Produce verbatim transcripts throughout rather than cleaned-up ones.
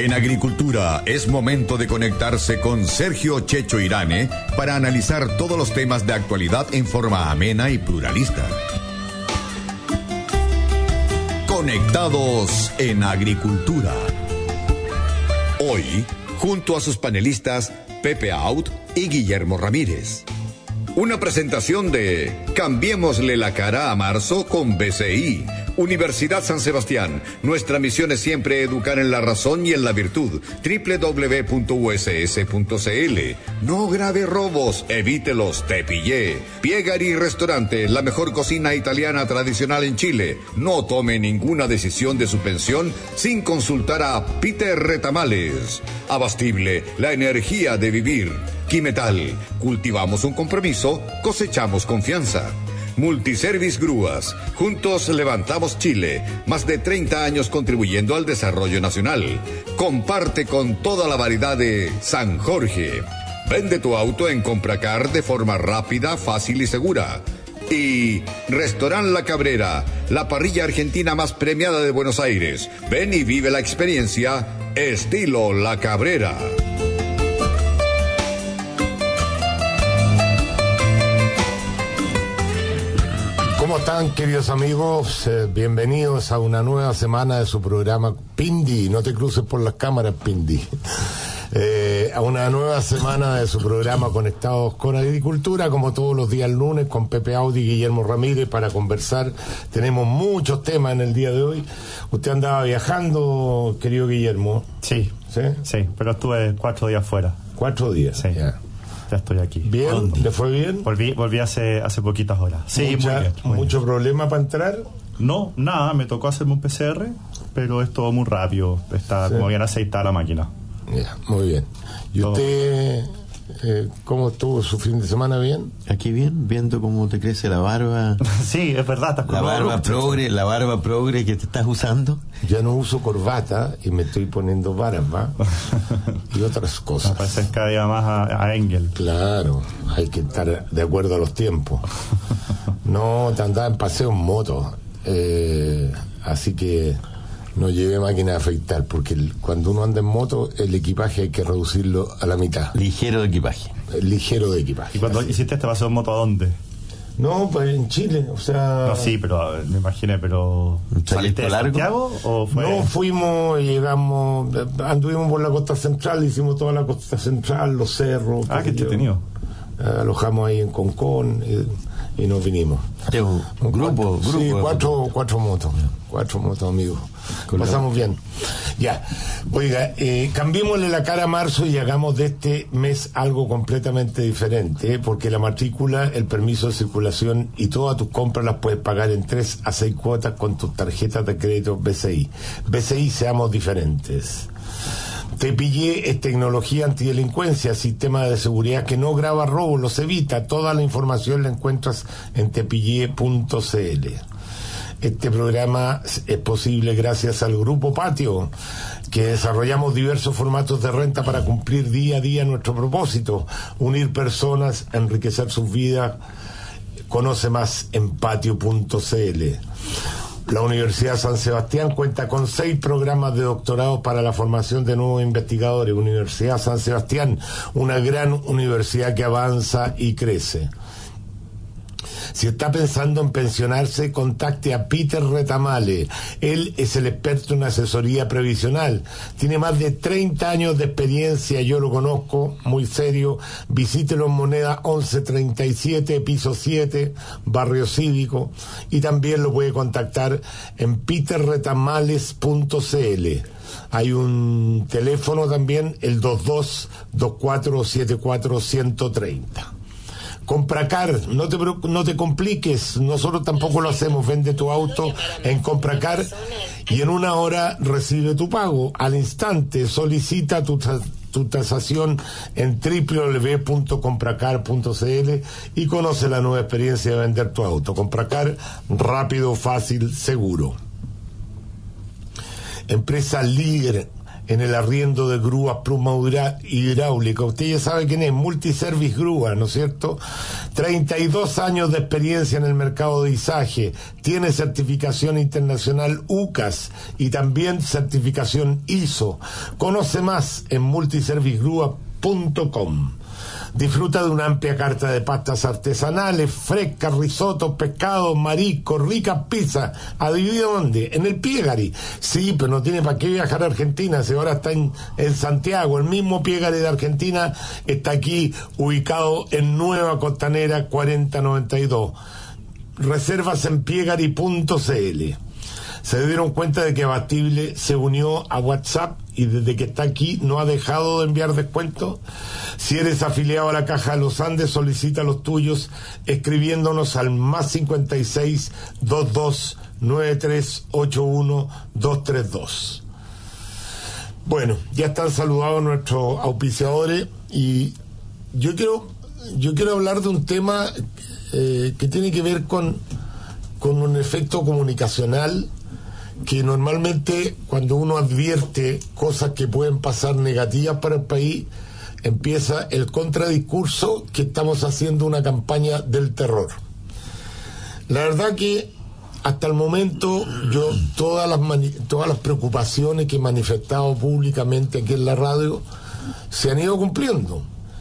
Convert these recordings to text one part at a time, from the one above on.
En Agricultura es momento de conectarse con Sergio Checho Irane para analizar todos los temas de actualidad en forma amena y pluralista. Conectados en Agricultura. Hoy, junto a sus panelistas Pepe Out y Guillermo Ramírez. Una presentación de Cambiémosle la cara a marzo con B C I. Universidad San Sebastián. Nuestra misión es siempre educar en la razón y en la virtud. doble u doble u doble u punto u s s punto c l. No grave robos, evítelos, te pillé. Piegari Restaurante, la mejor cocina italiana tradicional en Chile. No tome ninguna decisión de su pensión sin consultar a Peter Retamales. Abastible, la energía de vivir. Quimetal, cultivamos un compromiso, cosechamos confianza. Multiservice Grúas, juntos levantamos Chile, más de treinta años contribuyendo al desarrollo nacional. Comparte con toda la variedad de San Jorge. Vende tu auto en Compracar de forma rápida, fácil y segura. Y Restaurant La Cabrera, la parrilla argentina más premiada de Buenos Aires. Ven y vive la experiencia estilo La Cabrera. ¿Cómo están, queridos amigos? Eh, bienvenidos a una nueva semana de su programa Pindi. No te cruces por las cámaras, Pindi. Eh, a una nueva semana de su programa Conectados con Agricultura, como todos los días lunes, con Pepe Audi y Guillermo Ramírez para conversar. Tenemos muchos temas en el día de hoy. Usted andaba viajando, querido Guillermo. Sí, sí, sí, pero estuve cuatro días fuera. Cuatro días, sí. Ya. Ya estoy aquí. ¿Bien? ¿Dónde? ¿Le fue bien? Volví, volví hace, hace poquitas horas. Sí, Mucha, muy bien. Muy ¿Mucho bien. problema para entrar? No, nada, me tocó hacerme un P C R, pero es todo muy rápido. Está sí. como bien aceitada la máquina. Ya, muy bien. ¿Y todo. usted, eh, cómo estuvo su fin de semana? ¿Bien? Aquí bien, viendo cómo te crece la barba. Sí, es verdad. Estás con la barba progre, la barba progre que te estás usando. Ya no uso corbata y me estoy poniendo barba y otras cosas. Me pareces cada día más a, a Engel. Claro, hay que estar de acuerdo a los tiempos. No, te andaba en paseo en moto, eh, así que no llevé máquina de afeitar, porque el, cuando uno anda en moto, el equipaje hay que reducirlo a la mitad. Ligero de equipaje. Ligero de equipaje. ¿Y cuando así. hiciste este paseo en moto a dónde? No, pues en Chile, o sea... No, sí, pero me imaginé, pero... ¿Saliste de Santiago o fue...? No, fuimos, llegamos, anduvimos por la costa central, hicimos toda la costa central, los cerros... Ah, qué entretenido. Alojamos ahí en Concón y, y nos vinimos. Un grupo, cuatro, grupo. Sí, cuatro, cuatro motos, cuatro motos, amigos. Pasamos bien. Ya, oiga, eh, cambiémosle la cara a marzo y hagamos de este mes algo completamente diferente, ¿eh? Porque la matrícula, el permiso de circulación y todas tus compras las puedes pagar en tres a seis cuotas con tus tarjetas de crédito B C I. B C I, seamos diferentes. Te pillé es tecnología antidelincuencia, sistema de seguridad que no graba robos, los evita. Toda la información la encuentras en tepillé punto c l. Este programa es posible gracias al Grupo Patio, que desarrollamos diversos formatos de renta para cumplir día a día nuestro propósito, unir personas, enriquecer sus vidas. Conoce más en patio punto c l. La Universidad San Sebastián cuenta con seis programas de doctorado para la formación de nuevos investigadores. Universidad San Sebastián, una gran universidad que avanza y crece. Si está pensando en pensionarse, contacte a Peter Retamales. Él es el experto en asesoría previsional. Tiene más de treinta años de experiencia, yo lo conozco, muy serio. Visítelo en Moneda once treinta y siete, piso siete, Barrio Cívico. Y también lo puede contactar en peter retamales punto c l. Hay un teléfono también, el dos dos dos cuatro siete cuatro uno tres cero. Compracar, no te, no te compliques, nosotros tampoco lo hacemos. Vende tu auto en Compracar y en una hora recibe tu pago al instante. Solicita tu, tu tasación en doble u doble u doble u punto compracar punto c l y conoce la nueva experiencia de vender tu auto. Compracar, rápido, fácil, seguro. Empresa líder en el arriendo de grúas pluma hidráulica. Usted ya sabe quién es, Multiservice Grúa, ¿no es cierto? treinta y dos años de experiencia en el mercado de izaje, tiene certificación internacional U C A S y también certificación I S O. Conoce más en multiservice grúa punto com. Disfruta de una amplia carta de pastas artesanales, frescas, risotos, pescados, mariscos, ricas pizzas. ¿Adivina dónde? En el Piegari. Sí, pero no tiene para qué viajar a Argentina, si ahora está en, en Santiago. El mismo Piegari de Argentina está aquí, ubicado en Nueva Costanera cuarenta noventa y dos. Reservas en piegari punto c l. Se dieron cuenta de que Abatible se unió a WhatsApp y desde que está aquí no ha dejado de enviar descuentos. Si eres afiliado a la Caja de los Andes, solicita los tuyos escribiéndonos al más cincuenta y seis, veintidós, noventa y tres, ochenta y uno, doscientos treinta y dos. Bueno, ya están saludados nuestros auspiciadores y yo quiero, yo quiero hablar de un tema eh, que tiene que ver con, con un efecto comunicacional que normalmente cuando uno advierte cosas que pueden pasar negativas para el país, empieza el contradiscurso que estamos haciendo una campaña del terror. La verdad que hasta el momento yo todas las mani- todas las preocupaciones que he manifestado públicamente aquí en la radio se han ido cumpliendo.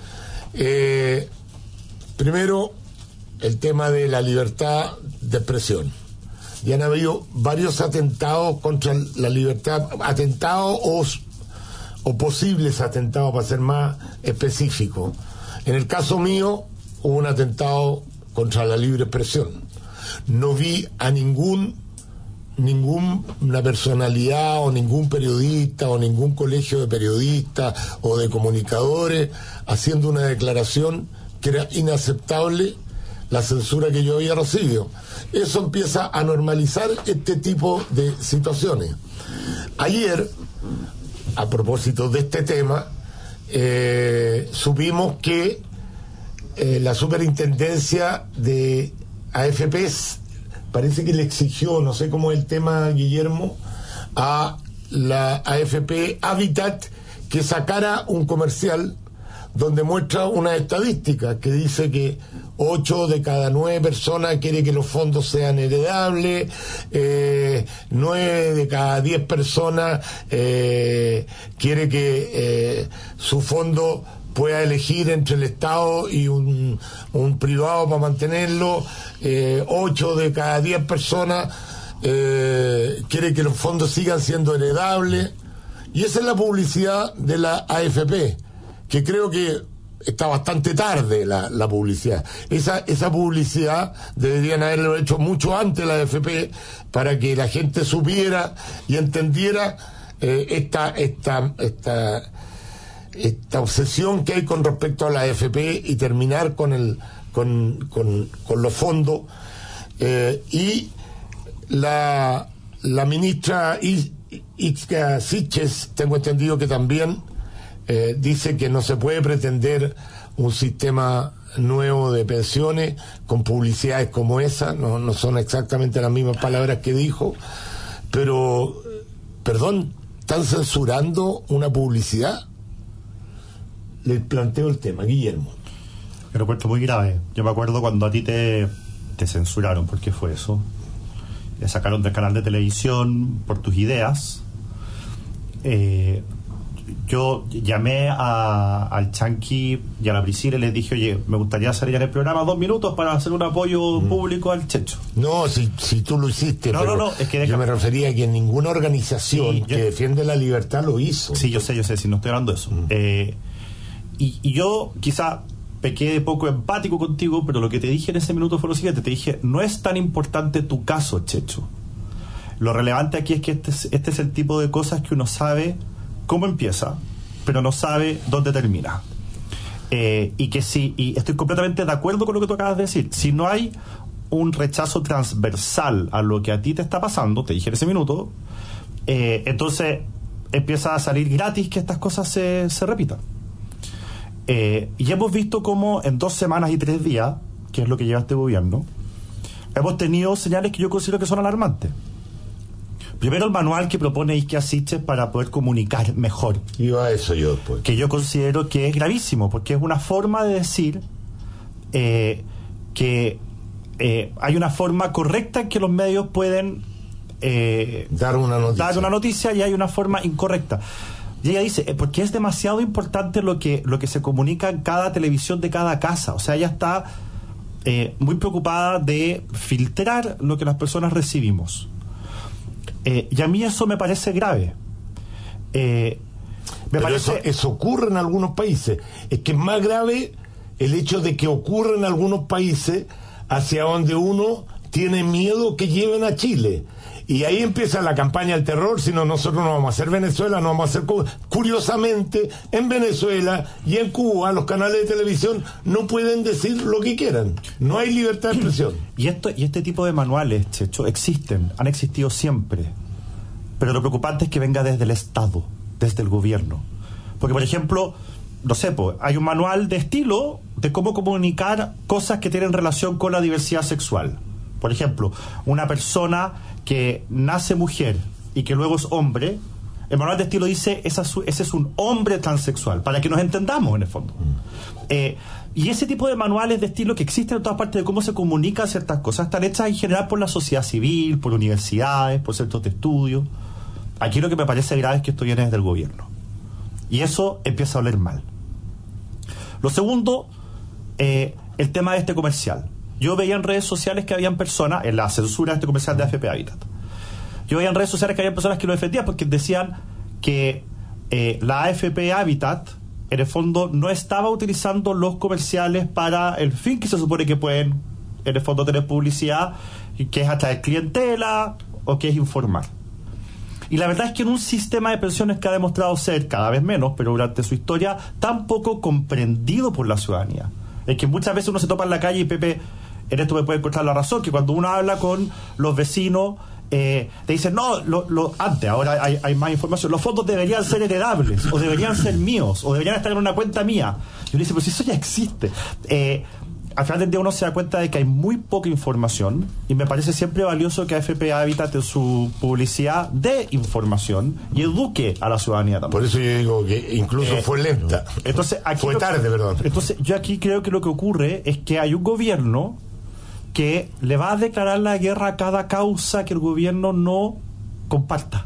Eh, primero, el tema de la libertad de expresión. Ya han habido varios atentados contra la libertad, atentados o, o posibles atentados, para ser más específico. En el caso mío, hubo un atentado contra la libre expresión. No vi a ningún, ninguna personalidad o ningún periodista o ningún colegio de periodistas o de comunicadores haciendo una declaración que era inaceptable la censura que yo había recibido. Eso empieza a normalizar este tipo de situaciones. Ayer, a propósito de este tema, eh, supimos que eh, la superintendencia de A F Pes parece que le exigió, no sé cómo es el tema, Guillermo, a la A F P Habitat que sacara un comercial donde muestra una estadística que dice que ocho de cada nueve personas quiere que los fondos sean heredables, eh, nueve de cada diez personas eh, quiere que eh, su fondo pueda elegir entre el Estado y un, un privado para mantenerlo, eh, ocho de cada diez personas eh, quiere que los fondos sigan siendo heredables, y esa es la publicidad de la A F P, que creo que está bastante tarde la, la publicidad. Esa, esa publicidad deberían haberlo hecho mucho antes la A F P para que la gente supiera y entendiera eh, esta, esta, esta, esta obsesión que hay con respecto a la A F P y terminar con el, con, con, con los fondos. Eh, y la, la ministra Itzka Siches, tengo entendido que también Eh, dice que no se puede pretender un sistema nuevo de pensiones con publicidades como esa. No, no son exactamente las mismas palabras que dijo, pero perdón, ¿están censurando una publicidad? Les planteo el tema, Guillermo. Pero puesto muy grave. Yo me acuerdo cuando a ti te, te censuraron. ¿Por qué fue eso? Te sacaron del canal de televisión por tus ideas. eh Yo llamé a, al Chanqui y a la Priscila y les dije, oye, me gustaría salir en el programa dos minutos para hacer un apoyo mm. público al Checho. No, si, si tú lo hiciste. No, no, no, es que yo me refería a que ninguna organización sí, yo, que defiende la libertad lo hizo. Sí, yo sé, yo sé, si no estoy hablando de eso. Mm. Eh, y, y yo quizá pequé de poco empático contigo, pero lo que te dije en ese minuto fue lo siguiente. Te dije, no es tan importante tu caso, Checho. Lo relevante aquí es que este es, este es el tipo de cosas que uno sabe cómo empieza, pero no sabe dónde termina. Eh, y que sí, y estoy completamente de acuerdo con lo que tú acabas de decir. Si no hay un rechazo transversal a lo que a ti te está pasando, te dije en ese minuto, eh, entonces empieza a salir gratis que estas cosas se, se repitan. Eh, y hemos visto cómo en dos semanas y tres días, que es lo que lleva este gobierno, hemos tenido señales que yo considero que son alarmantes. Primero, el manual que propone Isquia Siches para poder comunicar mejor. Iba a eso yo después. Que yo considero que es gravísimo, porque es una forma de decir eh, que eh, hay una forma correcta en que los medios pueden eh, dar una noticia. dar una noticia y hay una forma incorrecta. Y ella dice, eh, porque es demasiado importante lo que, lo que se comunica en cada televisión de cada casa. O sea, ella está eh, muy preocupada de filtrar lo que las personas recibimos. Eh, y a mí eso me parece grave. Eh, me Pero parece... eso, eso ocurre en algunos países. Es que es más grave el hecho de que ocurre en algunos países hacia donde uno tiene miedo que lleven a Chile. Y ahí empieza la campaña del terror, si no, nosotros no vamos a hacer Venezuela, no vamos a hacer Cuba. Curiosamente, en Venezuela y en Cuba, los canales de televisión no pueden decir lo que quieran. No hay libertad de expresión. Y esto y este tipo de manuales, Checho, existen, han existido siempre. Pero lo preocupante es que venga desde el Estado, desde el gobierno. Porque, por ejemplo, no sé, pues, hay un manual de estilo de cómo comunicar cosas que tienen relación con la diversidad sexual. Por ejemplo, una persona que nace mujer y que luego es hombre, el manual de estilo dice esa, ese es un hombre transexual, para que nos entendamos en el fondo. Mm. Eh, y ese tipo de manuales de estilo que existen en todas partes de cómo se comunican ciertas cosas están hechas en general por la sociedad civil, por universidades, por centros de estudio. Aquí lo que me parece grave es que esto viene desde el gobierno. Y eso empieza a oler mal. Lo segundo, eh, el tema de este comercial. Yo veía en redes sociales que habían personas, en la censura de este comercial de A F P Habitat, yo veía en redes sociales que había personas que lo defendían porque decían que eh, la A F P Habitat, en el fondo, no estaba utilizando los comerciales para el fin que se supone que pueden, en el fondo, tener publicidad, que es atraer clientela o que es informar. Y la verdad es que en un sistema de pensiones que ha demostrado ser, cada vez menos, pero durante su historia, tan poco comprendido por la ciudadanía. Es que muchas veces uno se topa en la calle y Pepe, en esto me puede encontrar la razón, que cuando uno habla con los vecinos, eh, te dicen, no, lo, lo, antes, ahora hay, hay más información, los fondos deberían ser heredables, o deberían ser míos, o deberían estar en una cuenta mía. Y uno dice, pues eso ya existe. Eh, al final del día uno se da cuenta de que hay muy poca información, y me parece siempre valioso que A F P Habitat en su publicidad dé información y eduque a la ciudadanía también. Por eso yo digo que incluso eh, fue lenta. Entonces, aquí fue tarde, que, perdón. Entonces, yo aquí creo que lo que ocurre es que hay un gobierno que le va a declarar la guerra a cada causa que el gobierno no comparta.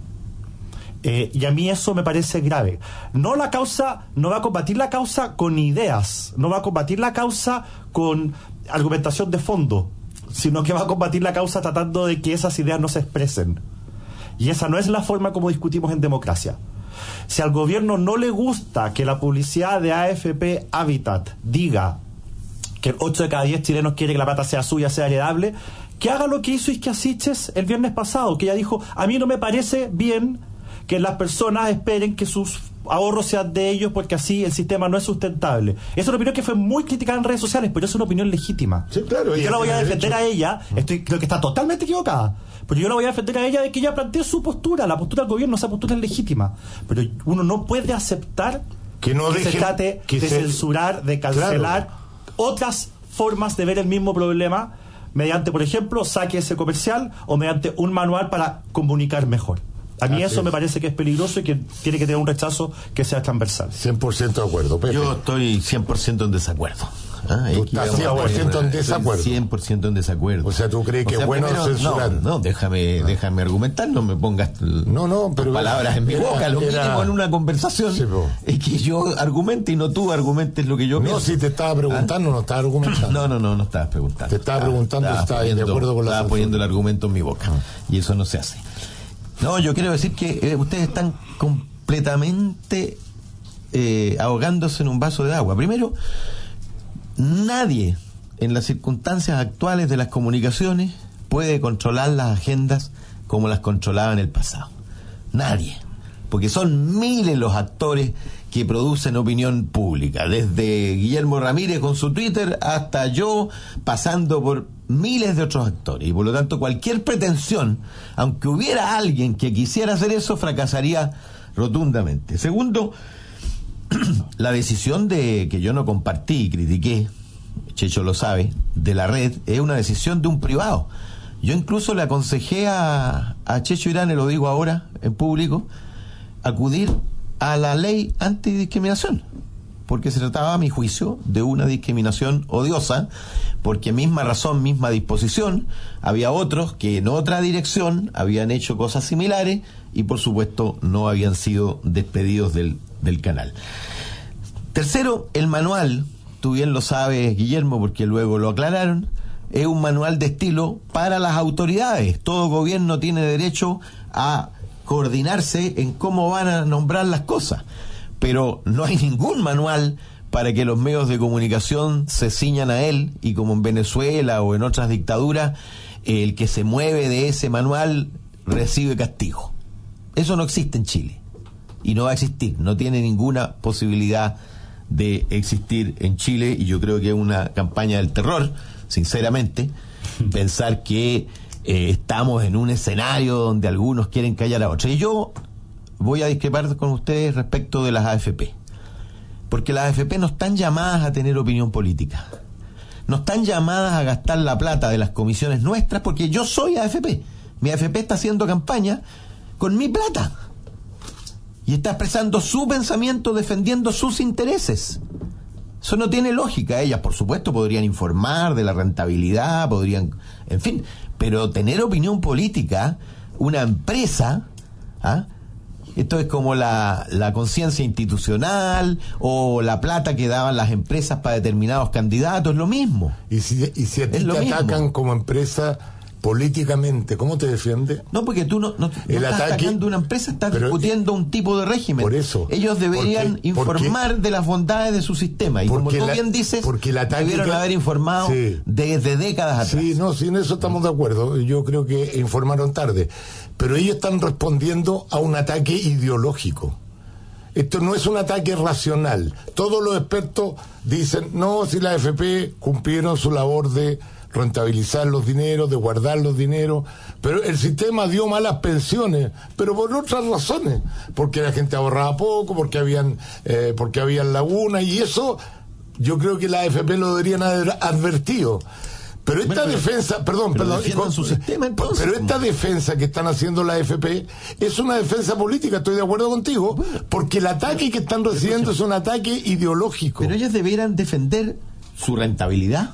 Eh, y a mí eso me parece grave. No la causa, no va a combatir la causa con ideas, no va a combatir la causa con argumentación de fondo, sino que va a combatir la causa tratando de que esas ideas no se expresen. Y esa no es la forma como discutimos en democracia. Si al gobierno no le gusta que la publicidad de A F P Habitat diga que el ocho de cada diez chilenos quiere que la plata sea suya, sea heredable, que haga lo que hizo Isquia Siches el viernes pasado, que ella dijo, a mí no me parece bien que las personas esperen que sus ahorros sean de ellos porque así el sistema no es sustentable. Es una opinión que fue muy criticada en redes sociales, pero es una opinión legítima. Sí, claro, y yo la voy a defender derecho. a ella, estoy, creo que está totalmente equivocada, pero yo la voy a defender a ella de que ella plantee su postura, la postura del gobierno, esa postura es legítima. Pero uno no puede aceptar que, no que dejen, se trate que de se... censurar, de cancelar claro. otras formas de ver el mismo problema mediante, por ejemplo, saque ese comercial o mediante un manual para comunicar mejor. A mí Así eso es. me parece que es peligroso y que tiene que tener un rechazo que sea transversal. cien por ciento de acuerdo, Pepe. Yo estoy cien por ciento en desacuerdo. ¿Ah? Tú estás cien por ciento en desacuerdo. cien por ciento en desacuerdo. O sea, ¿tú crees que o sea, es bueno primero, censurar? No, no déjame, ah. déjame argumentar, no me pongas no, no, pero palabras en mi era, boca. Lo era... mínimo en una conversación sí, es que yo argumente y no tú argumentes lo que yo no, pienso. No, si te estaba preguntando, ¿Ah? no estaba argumentando. No, no, no, no estabas preguntando. Te estaba preguntando si estabas de acuerdo con la Estaba poniendo el argumento en mi boca. Ah. Y eso no se hace. No, yo quiero decir que eh, ustedes están completamente eh, ahogándose en un vaso de agua. Primero, nadie en las circunstancias actuales de las comunicaciones puede controlar las agendas como las controlaba en el pasado. Nadie. Porque son miles los actores que producen opinión pública, desde Guillermo Ramírez con su Twitter hasta yo, pasando por miles de otros actores, y por lo tanto cualquier pretensión, aunque hubiera alguien que quisiera hacer eso, fracasaría rotundamente. Segundo, la decisión de que yo no compartí y critiqué, Checho lo sabe, de la red, es una decisión de un privado. Yo incluso le aconsejé a, a Checho Irán, y lo digo ahora en público, acudir a la ley antidiscriminación, porque se trataba, a mi juicio, de una discriminación odiosa, porque misma razón, misma disposición, había otros que en otra dirección habían hecho cosas similares y por supuesto no habían sido despedidos del, del canal. Tercero, el manual, tú bien lo sabes, Guillermo, porque luego lo aclararon, es un manual de estilo para las autoridades. Todo gobierno tiene derecho a coordinarse en cómo van a nombrar las cosas, pero no hay ningún manual para que los medios de comunicación se ciñan a él, y como en Venezuela o en otras dictaduras, el que se mueve de ese manual recibe castigo. Eso no existe en Chile y no va a existir, no tiene ninguna posibilidad de existir en Chile, y yo creo que es una campaña del terror, sinceramente, pensar que eh, estamos en un escenario donde algunos quieren callar a otros. Y yo voy a discrepar con ustedes respecto de las A F P, porque las A F P no están llamadas a tener opinión política, no están llamadas a gastar la plata de las comisiones nuestras, porque yo soy A F P, mi A F P está haciendo campaña con mi plata y está expresando su pensamiento, defendiendo sus intereses. Eso no tiene lógica. Ellas, por supuesto, podrían informar de la rentabilidad, podrían, en fin, pero tener opinión política, una empresa, ¿ah? Esto es como la, la conciencia institucional o la plata que daban las empresas para determinados candidatos, es lo mismo. Y si, y si a ti Es lo te mismo. atacan como empresa políticamente, ¿cómo te defiende? No, porque tú no, no, no El estás ataque- atacando una empresa, estás pero- discutiendo un tipo de régimen. Por eso. Ellos deberían Porque- informar porque- de las bondades de su sistema. Y como porque tú la- bien dices, porque el ataque debieron que- haber informado Sí. desde décadas atrás. Sí, no, sí, en eso estamos de acuerdo. Yo creo que informaron tarde. Pero ellos están respondiendo a un ataque ideológico. Esto no es un ataque racional. Todos los expertos dicen, no, si la A F P cumplieron su labor de rentabilizar los dineros, de guardar los dineros, pero el sistema dio malas pensiones, pero por otras razones, porque la gente ahorraba poco, porque habían eh, porque habían lagunas, y eso yo creo que la A F P lo deberían haber advertido. Pero esta Bueno, pero- defensa, perdón, pero perdón, defiendan y su sistema, entonces, pero esta ¿cómo? defensa que están haciendo la A F P es una defensa política, estoy de acuerdo contigo, porque el ataque que están recibiendo es un ataque ideológico. Pero ellos debieran defender su rentabilidad,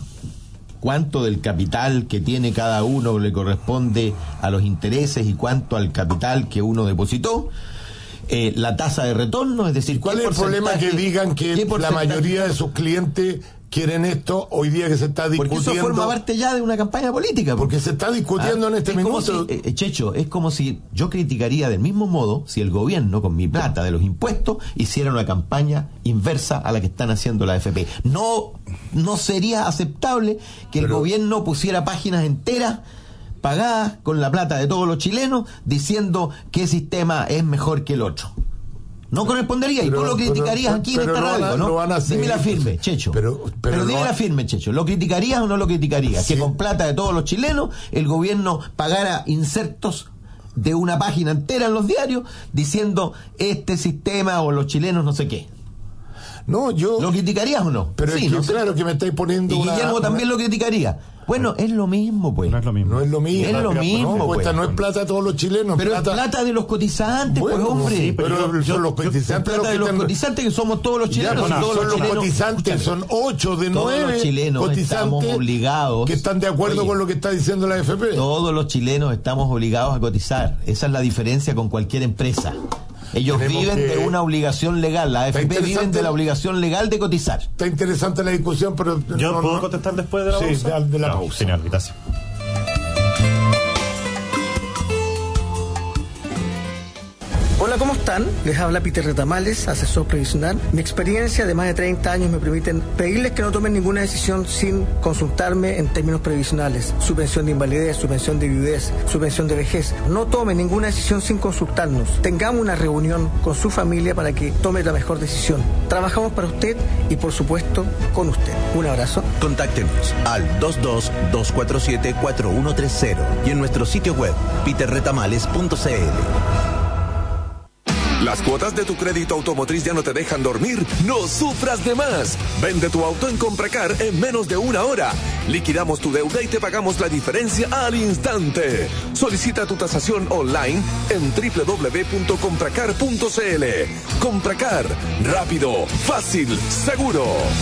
cuánto del capital que tiene cada uno le corresponde a los intereses y cuánto al capital que uno depositó, eh, la tasa de retorno, es decir, ¿Cuál ¿qué es el problema que porcentaje- digan que qué la porcentaje- mayoría de sus clientes quieren esto hoy día que se está Porque discutiendo? eso forma parte ya de una campaña política. Porque se está discutiendo Ah, en este es como minuto. si, eh, Checho, es como si yo criticaría del mismo modo si el gobierno, con mi plata de los impuestos, hiciera una campaña inversa a la que están haciendo la A F P. No, no sería aceptable que el Pero- gobierno pusiera páginas enteras pagadas con la plata de todos los chilenos diciendo qué sistema es mejor que el otro. No correspondería, y Pero- tú lo criticarías pero- aquí en pero esta lo van a- radio, ¿no? lo van a hacer. Dímela firme, Checho. Pero- Pero, pero lo dímela van- firme, Checho. ¿Lo criticarías o no lo criticarías? Sí. Que con plata de todos los chilenos el gobierno pagara insertos de una página entera en los diarios diciendo este sistema o los chilenos no sé qué. No, yo... ¿Lo criticarías o no? Pero Sí, es que ¿no? claro que me estáis poniendo Y una- Guillermo también una- lo criticaría. Bueno, es lo mismo, pues. No es lo mismo. No es lo mismo. Es lo Pero, mismo, no, pues. esta no es plata de todos los chilenos. Pero plata... es plata de los cotizantes, Bueno, pues, hombre. sí, pero, Pero yo- son los yo- yo- cotizantes plata los de que los están... cotizantes que somos todos los Ya, chilenos. bueno, y todos son los los chilenos, cotizantes, escúchame, son ocho de todos nueve los chilenos estamos cotizantes obligados. que están de acuerdo Oye, con lo que está diciendo la A F P. Todos los chilenos estamos obligados a cotizar. Esa es la diferencia con cualquier empresa. Ellos Tenemos viven que- de una obligación legal. La A F P viven interesante- de la obligación legal de cotizar. Está interesante la discusión, pero... ¿Yo no- puedo no- contestar después de la Sí, pausa? de- de la No, pausa. Genial, gracias. Hola, ¿cómo están? Les habla Peter Retamales, asesor previsional. Mi experiencia de más de treinta años me permiten pedirles que no tomen ninguna decisión sin consultarme en términos previsionales. Su pensión de invalidez, su pensión de viudez, su pensión de vejez. No tomen ninguna decisión sin consultarnos. Tengamos una reunión con su familia para que tome la mejor decisión. Trabajamos para usted y, por supuesto, con usted. Un abrazo. Contáctenos al dos dos dos cuatro siete cuatro uno tres cero y en nuestro sitio web peter retamales punto c l. ¿Las cuotas de tu crédito automotriz ya no te dejan dormir? ¡No sufras de más! Vende tu auto en Compracar en menos de una hora. Liquidamos tu deuda y te pagamos la diferencia al instante. Solicita tu tasación online en doble u doble u doble u punto compracar punto c l. Compracar. Rápido, fácil, seguro.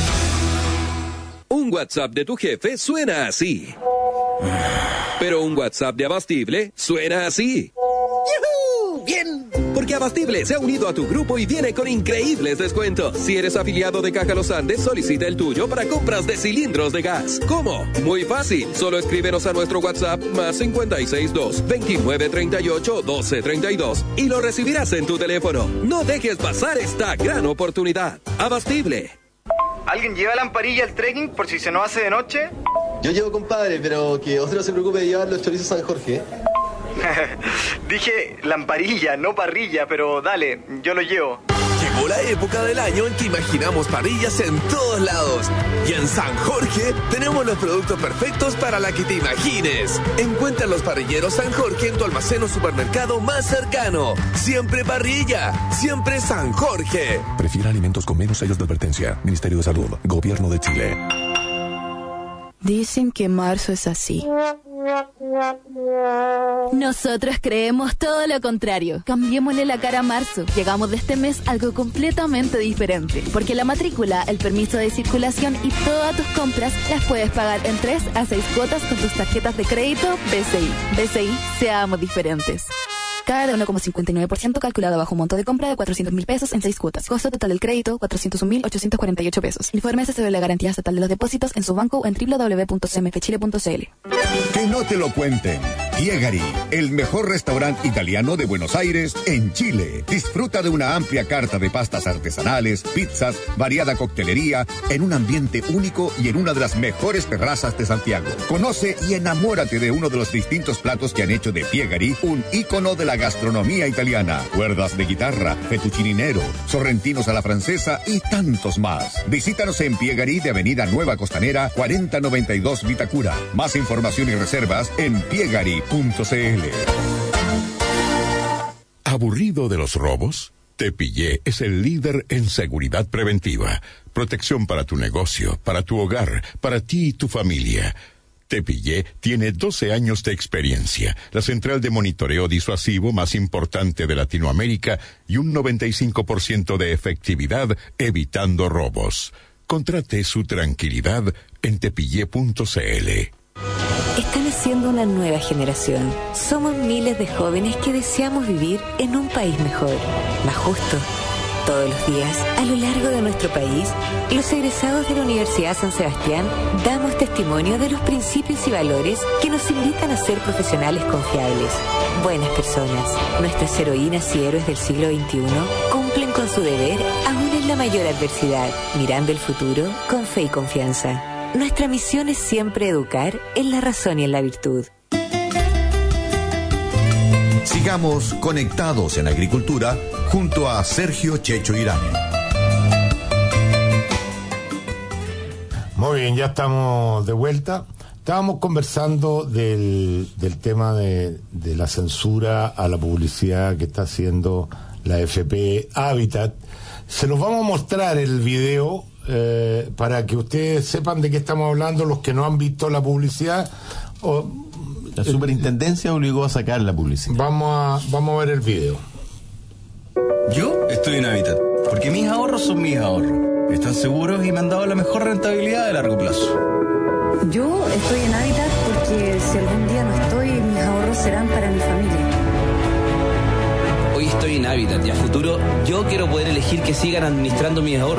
Un WhatsApp de tu jefe suena así. Pero un WhatsApp de Abastible suena así. ¡Yujú! ¡Bien! Porque Abastible se ha unido a tu grupo y viene con increíbles descuentos. Si eres afiliado de Caja Los Andes, solicita el tuyo para compras de cilindros de gas. ¿Cómo? Muy fácil. Solo escríbenos a nuestro WhatsApp más cinco seis dos, veintinueve treinta y ocho, doce treinta y dos y lo recibirás en tu teléfono. No dejes pasar esta gran oportunidad. Abastible. ¿Alguien lleva lamparilla al trekking por si se nos hace de noche? Yo llevo, compadre, pero que otro se preocupe de llevar los chorizos San Jorge. Dije lamparilla, no parrilla, pero dale, yo lo llevo. Llegó la época del año en que imaginamos parrillas en todos lados. Y en San Jorge tenemos los productos perfectos para la que te imagines. Encuentra los parrilleros San Jorge en tu almacén o supermercado más cercano. Siempre parrilla, siempre San Jorge. Prefiere alimentos con menos sellos de advertencia. Ministerio de Salud, Gobierno de Chile. Dicen que marzo es así. Nosotros creemos todo lo contrario. Cambiémosle la cara a marzo. Llegamos de este mes algo completamente diferente. Porque la matrícula, el permiso de circulación y todas tus compras las puedes pagar en tres a seis cuotas con tus tarjetas de crédito B C I. B C I, seamos diferentes. Cada de uno coma cincuenta y nueve por ciento calculado bajo un monto de compra de cuatrocientos mil pesos en seis cuotas. Costo total del crédito, cuatrocientos un mil ochocientos cuarenta y ocho pesos. Infórmese sobre la garantía estatal de los depósitos en su banco o en doble u doble u doble u punto c m f chile punto c l. Que no te lo cuenten. Piegari, el mejor restaurante italiano de Buenos Aires en Chile. Disfruta de una amplia carta de pastas artesanales, pizzas, variada coctelería, en un ambiente único y en una de las mejores terrazas de Santiago. Conoce y enamórate de uno de los distintos platos que han hecho de Piegari un ícono de la gastronomía italiana. Cuerdas de guitarra, fettuccine nero, sorrentinos a la francesa y tantos más. Visítanos en Piegari de Avenida Nueva Costanera, cuarenta noventa y dos Vitacura. Más información y reservas en piegari punto c l. ¿Aburrido de los robos? Tepillé es el líder en seguridad preventiva, protección para tu negocio, para tu hogar, para ti y tu familia. Tepillé tiene doce años de experiencia, la central de monitoreo disuasivo más importante de Latinoamérica y un noventa y cinco por ciento de efectividad evitando robos. Contrate su tranquilidad en tepillé punto c l. Está naciendo una nueva generación. Somos miles de jóvenes que deseamos vivir en un país mejor, más justo. Todos los días, a lo largo de nuestro país, los egresados de la Universidad San Sebastián damos testimonio de los principios y valores que nos invitan a ser profesionales confiables, buenas personas. Nuestras heroínas y héroes del siglo veintiuno cumplen con su deber aún en la mayor adversidad, mirando el futuro con fe y confianza. Nuestra misión es siempre educar en la razón y en la virtud. Sigamos conectados en agricultura junto a Sergio Checho Irán. Muy bien, ya estamos de vuelta. Estábamos conversando del, del tema de, de la censura a la publicidad que está haciendo la F P Habitat. Se los vamos a mostrar el video eh, para que ustedes sepan de qué estamos hablando, los que no han visto la publicidad. O, La superintendencia obligó a sacar la publicidad. Vamos a, vamos a ver el video. Yo estoy en Habitat, porque mis ahorros son mis ahorros. Están seguros y me han dado la mejor rentabilidad de largo plazo. Yo estoy en Habitat porque si algún día no estoy, mis ahorros serán para mi familia. Hoy estoy en Habitat y a futuro yo quiero poder elegir que sigan administrando mis ahorros.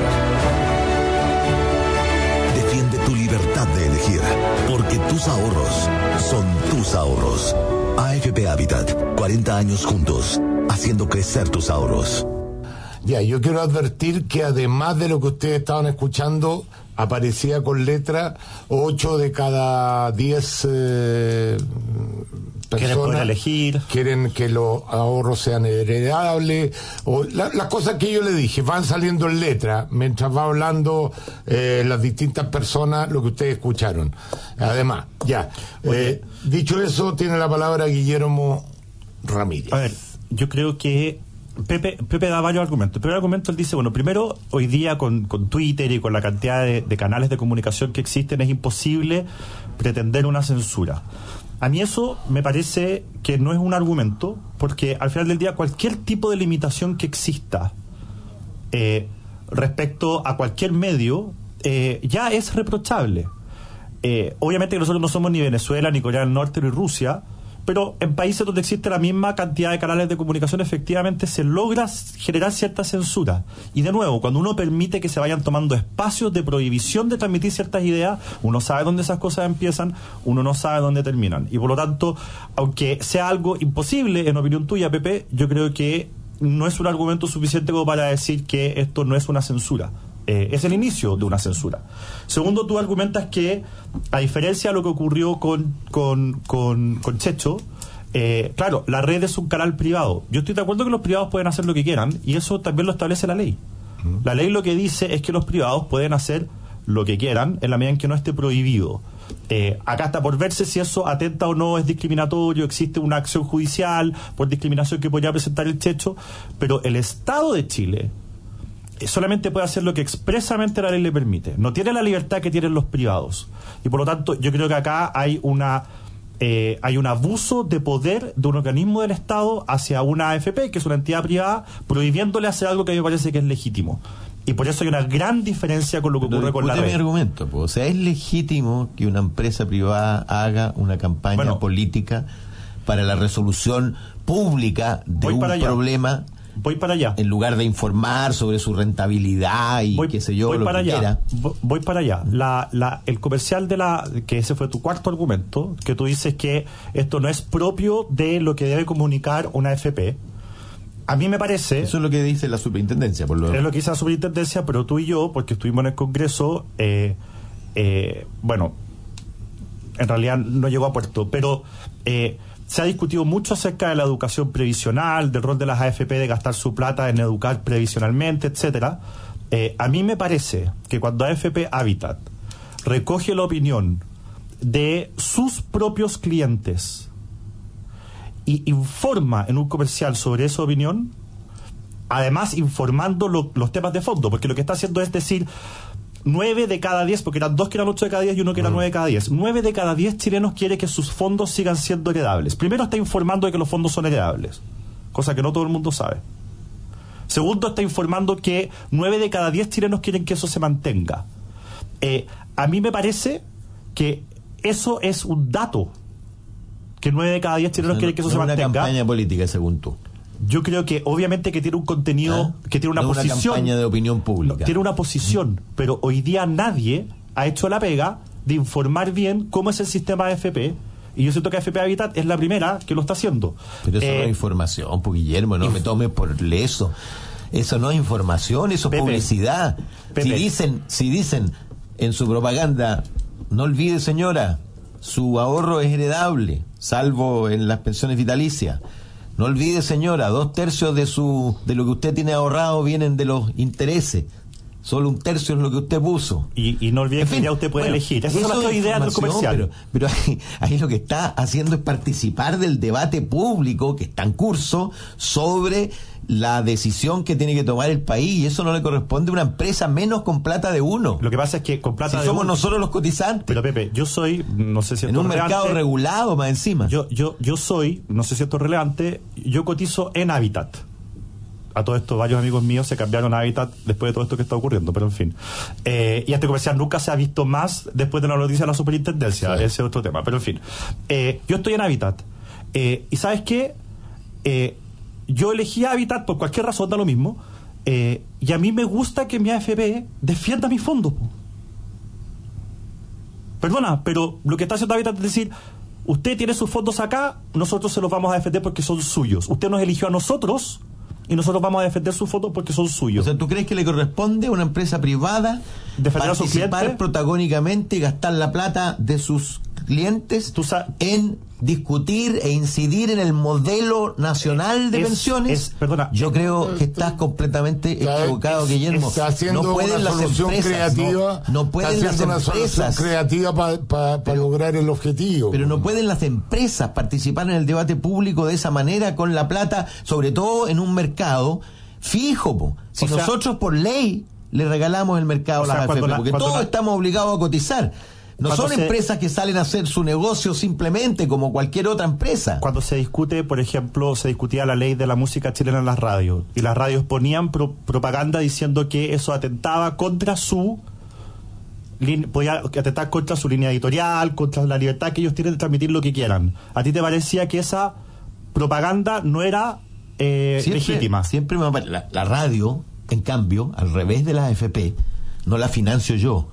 Defiende tu libertad de elegir, porque tus ahorros son tus ahorros. A F P Habitat, cuarenta años juntos, haciendo crecer tus ahorros. Ya, yo quiero advertir que además de lo que ustedes estaban escuchando, aparecía con letra ocho de cada diez eh, personas quieren poder elegir, quieren que los ahorros sean heredables, o la, las cosas que yo le dije, van saliendo en letra, mientras va hablando eh, las distintas personas, lo que ustedes escucharon. Además, ya, eh, dicho eso, tiene la palabra Guillermo Ramírez. A ver, yo creo que Pepe, Pepe da varios argumentos. El primer argumento, él dice, bueno, primero, hoy día con, con Twitter y con la cantidad de, de canales de comunicación que existen, es imposible pretender una censura. A mí eso me parece que no es un argumento, porque al final del día cualquier tipo de limitación que exista eh, respecto a cualquier medio eh, ya es reprochable. Eh, obviamente que nosotros no somos ni Venezuela, ni Corea del Norte, ni Rusia, pero en países donde existe la misma cantidad de canales de comunicación, efectivamente se logra generar cierta censura. Y de nuevo, cuando uno permite que se vayan tomando espacios de prohibición de transmitir ciertas ideas, uno sabe dónde esas cosas empiezan, uno no sabe dónde terminan. Y por lo tanto, aunque sea algo imposible, en opinión tuya, Pepe, yo creo que no es un argumento suficiente como para decir que esto no es una censura. Eh, es el inicio de una censura. Segundo, tú argumentas que, a diferencia de lo que ocurrió con, con, con, con Checho, eh, claro, la red es un canal privado. Yo estoy de acuerdo que los privados pueden hacer lo que quieran, y eso también lo establece la ley. Uh-huh. La ley lo que dice es que los privados pueden hacer lo que quieran en la medida en que no esté prohibido. Eh, acá está por verse si eso atenta o no, es discriminatorio, existe una acción judicial por discriminación que podría presentar el Checho, pero el Estado de Chile solamente puede hacer lo que expresamente la ley le permite. No tiene la libertad que tienen los privados. Y por lo tanto, yo creo que acá hay una eh, hay un abuso de poder de un organismo del Estado hacia una A F P, que es una entidad privada, prohibiéndole hacer algo que a mí me parece que es legítimo. Y por eso hay una gran diferencia con lo que ocurre Pero con la red. mi argumento, pues. O sea, es legítimo que una empresa privada haga una campaña bueno, política para la resolución pública de un problema. Voy para allá. En lugar de informar sobre su rentabilidad y voy, qué sé yo, voy lo para que allá. quiera. Voy para allá. La, la, el comercial de la... que ese fue tu cuarto argumento, que tú dices que esto no es propio de lo que debe comunicar una A F P. A mí me parece... Eso es lo que dice la superintendencia, por lo Es lo que dice la superintendencia, pero tú y yo, porque estuvimos en el Congreso, eh, eh, bueno, en realidad no llegó a puerto, pero... Eh, se ha discutido mucho acerca de la educación previsional, del rol de las A F P de gastar su plata en educar previsionalmente, etcétera. Eh, a mí me parece que cuando A F P Habitat recoge la opinión de sus propios clientes y informa en un comercial sobre esa opinión, además informando lo, los temas de fondo, porque lo que está haciendo es decir... nueve de cada diez, porque eran dos que eran ocho de cada diez y uno que era nueve de cada diez. nueve de cada diez chilenos quiere que sus fondos sigan siendo heredables. Primero, está informando de que los fondos son heredables, cosa que no todo el mundo sabe. Segundo, está informando que nueve de cada diez chilenos quieren que eso se mantenga. Eh, a mí me parece que eso es un dato, que nueve de cada diez chilenos o sea, quieren que eso no se mantenga. Es una campaña política, según tú. Yo creo que obviamente que tiene un contenido, ¿Ah? que tiene una no posición. Una campaña de opinión pública. No, tiene una posición, pero hoy día nadie ha hecho la pega de informar bien cómo es el sistema de A F P. Y yo siento que A F P Habitat es la primera que lo está haciendo. Pero eso eh, no es información, pues, Guillermo, no inf- me tomes por eso. Eso no es información, eso es publicidad. Pepe. Si dicen, si dicen en su propaganda, no olvide, señora, su ahorro es heredable, salvo en las pensiones vitalicias. No olvide, señora, dos tercios de su de lo que usted tiene ahorrado vienen de los intereses. Solo un tercio es lo que usted puso. Y, y no olvide en que fin, ya usted puede bueno, elegir. Esas son las ideas del comercial. Pero, pero ahí, ahí lo que está haciendo es participar del debate público que está en curso sobre la decisión que tiene que tomar el país, y eso no le corresponde a una empresa, menos con plata de uno. Lo que pasa es que con plata si de somos uno, nosotros los cotizantes. Pero Pepe, yo soy, no sé si esto en un es relevante, mercado regulado más encima. Yo, yo, yo soy, no sé si esto es relevante, yo cotizo en Habitat. A todo esto, varios amigos míos se cambiaron a Habitat después de todo esto que está ocurriendo, pero en fin. Eh, y este comercial nunca se ha visto más después de la noticia de la superintendencia. Sí. Ese es otro tema, pero en fin. Eh, yo estoy en Habitat. Eh, y ¿sabes qué? Eh, yo elegí Habitat por cualquier razón, da lo mismo. Eh, y a mí me gusta que mi A F P defienda mis fondos. Perdona, pero lo que está haciendo Habitat es decir, usted tiene sus fondos acá, nosotros se los vamos a defender porque son suyos. Usted nos eligió a nosotros y nosotros vamos a defender sus fondos porque son suyos. O sea, ¿tú crees que le corresponde a una empresa privada defender participar a su cliente protagónicamente y gastar la plata de sus clientes en discutir e incidir en el modelo nacional de Es- pensiones. es- perdona. Yo creo que estás completamente equivocado, Es- Guillermo. Está haciendo no pueden una las solución empresas, creativa. no, no pueden está las haciendo una empresas. solución creativa para lograr el objetivo. Pero no pueden las empresas participar en el debate público de esa manera con la plata, sobre todo en un mercado fijo. Po. Si O sea, nosotros por ley le regalamos el mercado o a sea, las A F P, cuando la- porque cuando todos la- estamos obligados a cotizar. No Cuando son se- empresas que salen a hacer su negocio simplemente como cualquier otra empresa. Cuando se discute, por ejemplo, se discutía la ley de la música chilena en las radios, y las radios ponían pro- propaganda diciendo que eso atentaba contra su lin- podía atentar contra su línea editorial, contra la libertad que ellos tienen de transmitir lo que quieran. ¿A ti te parecía que esa propaganda no era eh, Siempre- legítima? Siempre me pare- la, la radio, en cambio, al revés de las A F P, no la financio yo.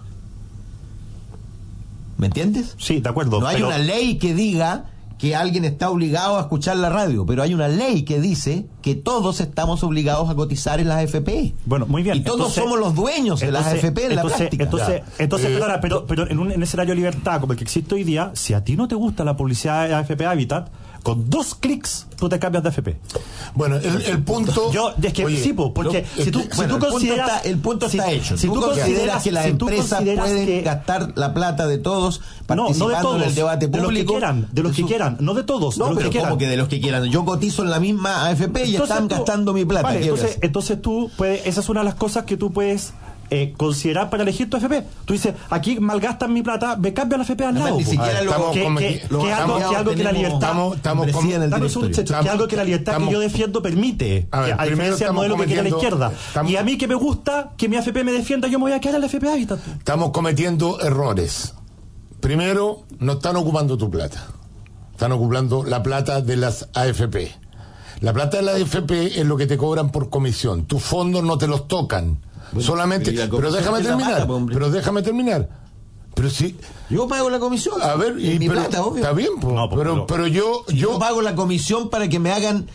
¿Me entiendes? Sí, de acuerdo. No hay pero- una ley que diga que alguien está obligado a escuchar la radio, pero hay una ley que dice que todos estamos obligados a cotizar en las A F P. Bueno, muy bien. Y todos Entonces- somos los dueños de las A F P en entonces, la práctica. Entonces, Ya. entonces Eh, perdona, pero, pero en un en escenario de libertad como el que existe hoy día, si a ti no te gusta la publicidad de A F P Habitat, con dos clics tú te cambias de A F P. Bueno, el, el punto. Yo, es que Oye, sí, po, porque lo- si tú, este, si Bueno, tú el punto consideras está, el punto si- está hecho. si tú, tú consideras que las si tú empresas consideras pueden que- gastar la plata de todos no, no participando de todos, en el debate de los público. que quieran, de los que Eso- quieran, no de todos, No, de los pero que quieran. ¿cómo que de los que quieran? Yo cotizo en la misma A F P y Entonces están tú- gastando mi plata. Vale, ¿Qué voy a entonces, hacer? entonces tú puedes, esa es una de las cosas que tú puedes eh, considerar para elegir tu A F P. Tú dices, aquí malgastan mi plata, me cambio la A F P al Además, lado. ni po. siquiera lo- que, estamos que, con- que, lo- que algo, estamos- que algo que la tenemos- libertad estamos- estamos membresía con- en el Dame un segundo, directorio. Checho, que algo que la libertad estamos- que yo defiendo permite, A ver, que, a primero diferencia del estamos modelo que quiere la cometiendo- izquierda. estamos- Y a mí que me gusta que mi A F P me defienda, yo me voy a quedar en la A F P Habitat. Estamos cometiendo errores. Primero, no están ocupando tu plata. Están ocupando la plata de las A F P. La plata de la A F P es lo que te cobran por comisión. Tus fondos no te los tocan. Bueno, Solamente. pero y la Pero comisión déjame es la terminar. paga, po, hombre. pero déjame terminar. Pero sí. Yo pago la comisión. A ver, y y, mi pero- plata, obvio. está bien, po, No, po, pero, pero- pero yo, Yo yo pago la comisión para que me hagan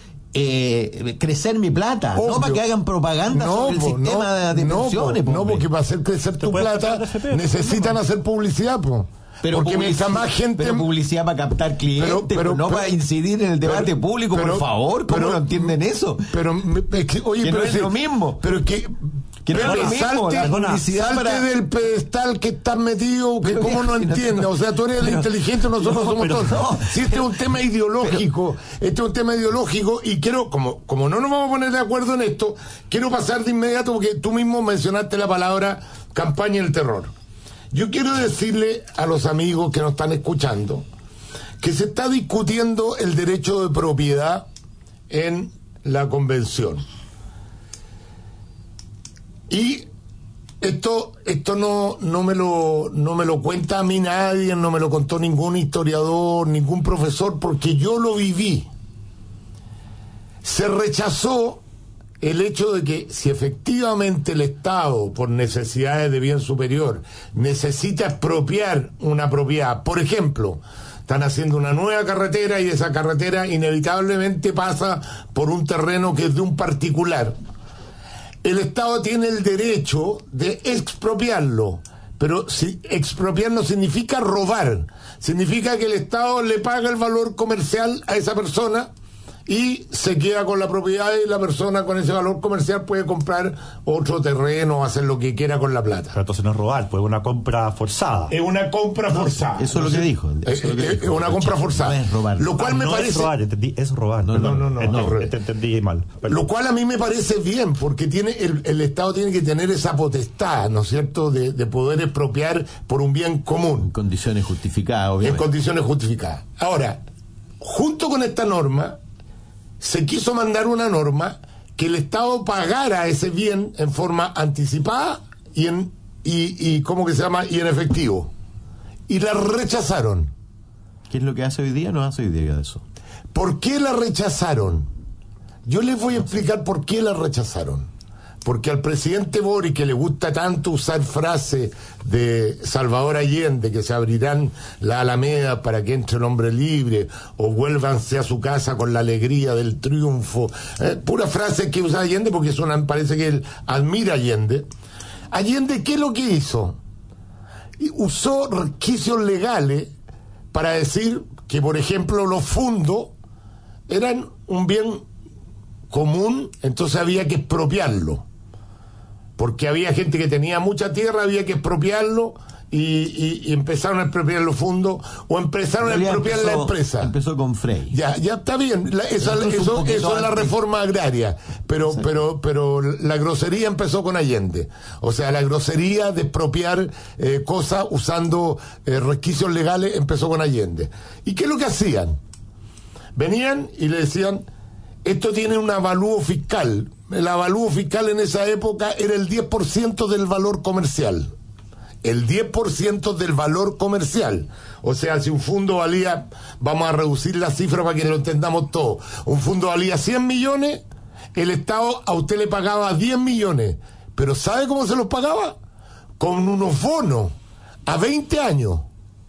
eh, crecer mi plata, no Obvio. para que hagan propaganda sobre el po, sistema de, de no, pensiones. po, po, no, hombre. porque para hacer crecer tu puedes plata cambiar de F P, necesitan no, hacer publicidad, po. Pero porque mientras publici- más gente. pero publicidad para captar clientes, Pero- pero- pero, no pero- para incidir en el debate pero- público, pero- por favor. ¿Cómo pero- no entienden eso? Pero, me- es que, oye, Que no pero es si- lo mismo. Pero que. Que no es Pepe, lo mismo, salte, la publicidad salte para- del pedestal que estás metido, que Pero cómo no si no- entiendes. O sea, tú eres el pero- inteligente, nosotros no, somos pero todos. no. Si este es un tema ideológico, este es un tema ideológico, y quiero, como, como no nos vamos a poner de acuerdo en esto, quiero pasar de inmediato, porque tú mismo mencionaste la palabra campaña del terror. Yo quiero decirle a los amigos que nos están escuchando que se está discutiendo el derecho de propiedad en la convención. Y esto esto no no me lo no me lo cuenta a mí nadie, no me lo contó ningún historiador, ningún profesor, porque yo lo viví. Se rechazó el hecho de que si efectivamente el Estado, por necesidades de bien superior, necesita expropiar una propiedad, por ejemplo, están haciendo una nueva carretera y esa carretera inevitablemente pasa por un terreno que es de un particular, el Estado tiene el derecho de expropiarlo. Pero si expropiar no significa robar, significa que el Estado le paga el valor comercial a esa persona y se queda con la propiedad, y la persona con ese valor comercial puede comprar otro terreno o hacer lo que quiera con la plata. Pero entonces no es robar, pues es una compra forzada. Es una compra forzada. Eso es lo que dijo. Es, Eso es lo que es dijo. una compra forzada. No es robar. Lo cual Ah, me no parece... es robar, entendí, es robar. No, perdón. no, no, Eh, no, no. te entendí mal. Perdón. Lo cual a mí me parece bien, porque tiene el, el Estado tiene que tener esa potestad, ¿no es cierto?, de, de poder expropiar por un bien común. En condiciones justificadas, En obviamente. condiciones justificadas. Ahora, junto con esta norma, se quiso mandar una norma que el Estado pagara ese bien en forma anticipada y en y, y ¿cómo que se llama? Y en efectivo. Y la rechazaron. ¿Qué es lo que hace hoy día? No hace hoy día de eso. ¿Por qué la rechazaron? Yo les voy a explicar por qué la rechazaron. Porque al presidente Boric, que le gusta tanto usar frases de Salvador Allende, que se abrirán la Alameda para que entre el hombre libre, o vuélvanse a su casa con la alegría del triunfo, eh, pura frase que usa Allende, porque es una, parece que él admira a Allende. Allende, ¿qué es lo que hizo? Y usó requisitos legales para decir que, por ejemplo, los fundos eran un bien común, entonces había que expropiarlo. Porque había gente que tenía mucha tierra, había que expropiarlo y, y, y empezaron a expropiar los fondos o empezaron a expropiar empezó, la empresa. Empezó con Frey. Ya, ya está bien, la, eso, eso, eso es la reforma agraria, pero, pero, pero la grosería empezó con Allende. O sea, la grosería de expropiar eh, cosas usando eh, resquicios legales empezó con Allende. ¿Y qué es lo que hacían? Venían y le decían, esto tiene un avalúo fiscal. El avalúo fiscal en esa época era el diez por ciento del valor comercial. El diez por ciento del valor comercial. O sea, si un fondo valía, vamos a reducir la cifra para que lo entendamos todo, un fondo valía cien millones, el Estado a usted le pagaba diez millones. Pero ¿sabe cómo se los pagaba? Con unos bonos a veinte años.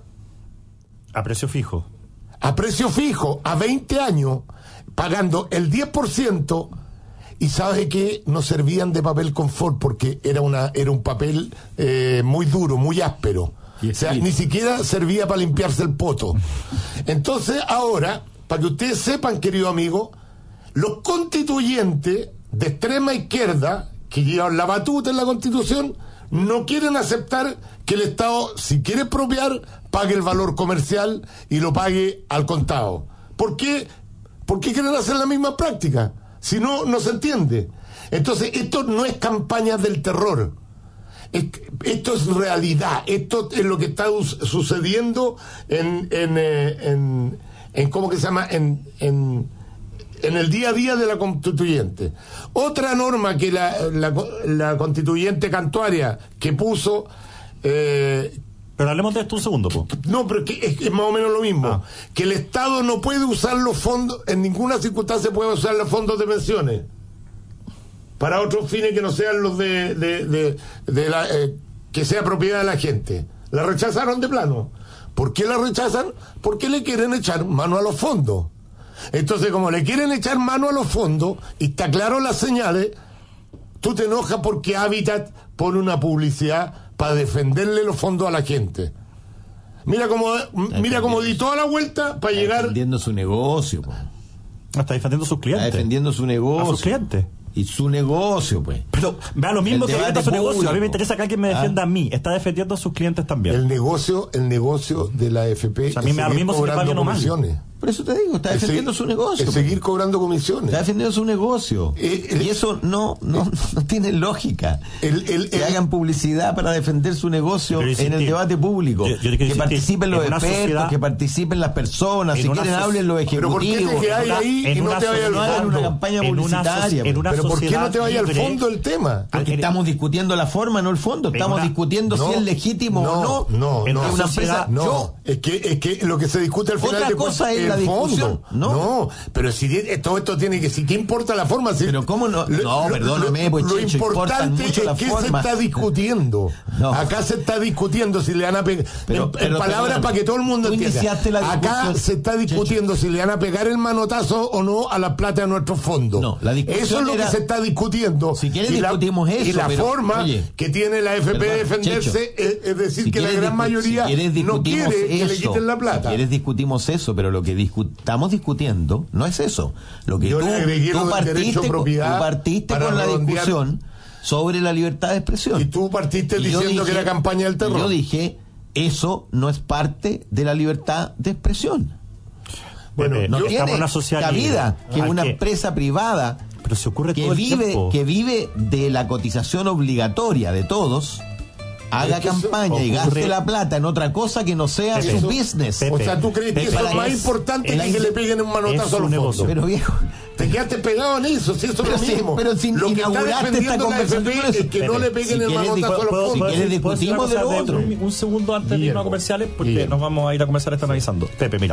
A precio fijo. A precio fijo, a veinte años, pagando el diez por ciento. Y sabe que no servían de papel confort porque era una era un papel eh, muy duro, muy áspero. O sea, ni siquiera servía para limpiarse el poto. Entonces, ahora, para que ustedes sepan, querido amigo, los constituyentes de extrema izquierda, que llevan la batuta en la Constitución, no quieren aceptar que el Estado, si quiere expropiar, pague el valor comercial y lo pague al contado. ¿Por qué? ¿Por qué quieren hacer la misma práctica? Si no, no se entiende. Entonces, esto no es campaña del terror. Es, esto es realidad. Esto es lo que está sucediendo en, en, eh, en, en ¿cómo que se llama? En, en, en el día a día de la constituyente. Otra norma que la, la, la constituyente Cantuaria que puso... Eh, Pero hablemos de esto un segundo, po. No, pero que es, es más o menos lo mismo. Ah. Que el Estado no puede usar los fondos, en ninguna circunstancia puede usar los fondos de pensiones para otros fines que no sean los de, de, de, de la, eh, que sea propiedad de la gente. La rechazaron de plano. ¿Por qué la rechazan? Porque le quieren echar mano a los fondos. Entonces, como le quieren echar mano a los fondos, y está claro las señales, tú te enojas porque Habitat pone una publicidad para defenderle los fondos a la gente. Mira cómo mira cómo di toda la vuelta para está llegar... defendiendo su negocio, pues. Está defendiendo a sus clientes. Está defendiendo su negocio. A sus clientes. Y su negocio, pues. Pero vea lo mismo que defienda su negocio. A mí me interesa que alguien me defienda ah. a mí. Está defendiendo a sus clientes también. El negocio, el negocio de la A F P. O sea, a mí me da lo mismo si me va bien o mal. Por eso te digo, está defendiendo seguir, su negocio. Es seguir cobrando comisiones. Está defendiendo su negocio. Eh, el, y eso no no, eh, no tiene lógica. El, el, que el, hagan publicidad para defender su negocio en el debate público. Yo, yo que que participen los expertos, sociedad, que participen las personas. Si quieren, hablen los ejecutivos. Pero ¿por qué te quedas ahí y no te vayas al fondo? Una campaña publicitaria. Pero ¿por qué no te vayas al fondo del tema? Porque estamos discutiendo la forma, no el fondo. Estamos discutiendo si es legítimo o no. No, no. Una empresa. No, es que lo que se discute al final de cuentas es la discusión. No. no, pero si todo esto tiene que... Si, ¿qué importa la forma? Si, pero ¿cómo no? No, lo, perdóname, pues, Lo Checho, importante es que se está discutiendo. No. Acá se está discutiendo si le van a pegar... En, en palabras para que todo el mundo entienda. Acá se está discutiendo Checho. si le van a pegar el manotazo o no a la plata de nuestros fondos. No, la discusión Eso es lo era, que se está discutiendo. Si quieren discutimos la, eso. Y la pero, forma oye, que tiene la A F P de defenderse es, es decir si que la gran mayoría si no quiere eso, que le quiten la plata. Si quieres discutimos eso, pero lo que discu- estamos discutiendo no es eso. Lo que Yo tú, tú partiste, con, tú partiste con la redondear. discusión sobre la libertad de expresión. Y tú partiste y diciendo dije, que era campaña del terror. Yo dije, eso no es parte de la libertad de expresión. Bueno, no yo, tiene una sociedad cabida que una que, empresa privada pero se ocurre que todo el vive tiempo. que vive de la cotización obligatoria de todos haga campaña y gaste la plata en otra cosa que no sea Pepe, su business. Pepe, o sea, ¿tú crees Pepe, que eso es más es, importante es, que, que le peguen un manotazo a los fondos? Pero viejo, te quedaste pegado en eso, si eso pero es lo si, mismo. Pero si lo que está defendiendo la A F P es que Pepe, no le peguen si el manotazo a los fondos. Si quieres discutimos de lo otro. Un, un segundo antes de irnos a comerciales, porque Guillermo. nos vamos a ir a comerciales, están analizando. Pepe, mira.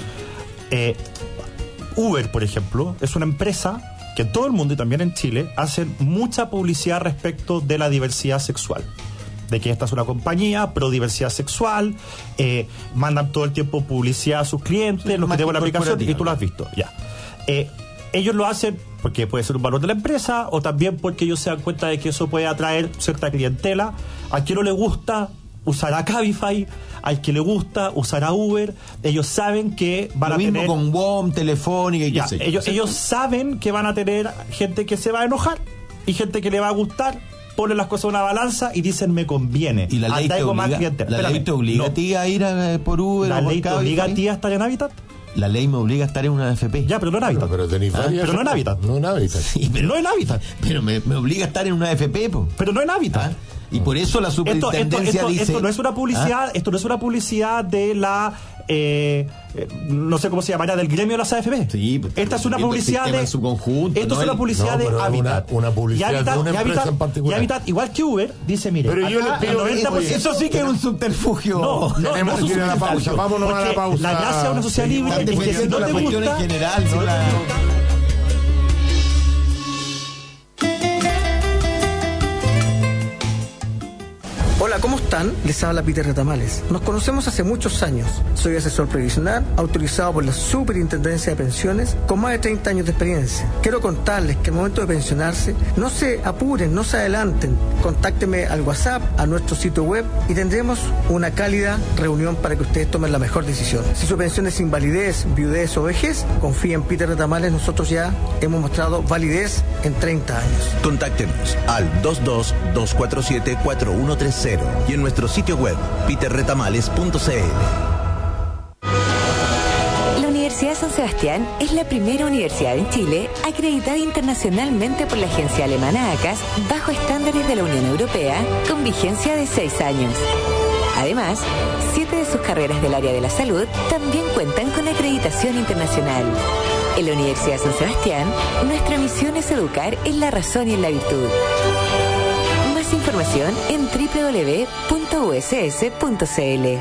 Eh, Uber, por ejemplo, es una empresa que en todo el mundo y también en Chile hacen mucha publicidad respecto de la diversidad sexual. De que esta es una compañía pro diversidad sexual, eh, mandan todo el tiempo publicidad a sus clientes, sí, los que tengo la aplicación, y tú lo has visto, ya. Eh, ellos lo hacen porque puede ser un valor de la empresa, o también porque ellos se dan cuenta de que eso puede atraer cierta clientela. ¿A quién no le gusta usará Cabify, al que le gusta usará Uber. Ellos saben que van Lo a mismo tener con W O M, Telefónica y ya, qué sé yo, ellos, ¿cierto? ellos saben que van a tener gente que se va a enojar y gente que le va a gustar. Ponen las cosas en una balanza y dicen me conviene. ¿Y la ley te Atraigo más obliga, clientela. la ley Espérame, te obliga no. a ti a ir a, por Uber ¿La o por ley te Cabify? obliga a ti a estar en Habitat? La ley me obliga a estar en una A F P. Ya, pero no en Habitat. Pero tenéis Ah, varias- pero no en Habitat. No en Habitat. Sí, pero, No en Habitat. pero me, me obliga a estar en una A F P, po. Pero no en Habitat. ¿Ah? Y por eso la Esto, esto, superintendencia esto, dice... esto no es una publicidad, ¿Ah? esto no es una publicidad de la eh, eh, no sé cómo se llamará, del gremio de las A F P. Sí, pues, esta es una viendo el publicidad sistema de en su conjunto, esto no es una el- publicidad no, de pero es Habitat. una- una publicidad y Habitat, de una y empresa Habitat- en particular. y Habitat, igual que Uber, dice, mire, Pero yo acá les pido- el noventa por ciento Eso sí que es un subterfugio. No, no, Tenemos no que es ir a la un pausa. subterfugio, Vámonos a la porque pausa. La gracia de una sociedad libre Están es que si defendiendo no la te cuestión gusta, en general, si no no te la... gusta, Hola, ¿cómo están? Les habla Peter Retamales. Nos conocemos hace muchos años. Soy asesor previsional, autorizado por la Superintendencia de Pensiones, con más de treinta años de experiencia. Quiero contarles que al momento de pensionarse, no se apuren, no se adelanten. Contáctenme al WhatsApp, a nuestro sitio web y tendremos una cálida reunión para que ustedes tomen la mejor decisión. Si su pensión es invalidez, viudez o vejez, confía en Peter Retamales. Nosotros ya hemos mostrado validez en treinta años. Contáctenos al dos dos dos cuatro siete cuatro uno tres cero y en nuestro sitio web peter retamales punto c l. La Universidad San Sebastián es la primera universidad en Chile acreditada internacionalmente por la agencia alemana A C A S bajo estándares de la Unión Europea con vigencia de seis años. Además, siete de sus carreras del área de la salud también cuentan con acreditación internacional. En la Universidad San Sebastián, nuestra misión es educar en la razón y en la virtud. Más información en doble u doble u doble u punto u s s punto c l.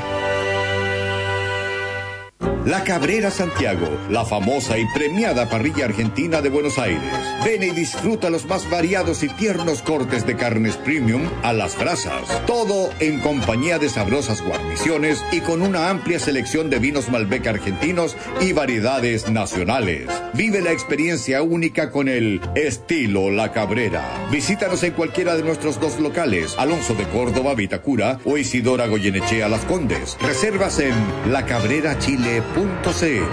La Cabrera Santiago, la famosa y premiada parrilla argentina de Buenos Aires. Ven y disfruta los más variados y tiernos cortes de carnes premium a las brasas. Todo en compañía de sabrosas guarniciones y con una amplia selección de vinos Malbec argentinos y variedades nacionales. Vive la experiencia única con el estilo La Cabrera. Visítanos en cualquiera de nuestros dos locales, Alonso de Córdoba, Vitacura o Isidora Goyenechea, Las Condes. Reservas en la cabrera chile punto c l.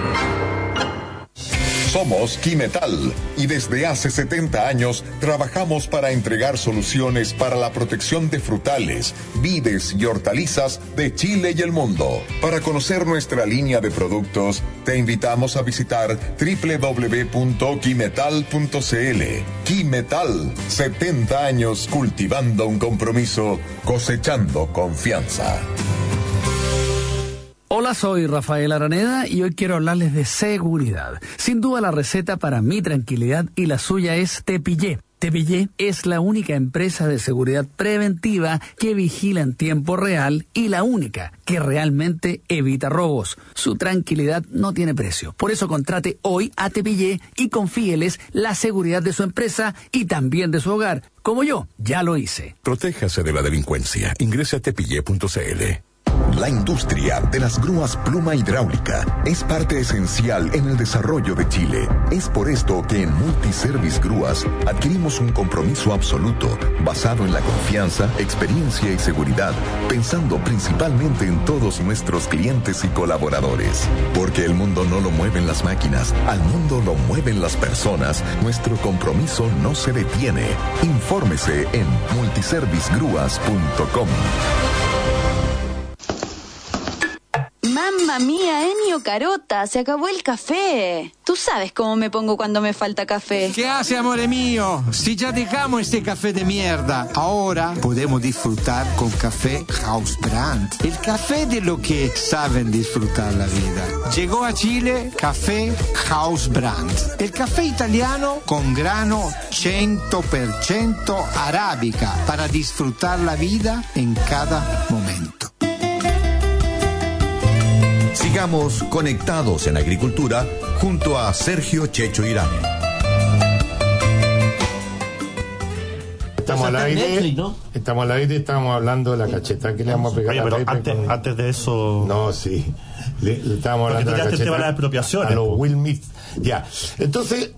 Somos Quimetal y desde hace setenta años trabajamos para entregar soluciones para la protección de frutales, vides y hortalizas de Chile y el mundo. Para conocer nuestra línea de productos, te invitamos a visitar doble u doble u doble u punto quimetal punto c l. Quimetal, setenta años cultivando un compromiso, cosechando confianza. Hola, soy Rafael Araneda y hoy quiero hablarles de seguridad. Sin duda la receta para mi tranquilidad y la suya es Tepillé. Tepillé es la única empresa de seguridad preventiva que vigila en tiempo real y la única que realmente evita robos. Su tranquilidad no tiene precio. Por eso contrate hoy a Tepillé y confíeles la seguridad de su empresa y también de su hogar. Como yo, ya lo hice. Protéjase de la delincuencia. Ingrese a tepillé punto c l. La industria de las grúas pluma hidráulica es parte esencial en el desarrollo de Chile. Es por esto que en Multiservice Grúas adquirimos un compromiso absoluto basado en la confianza, experiencia y seguridad, pensando principalmente en todos nuestros clientes y colaboradores. Porque el mundo no lo mueven las máquinas, al mundo lo mueven las personas. Nuestro compromiso no se detiene. Infórmese en multiservice grúas punto com. Mamma mía, Ennio Carota, se acabó el café. Tú sabes cómo me pongo cuando me falta café. ¿Qué hace, amore mío? Si ya dejamos este café de mierda, ahora podemos disfrutar con café House Brand. El café de lo que saben disfrutar la vida. Llegó a Chile Café House Brand. El café italiano con grano cien por ciento arábica para disfrutar la vida en cada momento. Sigamos conectados en agricultura junto a Sergio Checho Irán. Estamos al aire, Netflix, ¿no? Estamos al aire, estamos hablando de la cacheta que le vamos a pegar. Oye, a pero Pepe antes, con... antes de eso... No, sí. Le, le estábamos hablando de la Porque tú ya te cacheta tema de las expropiaciones. a los Will Smith. Ya. Entonces,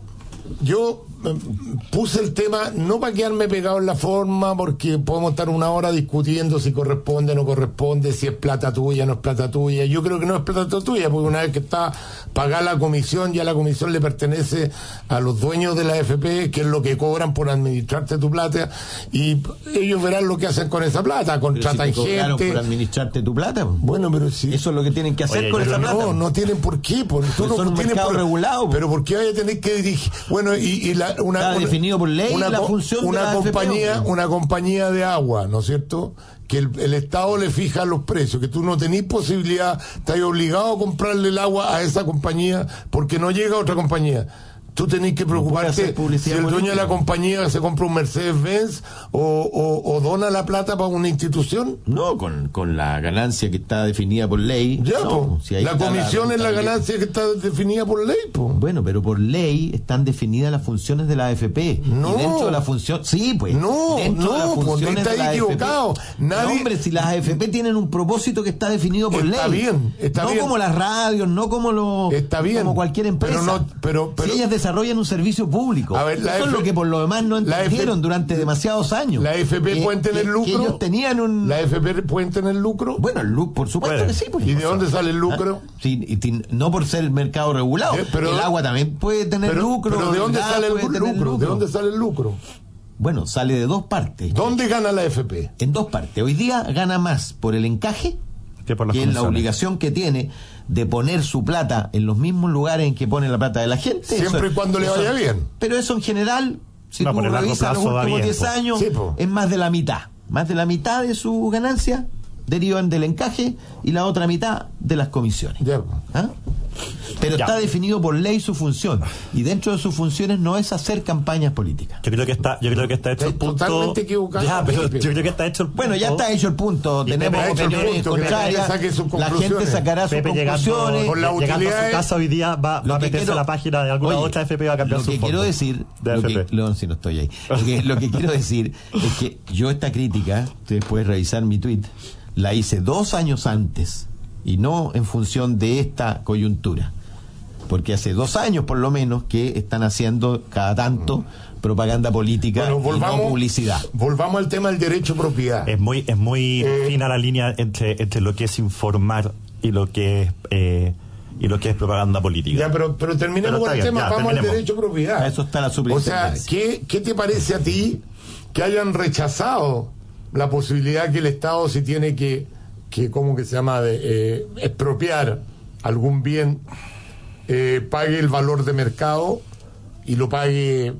yo eh, puse el tema no para quedarme pegado en la forma, porque podemos estar una hora discutiendo si corresponde o no corresponde, si es plata tuya o no es plata tuya. Yo creo que no es plata tuya, porque una vez que está pagada la comisión, ya la comisión le pertenece a los dueños de la A F P, que es lo que cobran por administrarte tu plata, y ellos verán lo que hacen con esa plata, contratan si gente. Por administrarte tu plata. Bueno, pero si eso es lo que tienen que hacer. Oye, con esa no, plata. No, no tienen por qué, por, tú no son un tienes mercado por, regulado. Pero ¿por qué vaya a tener que dirigir? Bueno, y, y la, una, está una, definido por ley una, la función una de la compañía, A F P, una compañía de agua, ¿no es cierto? Que el, el Estado le fija los precios, que tú no tenés posibilidad, estás obligado a comprarle el agua a esa compañía porque no llega otra compañía. Tú tenés que preocuparte no si el dueño de la compañía se compra un Mercedes-Benz o, o, o dona la plata para una institución. No, con, con la ganancia que está definida por ley. Ya, no, po. Si la comisión la, es la ganancia que está definida por ley. Po. Bueno, pero por ley están definidas las funciones de la A F P. No. Y dentro de la función... Sí, pues. No, dentro no, de las funciones está de la equivocado. A F P, Nadie... No, hombre, si las A F P tienen un propósito que está definido por está ley. Bien, está no bien. como las radios, no como, lo, está bien. como cualquier empresa. Pero no, pero, pero... Si ellas desarrollan un servicio público. A ver, la Eso F... es lo que por lo demás no entendieron F... durante demasiados años. La A F P eh, pueden tener que, lucro. Que ellos tenían un... La A F P pueden tener lucro. Bueno, el lucro, por supuesto Puede. que sí. Pues, ¿Y de dónde sale el lucro? ¿Ah? Sí, y, no por ser mercado regulado. Eh, pero, el agua también puede tener pero, lucro. Pero ¿de dónde sale el lucro? lucro? ¿De dónde sale el lucro? Bueno, sale de dos partes. ¿Dónde gana la A F P? En dos partes. Hoy día gana más por el encaje, que, por que es la obligación que tiene de poner su plata en los mismos lugares en que pone la plata de la gente. Siempre eso, y cuando le eso, vaya bien. Pero eso en general, si no, tú revisas los últimos diez años, sí, es más de la mitad. Más de la mitad de su ganancia derivan del encaje y la otra mitad de las comisiones. Ya. ¿Ah? Pero ya. Está definido por ley su función, y dentro de sus funciones no es hacer campañas políticas. Yo creo que está, yo creo que está hecho el punto. Totalmente equivocado. Ya, pero yo creo que está hecho el punto. Bueno, ya está hecho el punto. Y tenemos Pepe opiniones contrarias. La, la gente sacará sus Pepe conclusiones. Llegando, la llegando a su casa hoy día va, va a meterse quiero, a la página de alguna oye, otra A F P y va a cambiar lo su que quiero decir, de lo que, lo, si no estoy ahí. Lo que, lo que quiero decir es que yo esta crítica, ustedes pueden revisar mi tweet, la hice dos años antes y no en función de esta coyuntura, porque hace dos años por lo menos que están haciendo cada tanto propaganda política, bueno, volvamos, y no publicidad. Volvamos al tema del derecho a propiedad. Es muy es muy eh, fina la línea entre entre lo que es informar y lo que es eh, y lo que es propaganda política. Ya, pero pero terminemos con el tema, ya, vamos terminemos. al derecho a propiedad. A eso está la superintendencia. O sea, ¿qué qué te parece a ti que hayan rechazado la posibilidad que el Estado, si tiene que, que ¿cómo que se llama?, de eh, expropiar algún bien, eh, pague el valor de mercado y lo pague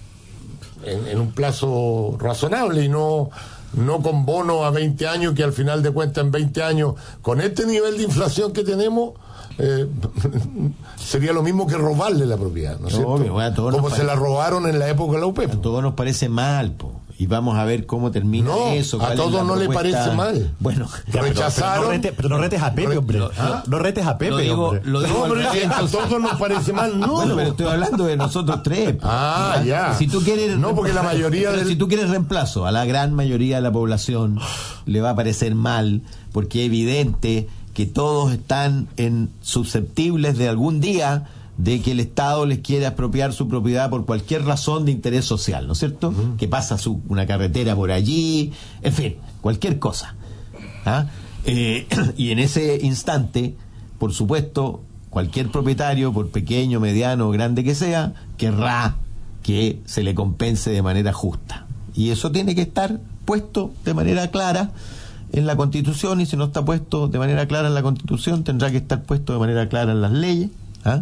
en, en un plazo razonable y no no con bono a veinte años, que al final de cuentas en veinte años, con este nivel de inflación que tenemos, eh, sería lo mismo que robarle la propiedad, ¿no es cierto? Obvio, bueno, como se parece, la robaron en la época de la U P E P. A todos nos parece mal, po. Y vamos a ver cómo termina no, eso. A todos no le parece mal. Bueno, ya, rechazaron. Pero no, rete, pero no retes a Pepe, hombre. Lo, ¿ah? No retes a Pepe, lo digo, hombre. Lo digo no, pero a todos nos parece mal, no. Bueno, pero estoy hablando de nosotros tres. Ah, ¿verdad? Ya. Si tú quieres, no, porque la mayoría del... si tú quieres reemplazo, a la gran mayoría de la población le va a parecer mal, porque es evidente que todos están en susceptibles de algún día de que el Estado les quiere expropiar su propiedad por cualquier razón de interés social, ¿no es cierto? Uh-huh. Que pasa su, una carretera por allí, en fin, cualquier cosa. ¿Ah? Eh, y en ese instante, por supuesto, cualquier propietario, por pequeño, mediano o grande que sea, querrá que se le compense de manera justa. Y eso tiene que estar puesto de manera clara en la Constitución, y si no está puesto de manera clara en la Constitución, tendrá que estar puesto de manera clara en las leyes. ¿Ah?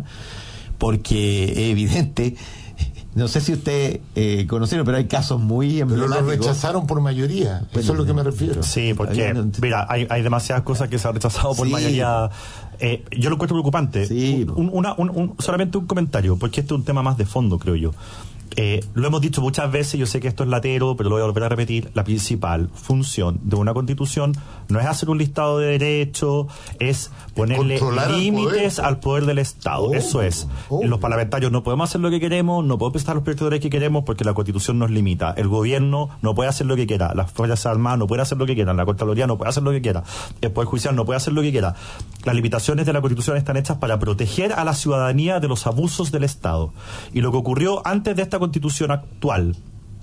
Porque es evidente, no sé si usted eh, conocieron, pero hay casos muy emblemáticos. Pero lo rechazaron por mayoría, bueno, eso es lo que me refiero. Sí, porque, mira, hay, hay demasiadas cosas que se han rechazado por sí. mayoría. Eh, yo lo encuentro preocupante. Sí, un, una, un, un, solamente un comentario, porque este es un tema más de fondo, creo yo. Eh, lo hemos dicho muchas veces, yo sé que esto es latero, pero lo voy a volver a repetir. La principal función de una constitución no es hacer un listado de derechos, es ponerle límites poder. al poder del Estado. Oh, Eso es. Oh. Los parlamentarios no podemos hacer lo que queremos, no podemos presentar los proyectos de ley que queremos porque la constitución nos limita. El gobierno no puede hacer lo que quiera, las Fuerzas Armadas no pueden hacer lo que quieran, la Contraloría no puede hacer lo que quiera, el Poder Judicial no puede hacer lo que quiera. Las limitaciones de la constitución están hechas para proteger a la ciudadanía de los abusos del Estado. Y lo que ocurrió antes de esta constitución actual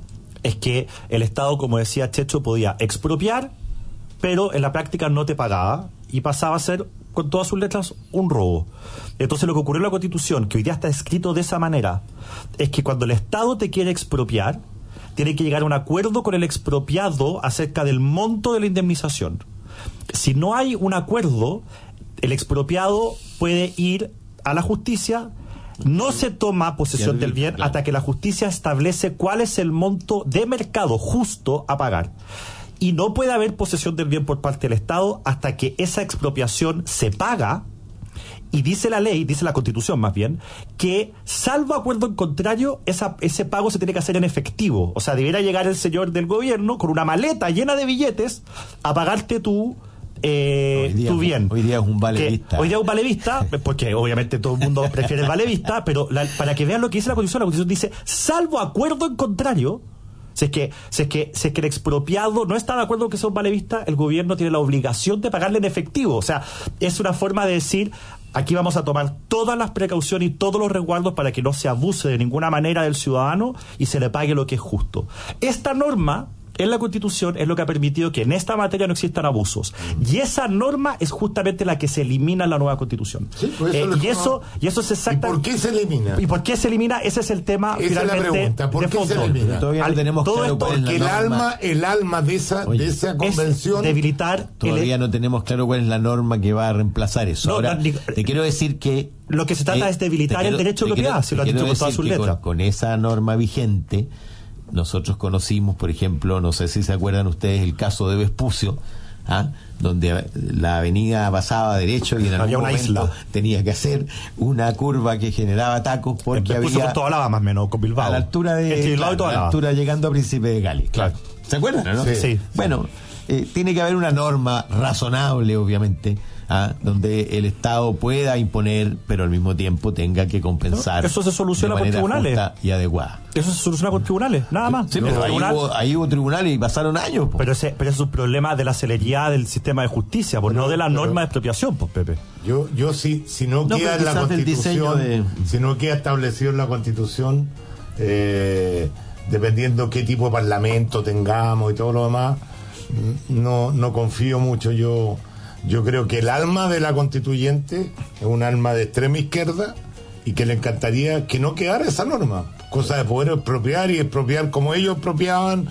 es que el Estado, como decía Checho, podía expropiar, pero en la práctica no te pagaba y pasaba a ser, con todas sus letras, un robo. Entonces lo que ocurrió en la Constitución, que hoy día está escrito de esa manera, es que cuando el Estado te quiere expropiar, tiene que llegar a un acuerdo con el expropiado acerca del monto de la indemnización. Si no hay un acuerdo, el expropiado puede ir a la justicia. No se toma posesión del bien claro. hasta que la justicia establece cuál es el monto de mercado justo a pagar. Y no puede haber posesión del bien por parte del Estado hasta que esa expropiación se paga. Y dice la ley, dice la Constitución más bien, que salvo acuerdo en contrario, esa, ese pago se tiene que hacer en efectivo. O sea, debiera llegar el señor del gobierno con una maleta llena de billetes a pagarte tu... Eh, día, tu bien. Hoy día es un valevista. Hoy día es un valevista, porque obviamente todo el mundo prefiere el valevista, pero la, para que vean lo que dice la Constitución, la Constitución dice, salvo acuerdo en contrario, si es que, si es que, si es que el expropiado no está de acuerdo con que sea un valevista, el gobierno tiene la obligación de pagarle en efectivo. O sea, es una forma de decir, aquí vamos a tomar todas las precauciones y todos los resguardos para que no se abuse de ninguna manera del ciudadano y se le pague lo que es justo. Esta norma en la Constitución es lo que ha permitido que en esta materia no existan abusos. Y esa norma es justamente la que se elimina en la nueva Constitución. Sí, pues eso eh, y, eso, y eso es exactamente... ¿Y por qué se elimina? ¿Y por qué se elimina? Ese es el tema Esa finalmente es la pregunta. ¿Por de qué fondo. se elimina? Todavía no tenemos todo claro esto, cuál es Porque el la norma. alma, el alma de esa, Oye, de esa convención... Es debilitar... Todavía el... no tenemos claro cuál es la norma que va a reemplazar eso. No, Ahora, no, ni... te quiero decir que... Lo que se trata eh, es debilitar quiero, el derecho de propiedad, si lo han dicho con todas sus letras. Con, con esa norma vigente, nosotros conocimos, por ejemplo, no sé si se acuerdan ustedes, el caso de Vespucio, ¿ah? donde la avenida pasaba derecho y en algún había una momento isla. tenía que hacer una curva que generaba tacos porque había... con toda la más o menos, con Bilbao. A la altura de... Bilbao claro, y toda a la altura llegando a Príncipe de Gales. Claro. ¿Se acuerdan, no? Sí. sí. Bueno, eh, tiene que haber una norma razonable, obviamente, ¿ah? donde el Estado pueda imponer, pero al mismo tiempo tenga que compensar. No, eso se soluciona de con manera tribunales. justa y adecuada. Eso se soluciona con tribunales, nada más. Sí, pero ahí, tribunal... hubo, ahí hubo tribunales y pasaron años. Po. Pero ese, pero ese es un problema de la celeridad del sistema de justicia, pues, no de la pero, norma de expropiación, pues, Pepe. Yo, yo si, si no, No, queda en la Constitución, de... si no queda establecido en la Constitución, eh, dependiendo qué tipo de parlamento tengamos y todo lo demás, no, no confío mucho. Yo, yo creo que el alma de la constituyente es un alma de extrema izquierda y que le encantaría que no quedara esa norma, cosa de poder expropiar y expropiar como ellos expropiaban,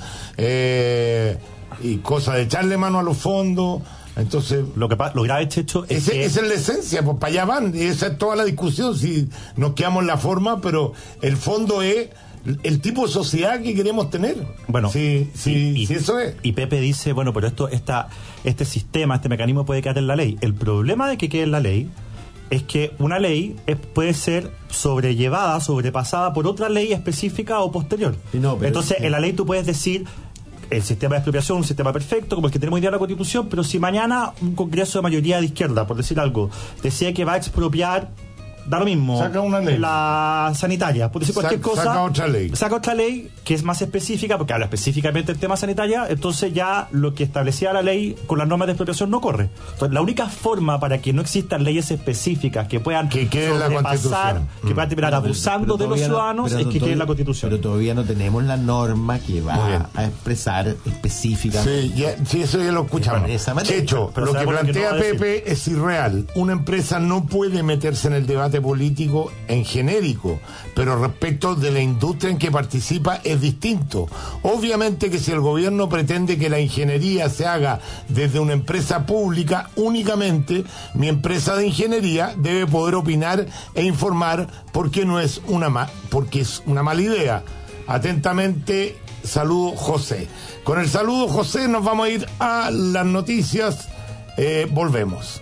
eh, y cosa de echarle mano a los fondos. Entonces, lo que lo grave es hecho es ese, que... esa es la esencia, pues para allá van, y esa es toda la discusión, si nos quedamos en la forma, pero el fondo es el tipo de sociedad que queremos tener. Bueno, sí, sí, y, sí, eso es. Y Pepe dice, bueno, pero esto, esta, este sistema, este mecanismo puede quedar en la ley. El problema de que quede en la ley es que una ley es, puede ser sobrellevada, sobrepasada por otra ley específica o posterior. No, pero, Entonces, sí. en la ley tú puedes decir, el sistema de expropiación es un sistema perfecto, como el que tenemos hoy día en la Constitución, pero si mañana un congreso de mayoría de izquierda, por decir algo, decide que va a expropiar, da lo mismo, saca una ley, la sanitaria, por decir cualquier Sa- cosa, saca otra ley, saca otra ley que es más específica, porque habla específicamente del tema sanitaria, entonces ya lo que establecía la ley con las normas de expropiación no corre. Entonces, la única forma para que no existan leyes específicas que puedan que quede en la Constitución, que puedan terminar abusando de los ciudadanos, no, es que todavía, quede en la Constitución. Pero todavía no tenemos la norma que va a expresar específicamente. Sí, ya, sí, eso ya lo escuchamos. Checho, lo que plantea que no Pepe es irreal. Una empresa no puede meterse en el debate político en genérico, pero respecto de la industria en que participa es distinto. Obviamente que si el gobierno pretende que la ingeniería se haga desde una empresa pública únicamente, mi empresa de ingeniería debe poder opinar e informar porque no es una ma- porque es una mala idea. Atentamente, saludo José. Con el saludo José nos vamos a ir a las noticias. Eh, volvemos.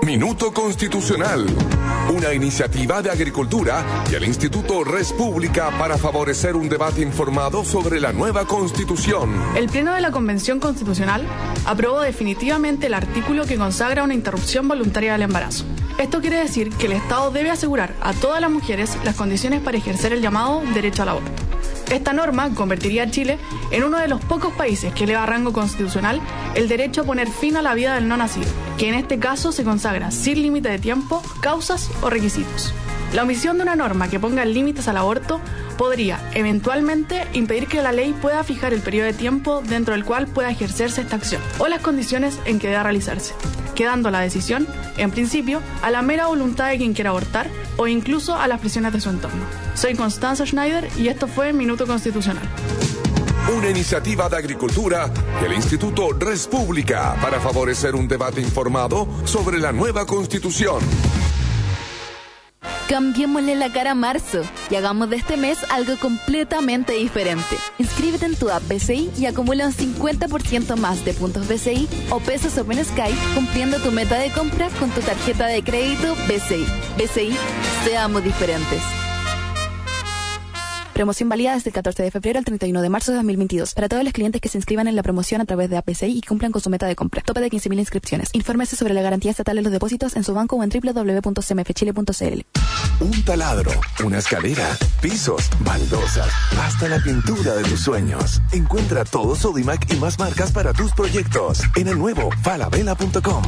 Minuto Constitucional, una iniciativa de Agricultura y el Instituto Res Pública para favorecer un debate informado sobre la nueva Constitución. El Pleno de la Convención Constitucional aprobó definitivamente el artículo que consagra una interrupción voluntaria del embarazo. Esto quiere decir que el Estado debe asegurar a todas las mujeres las condiciones para ejercer el llamado derecho al aborto. Esta norma convertiría a Chile en uno de los pocos países que eleva a rango constitucional el derecho a poner fin a la vida del no nacido, que en este caso se consagra sin límite de tiempo, causas o requisitos. La omisión de una norma que ponga límites al aborto podría, eventualmente, impedir que la ley pueda fijar el periodo de tiempo dentro del cual pueda ejercerse esta acción, o las condiciones en que deba realizarse, quedando la decisión, en principio, a la mera voluntad de quien quiera abortar o incluso a las presiones de su entorno. Soy Constanza Schneider y esto fue Minuto Constitucional. Una iniciativa de Agricultura y el Instituto Res Pública para favorecer un debate informado sobre la nueva Constitución. Cambiémosle la cara a marzo y hagamos de este mes algo completamente diferente. Inscríbete en tu app B C I y acumula un cincuenta por ciento más de puntos B C I o pesos Open Sky cumpliendo tu meta de compra con tu tarjeta de crédito B C I. B C I, seamos diferentes. Promoción válida desde el catorce de febrero al treinta y uno de marzo de dos mil veintidós. Para todos los clientes que se inscriban en la promoción a través de A P C I y cumplan con su meta de compra. Tope de quince mil inscripciones. Infórmese sobre la garantía estatal de los depósitos en su banco o en doble u doble u doble u punto c m f chile punto c l. Un taladro, una escalera, pisos, baldosas, hasta la pintura de tus sueños. Encuentra todo Sodimac y más marcas para tus proyectos en el nuevo falabella punto com.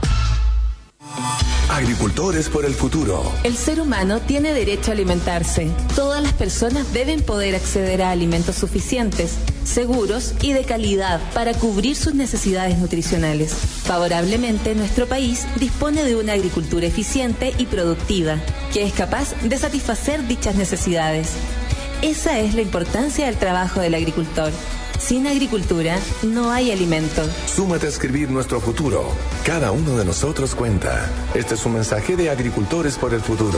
Agricultores por el futuro. El ser humano tiene derecho a alimentarse. Todas las personas deben poder acceder a alimentos suficientes, seguros y de calidad para cubrir sus necesidades nutricionales. Favorablemente, nuestro país dispone de una agricultura eficiente y productiva, que es capaz de satisfacer dichas necesidades. Esa es la importancia del trabajo del agricultor. Sin agricultura, no hay alimento. Súmate a escribir nuestro futuro. Cada uno de nosotros cuenta. Este es un mensaje de Agricultores por el Futuro.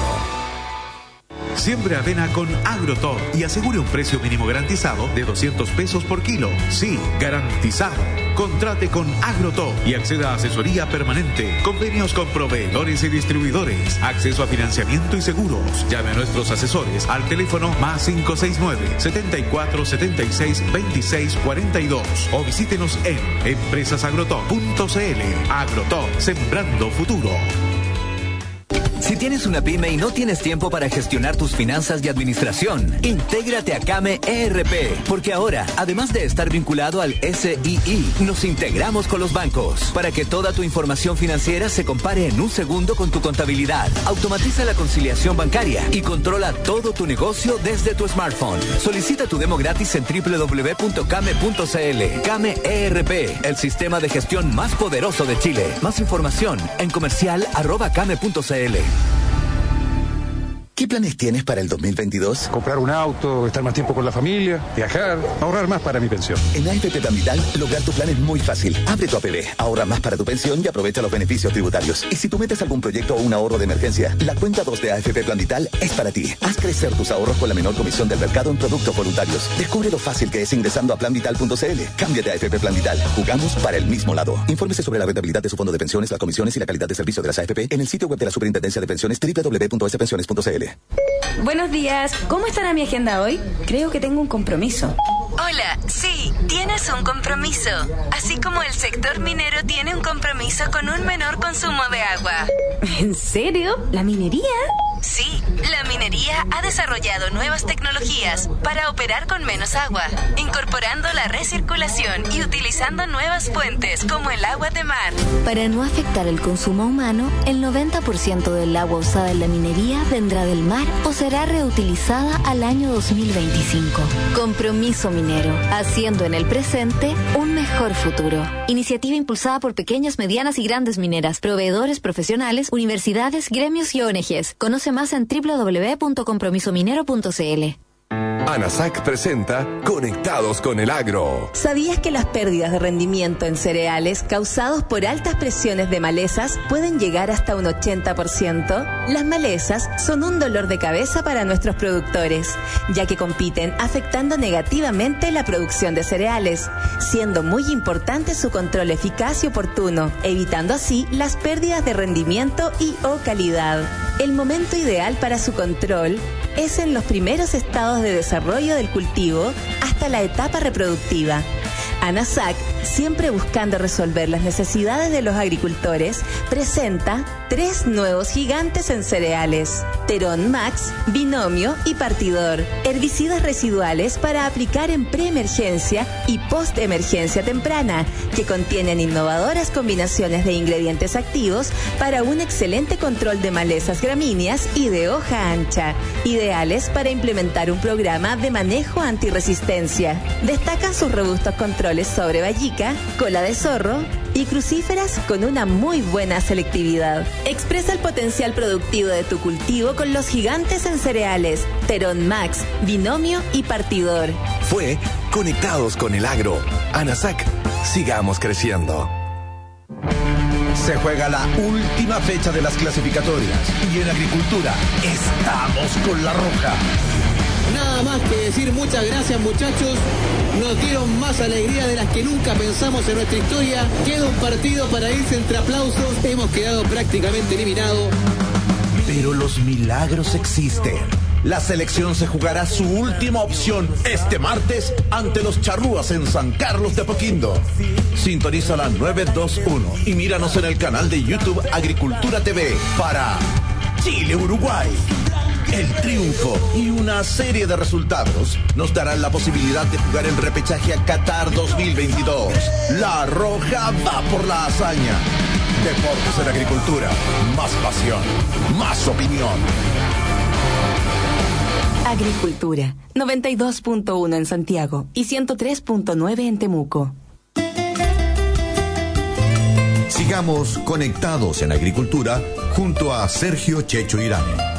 Siembre avena con Agrotop y asegure un precio mínimo garantizado de doscientos pesos por kilo. Sí, garantizado. Contrate con Agrotop y acceda a asesoría permanente, convenios con proveedores y distribuidores, acceso a financiamiento y seguros. Llame a nuestros asesores al teléfono más cinco seis nueve, setenta y cuatro, setenta y seis, veintiséis cuarenta y dos o visítenos en empresas agrotop punto c l. Agrotop, sembrando futuro. Si tienes una pyme y no tienes tiempo para gestionar tus finanzas y administración, intégrate a Came E R P, porque ahora, además de estar vinculado al S I I, nos integramos con los bancos para que toda tu información financiera se compare en un segundo con tu contabilidad. Automatiza la conciliación bancaria y controla todo tu negocio desde tu smartphone. Solicita tu demo gratis en doble u doble u doble u punto came punto c l. Came E R P, el sistema de gestión más poderoso de Chile. Más información en comercial arroba came punto c l. ¿Qué planes tienes para el dos mil veintidós? Comprar un auto, estar más tiempo con la familia, viajar, ahorrar más para mi pensión. En A F P Plan Vital, lograr tu plan es muy fácil. Abre tu A P B, ahorra más para tu pensión y aprovecha los beneficios tributarios. Y si tú metes algún proyecto o un ahorro de emergencia, la cuenta dos de A F P Plan Vital es para ti. Haz crecer tus ahorros con la menor comisión del mercado en productos voluntarios. Descubre lo fácil que es ingresando a plan vital punto c l. Cámbiate a A F P Plan Vital. Jugamos para el mismo lado. Infórmese sobre la rentabilidad de su fondo de pensiones, las comisiones y la calidad de servicio de las A F P en el sitio web de la Superintendencia de Pensiones doble u doble u doble u punto s pensiones punto c l. Buenos días. ¿Cómo estará mi agenda hoy? Creo que tengo un compromiso. Hola, sí, tienes un compromiso. Así como el sector minero tiene un compromiso con un menor consumo de agua. ¿En serio? ¿La minería? Sí, la minería ha desarrollado nuevas tecnologías para operar con menos agua, incorporando la recirculación y utilizando nuevas fuentes como el agua de mar. Para no afectar el consumo humano, el noventa por ciento del agua usada en la minería vendrá del mar o será reutilizada al año dos mil veinticinco. Compromiso minero, haciendo en el presente un mejor futuro. Iniciativa impulsada por pequeñas, medianas y grandes mineras, proveedores profesionales, universidades, gremios y O N Ges. Conoce más en doble u doble u doble u punto compromiso minero punto c l. ANASAC presenta Conectados con el Agro. ¿Sabías que las pérdidas de rendimiento en cereales causados por altas presiones de malezas pueden llegar hasta un ochenta por ciento? Las malezas son un dolor de cabeza para nuestros productores, ya que compiten afectando negativamente la producción de cereales, siendo muy importante su control eficaz y oportuno, evitando así las pérdidas de rendimiento y o calidad. El momento ideal para su control es en los primeros estados de desarrollo del cultivo hasta la etapa reproductiva. ANASAC, siempre buscando resolver las necesidades de los agricultores, presenta tres nuevos gigantes en cereales: Terón Max, Binomio y Partidor. Herbicidas residuales para aplicar en preemergencia y postemergencia temprana, que contienen innovadoras combinaciones de ingredientes activos para un excelente control de malezas gramíneas y de hoja ancha, ideales para implementar un programa de manejo antirresistencia. Destacan sus robustos controles sobre vallica, cola de zorro y crucíferas con una muy buena selectividad. Expresa el potencial productivo de tu cultivo con los gigantes en cereales: Terón Max, Binomio y Partidor. Fue Conectados con el Agro. ANASAC, sigamos creciendo. Se juega la última fecha de las clasificatorias y en agricultura estamos con la roja. Nada más que decir muchas gracias, muchachos. Nos dieron más alegría de las que nunca pensamos en nuestra historia. Queda un partido para irse entre aplausos. Hemos quedado prácticamente eliminados. Pero los milagros existen. La selección se jugará su última opción este martes ante los charrúas en San Carlos de Apoquindo. Sintoniza la nueve dos uno y míranos en el canal de YouTube Agricultura T V para Chile-Uruguay. El triunfo y una serie de resultados nos darán la posibilidad de jugar el repechaje a Qatar dos mil veintidós. La Roja va por la hazaña. Deportes en Agricultura. Más pasión. Más opinión. Agricultura, noventa y dos punto uno en Santiago y ciento tres punto nueve en Temuco. Sigamos conectados en Agricultura junto a Sergio Checho Irane.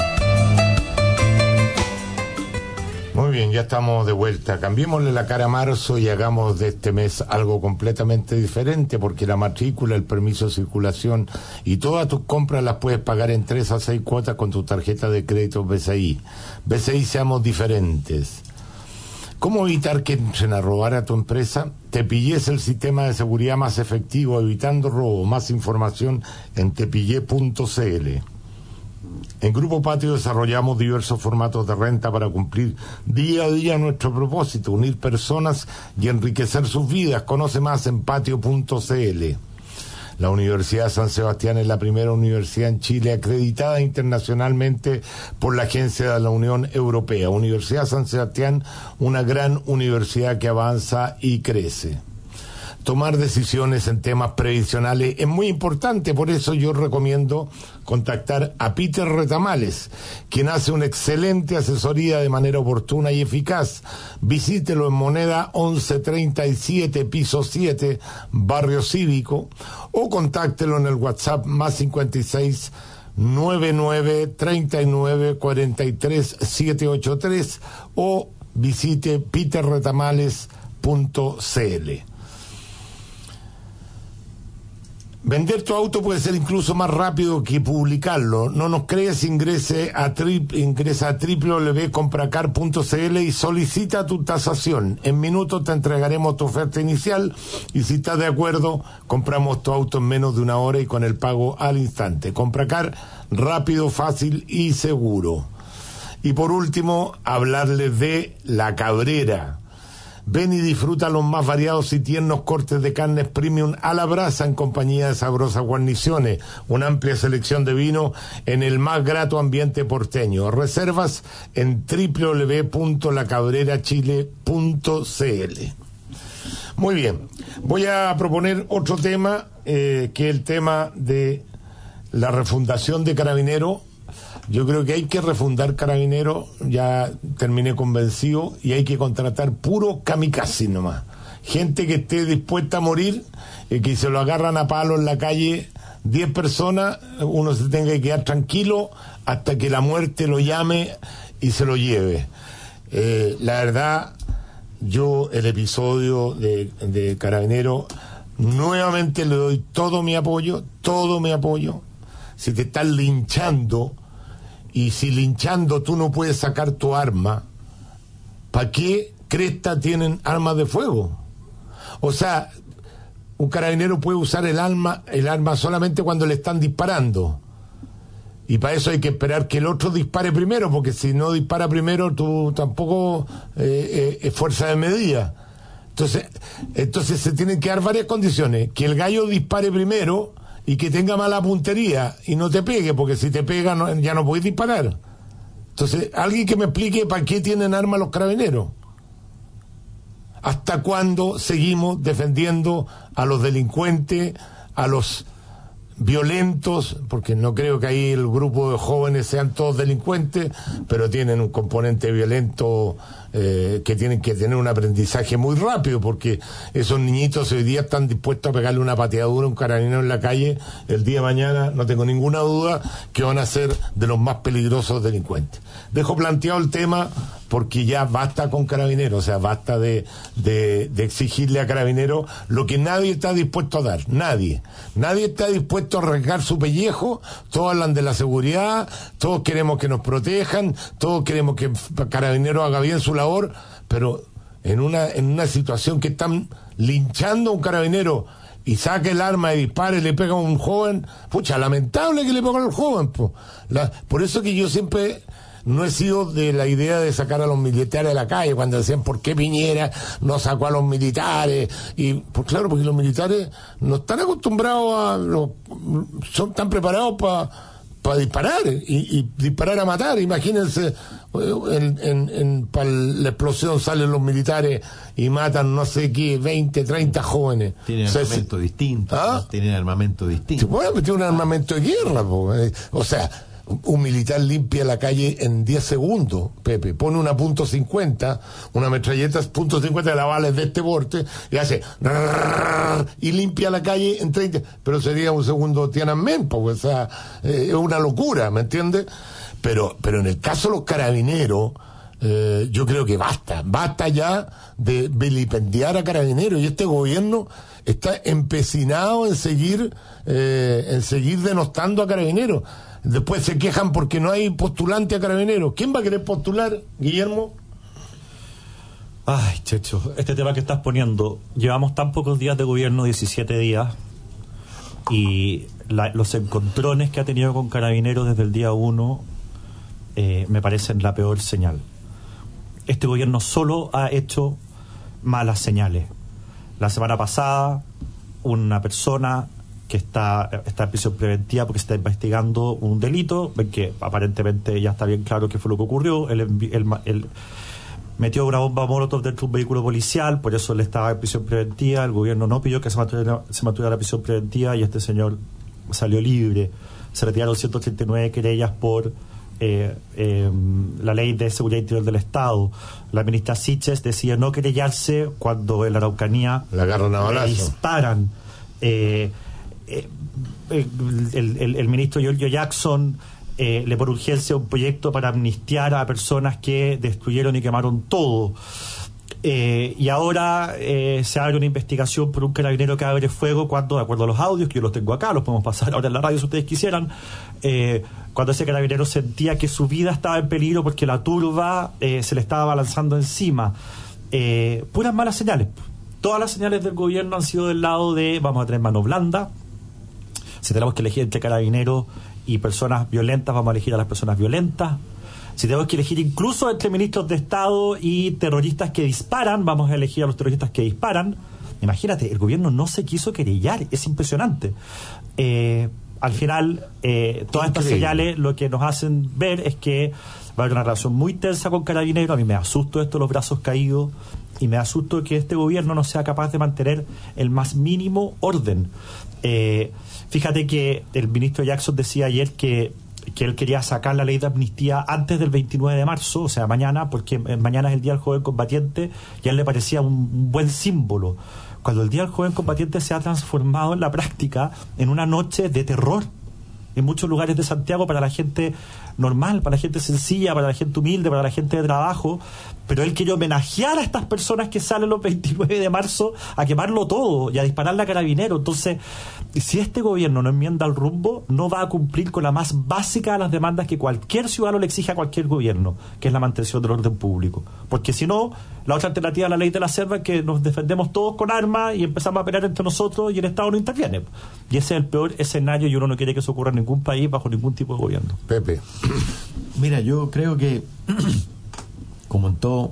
Muy bien, ya estamos de vuelta. Cambiémosle la cara a marzo y hagamos de este mes algo completamente diferente, porque la matrícula, el permiso de circulación y todas tus compras las puedes pagar en tres a seis cuotas con tu tarjeta de crédito B C I. B C I, seamos diferentes. ¿Cómo evitar que entren a robar a tu empresa? Tepillé es el sistema de seguridad más efectivo, evitando robo. Más información en tepillé punto c l. En Grupo Patio desarrollamos diversos formatos de renta para cumplir día a día nuestro propósito, unir personas y enriquecer sus vidas. Conoce más en patio punto c l. La Universidad de San Sebastián es la primera universidad en Chile acreditada internacionalmente por la Agencia de la Unión Europea. Universidad de San Sebastián, una gran universidad que avanza y crece. Tomar decisiones en temas previsionales es muy importante, por eso yo recomiendo contactar a Peter Retamales, quien hace una excelente asesoría de manera oportuna y eficaz. Visítelo en Moneda once treinta y siete, piso siete, Barrio Cívico, o contáctelo en el WhatsApp más cincuenta y seis, noventa y nueve, treinta y nueve, cuarenta y tres, setecientos ochenta y tres, o visite peter retamales punto c l. Vender tu auto puede ser incluso más rápido que publicarlo. No nos crees, ingrese a tri, ingresa a doble u doble u doble u punto compracar punto c l y solicita tu tasación. En minutos te entregaremos tu oferta inicial y si estás de acuerdo, compramos tu auto en menos de una hora y con el pago al instante. Compracar, rápido, fácil y seguro. Y por último, hablarles de La Cabrera. Ven y disfruta los más variados y tiernos cortes de carnes premium a la brasa en compañía de sabrosas guarniciones, una amplia selección de vino en el más grato ambiente porteño. Reservas en doble u doble u doble u punto la cabrera chile punto c l. Muy bien, voy a proponer otro tema, eh, que es el tema de la refundación de Carabineros. Yo creo que hay que refundar Carabineros, ya terminé convencido, y hay que contratar puro kamikaze nomás. Gente que esté dispuesta a morir, eh, que se lo agarran a palo en la calle, diez personas, uno se tenga que quedar tranquilo hasta que la muerte lo llame y se lo lleve. Eh, la verdad, yo el episodio de, de Carabinero, nuevamente le doy todo mi apoyo, todo mi apoyo. Si te están linchando, y si linchando tú no puedes sacar tu arma, ¿para qué cresta tienen armas de fuego? O sea, un carabinero puede usar el arma, el arma solamente cuando le están disparando. Y para eso hay que esperar que el otro dispare primero, porque si no dispara primero, tú tampoco eh, eh, es fuerza de medida. Entonces, entonces se tienen que dar varias condiciones. Que el gallo dispare primero y que tenga mala puntería y no te pegue, porque si te pega no, ya no puedes disparar. Entonces, alguien que me explique para qué tienen armas los carabineros. ¿Hasta cuándo seguimos defendiendo a los delincuentes, a los violentos? Porque no creo que ahí el grupo de jóvenes sean todos delincuentes, pero tienen un componente violento eh, que tienen que tener un aprendizaje muy rápido, porque esos niñitos hoy día están dispuestos a pegarle una pateadura a un carabinero en la calle. El día de mañana, no tengo ninguna duda, que van a ser de los más peligrosos delincuentes. Dejo planteado el tema porque ya basta con Carabineros, o sea, basta de, de, de exigirle a Carabineros lo que nadie está dispuesto a dar, nadie. Nadie está dispuesto a arriesgar su pellejo. Todos hablan de la seguridad, todos queremos que nos protejan, todos queremos que Carabineros haga bien su labor, pero en una, en una situación que están linchando a un carabinero y saca el arma y dispara y le pega a un joven, pucha, lamentable que le pega al joven, po. La, por eso que yo siempre no he sido de la idea de sacar a los militares de la calle, cuando decían por qué Piñera no sacó a los militares. Y pues claro, porque los militares no están acostumbrados a los, son tan preparados para pa disparar y, y disparar a matar. Imagínense, en, en, en para la explosión salen los militares y matan no sé qué, veinte, treinta jóvenes. Tienen o sea, armamento si, distinto. ¿ah? Tienen armamento distinto. Se puede meter un armamento de guerra, po. O sea, un militar limpia la calle en diez segundos, Pepe. Pone una punto cincuenta, una metralleta punto cincuenta de la bala de este porte, y hace y limpia la calle en treinta, pero sería un segundo Tiananmen, porque, o sea, eh, es una locura, ¿me entiendes? Pero, pero en el caso de los carabineros, eh, yo creo que basta, basta ya de vilipendiar a Carabineros, y este gobierno está empecinado en seguir, eh, en seguir denostando a Carabineros. Después se quejan porque no hay postulante a Carabineros. ¿Quién va a querer postular, Guillermo? Ay, Checho, este tema que estás poniendo, llevamos tan pocos días de gobierno, diecisiete días, y la, los encontrones que ha tenido con Carabineros desde el día uno eh, me parecen la peor señal. Este gobierno solo ha hecho malas señales. La semana pasada, una persona que está, está en prisión preventiva porque se está investigando un delito, que aparentemente ya está bien claro qué fue lo que ocurrió. Él, él, él, él metió una bomba molotov dentro de un vehículo policial, por eso él estaba en prisión preventiva. El gobierno no pidió que se mantuviera, se mantuviera la prisión preventiva, y este señor salió libre. Se retiraron ciento treinta y nueve querellas por eh, eh, la ley de seguridad interior del Estado. La ministra Siches decide no querellarse cuando en la Araucanía la agarran a balazo, disparan. Eh, Eh, el, el, el ministro Giorgio Jackson eh, le pone urgencia un proyecto para amnistiar a personas que destruyeron y quemaron todo. Eh, y ahora eh, se abre una investigación por un carabinero que abre fuego cuando, de acuerdo a los audios, que yo los tengo acá, los podemos pasar ahora en la radio si ustedes quisieran, eh, cuando ese carabinero sentía que su vida estaba en peligro porque la turba eh, se le estaba balanzando encima. Eh, puras malas señales. Todas las señales del gobierno han sido del lado de vamos a tener mano blanda. Si tenemos que elegir entre carabineros y personas violentas, vamos a elegir a las personas violentas. Si tenemos que elegir incluso entre ministros de Estado y terroristas que disparan, vamos a elegir a los terroristas que disparan. Imagínate, el gobierno no se quiso querellar, es impresionante. Eh, al final, eh, todas estas señales lo que nos hacen ver es que va a haber una relación muy tensa con Carabineros. A mí me asusto esto, los brazos caídos, y me asusto que este gobierno no sea capaz de mantener el más mínimo orden. Eh, fíjate que el ministro Jackson decía ayer que, que él quería sacar la ley de amnistía antes del veintinueve de marzo, o sea, mañana, porque mañana es el Día del Joven Combatiente, y a él le parecía un, un buen símbolo. Cuando el Día del Joven Combatiente se ha transformado en la práctica en una noche de terror. en muchos lugares de Santiago para la gente normal, para la gente sencilla, para la gente humilde, para la gente de trabajo, pero él quiere homenajear a estas personas que salen los veintinueve de marzo a quemarlo todo y a dispararle a Carabineros. Entonces, si este gobierno no enmienda el rumbo, no va a cumplir con la más básica de las demandas que cualquier ciudadano le exige a cualquier gobierno, que es la mantención del orden público. Porque si no, la otra alternativa a la ley de la selva es que nos defendemos todos con armas y empezamos a pelear entre nosotros y el Estado no interviene. Y ese es el peor escenario y uno no quiere que eso ocurra en ningún país bajo ningún tipo de gobierno. Pepe. Mira, yo creo que, como en todo,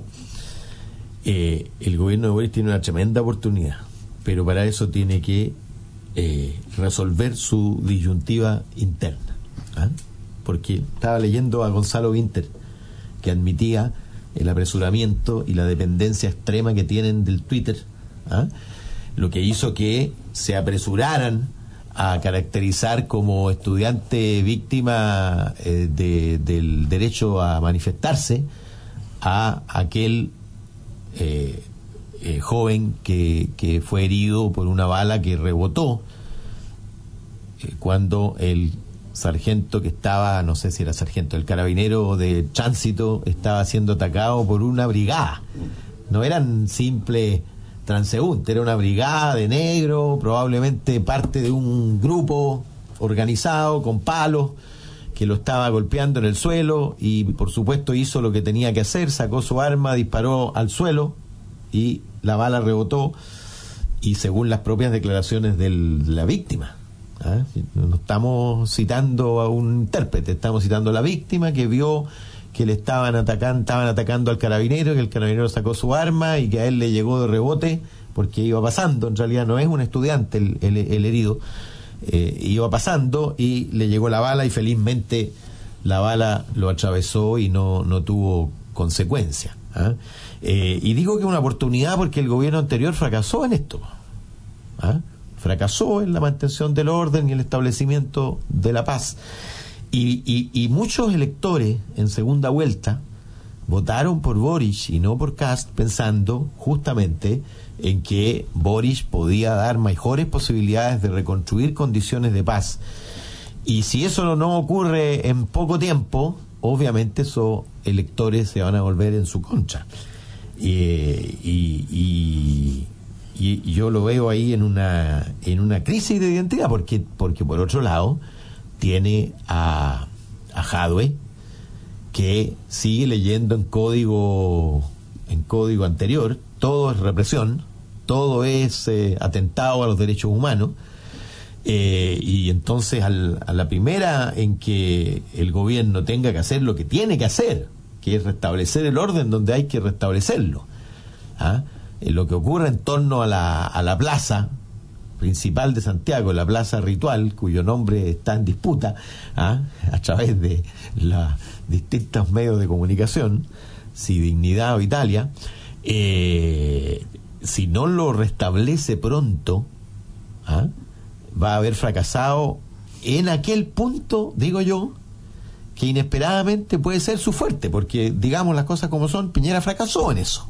eh, el gobierno de Boris tiene una tremenda oportunidad, pero para eso tiene que eh, resolver su disyuntiva interna. ¿Ah? Porque estaba leyendo a Gonzalo Winter, que admitía el apresuramiento y la dependencia extrema que tienen del Twitter, ¿ah? Lo que hizo que se apresuraran a caracterizar como estudiante víctima eh, de, del derecho a manifestarse a aquel eh, eh, joven que, que fue herido por una bala que rebotó eh, cuando el sargento que estaba, no sé si era sargento, el carabinero de tránsito estaba siendo atacado por una brigada. No eran simples transeúntes, era una brigada de negro, probablemente parte de un grupo organizado con palos que lo estaba golpeando en el suelo y por supuesto hizo lo que tenía que hacer, sacó su arma, disparó al suelo y la bala rebotó y según las propias declaraciones del, de la víctima, ¿ah? No estamos citando a un intérprete, estamos citando a la víctima que vio que le estaban atacando, estaban atacando al carabinero, que el carabinero sacó su arma y que a él le llegó de rebote porque iba pasando, en realidad no es un estudiante el, el, el herido, eh, iba pasando y le llegó la bala y felizmente la bala lo atravesó y no, no tuvo consecuencia. ¿Ah? Eh, y digo que es una oportunidad porque el gobierno anterior fracasó en esto. ¿Ah? Fracasó en la mantención del orden y el establecimiento de la paz. Y, y, y muchos electores en segunda vuelta votaron por Boric y no por Kast pensando justamente en que Boric podía dar mejores posibilidades de reconstruir condiciones de paz. Y si eso no ocurre en poco tiempo, obviamente esos electores se van a volver en su contra. Y, y, y, y yo lo veo ahí en una en una crisis de identidad, porque porque por otro lado tiene a, a Jadwe, que sigue leyendo en código en código anterior, todo es represión, todo es eh, atentado a los derechos humanos, eh, y entonces al, a la primera en que el gobierno tenga que hacer lo que tiene que hacer, que es restablecer el orden donde hay que restablecerlo, ¿ah? Eh, lo que ocurre en torno a la, a la plaza principal de Santiago, la plaza ritual, cuyo nombre está en disputa, ¿ah? a través de los distintos medios de comunicación, si Dignidad o Italia, eh, si no lo restablece pronto, ¿ah? va a haber fracasado en aquel punto, digo yo, que inesperadamente puede ser su fuerte, porque digamos las cosas como son, Piñera fracasó en eso.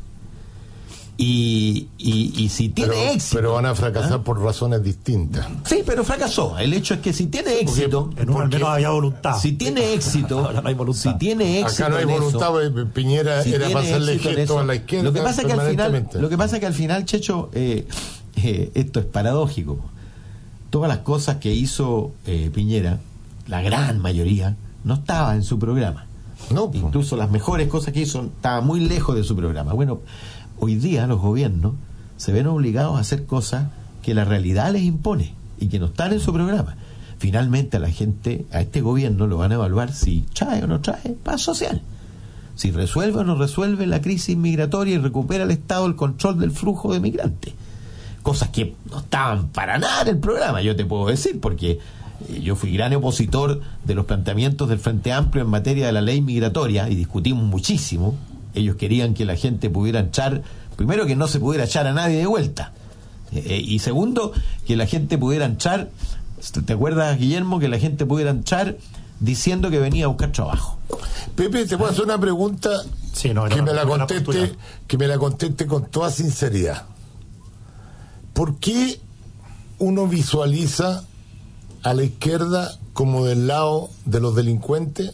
Y, y, y si tiene pero, éxito, pero van a fracasar, ¿ah? por razones distintas. Sí, pero fracasó. El hecho es que si tiene éxito, en un al menos había voluntad. Si tiene éxito, ahora no hay voluntad. Si tiene éxito, acá no hay voluntad. Eso, Piñera si era pasarle gesto a la izquierda. Lo que pasa que al final, lo que pasa que al final, Checho, eh, eh, esto es paradójico. Todas las cosas que hizo eh, Piñera, la gran mayoría, no estaba en su programa. No, incluso las mejores cosas que hizo estaban muy lejos de su programa. Bueno, hoy día los gobiernos se ven obligados a hacer cosas que la realidad les impone y que no están en su programa. Finalmente a la gente, a este gobierno lo van a evaluar si trae o no trae paz social, si resuelve o no resuelve la crisis migratoria y recupera el Estado el control del flujo de migrantes, cosas que no estaban para nada en el programa, yo te puedo decir, porque yo fui gran opositor de los planteamientos del Frente Amplio en materia de la ley migratoria y discutimos muchísimo. Ellos querían que la gente pudiera echar, primero que no se pudiera echar a nadie de vuelta, eh, y segundo, que la gente pudiera echar, ¿te acuerdas, Guillermo? Que la gente pudiera echar diciendo que venía a buscar trabajo. Pepe, te puedo hacer una pregunta, sí, no, que, no, me la no, conteste, que me la conteste con toda sinceridad. ¿Por qué uno visualiza a la izquierda como del lado de los delincuentes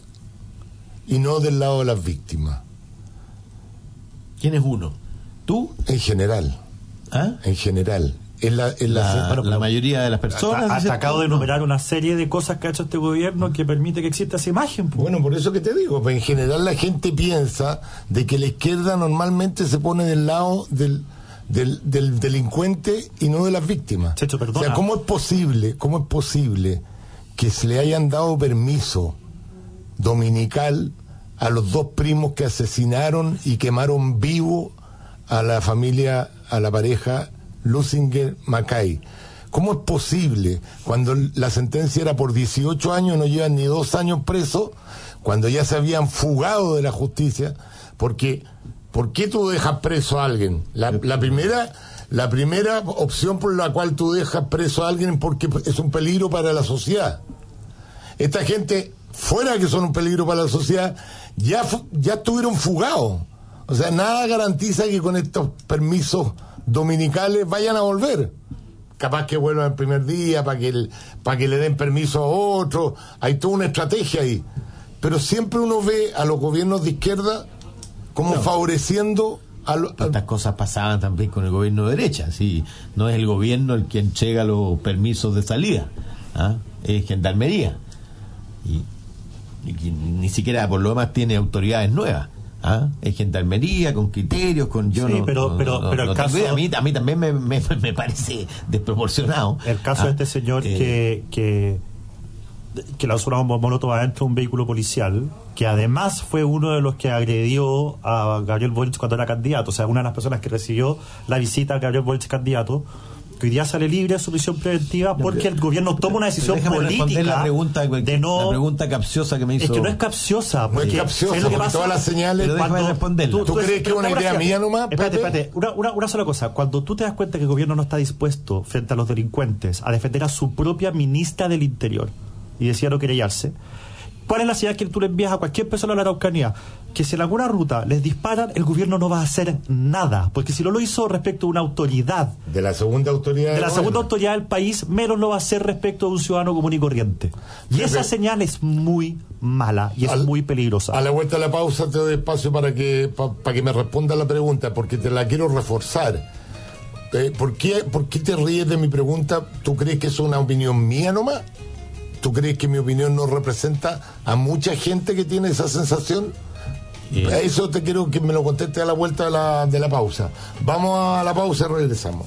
y no del lado de las víctimas. ¿Quién es uno? ¿Tú? En general. ¿Ah? En general. En la, en la, la, bueno, la mayoría de las personas. Ha, ha acabo de enumerar una serie de cosas que ha hecho este gobierno que permite que exista esa imagen. Pues. Bueno, por eso que te digo, pues en general la gente piensa de que la izquierda normalmente se pone del lado del, del, del delincuente y no de las víctimas. Checho, perdona. O sea, ¿cómo es posible, cómo es posible que se le hayan dado permiso dominical a los dos primos que asesinaron y quemaron vivo a la familia, a la pareja Lusinger Mackay? ¿Cómo es posible cuando la sentencia era por dieciocho años, no llevan ni dos años presos, cuando ya se habían fugado de la justicia? Porque, ¿por qué tú dejas preso a alguien? La, la primera, la primera opción por la cual tú dejas preso a alguien es porque es un peligro para la sociedad. Esta gente, fuera que son un peligro para la sociedad, ya, ya estuvieron fugados. O sea, nada garantiza que con estos permisos dominicales vayan a volver. Capaz que vuelvan el primer día para que, el, para que le den permiso a otro. Hay toda una estrategia ahí. Pero siempre uno ve a los gobiernos de izquierda como no. favoreciendo a lo, a... Estas cosas pasaban también con el gobierno de derecha. Sí, no es el gobierno el que entrega los permisos de salida, ¿ah? Es Gendarmería. Y, y ni siquiera por lo demás tiene autoridades nuevas. ¿Ah? Es Gendarmería con criterios, con yo sí, no, pero, no, pero, no, pero no el caso, a mí a mí también me, me, me parece desproporcionado. El caso ¿Ah? de este señor eh, que que que lanzó una bomba molotov adentro de un vehículo policial, que además fue uno de los que agredió a Gabriel Boric cuando era candidato, o sea, una de las personas que recibió la visita a Gabriel Boric candidato, que hoy día sale libre de su prisión preventiva porque el gobierno toma una decisión política la pregunta, de no... La pregunta capciosa que me hizo... Es que no es capciosa. No es capciosa, porque pasa, todas las señales... Pero déjame responderla. ¿Tú, ¿Tú crees que es una idea mía nomás? Espérate, espérate. Una, una, una sola cosa. Cuando tú te das cuenta que el gobierno no está dispuesto, frente a los delincuentes, a defender a su propia ministra del Interior, y decía no querellarse, ¿cuál es la señal que tú le envías a cualquier persona a la Araucanía? Que si en alguna ruta les disparan, el gobierno no va a hacer nada, porque si no lo hizo respecto a una autoridad de la segunda autoridad de la del segunda gobierno. autoridad del país, menos lo va a hacer respecto a un ciudadano común y corriente. Y Pepe, esa señal es muy mala y es al, muy peligrosa. A la vuelta de la pausa te doy espacio para que pa, para que me responda la pregunta, porque te la quiero reforzar. Eh, ¿por qué, ¿Por qué te ríes de mi pregunta? ¿Tú crees que es una opinión mía nomás? ¿Tú crees que mi opinión no representa a mucha gente que tiene esa sensación? Yeah. Eso te quiero que me lo conteste a la vuelta de la, de la pausa. Vamos a la pausa y regresamos.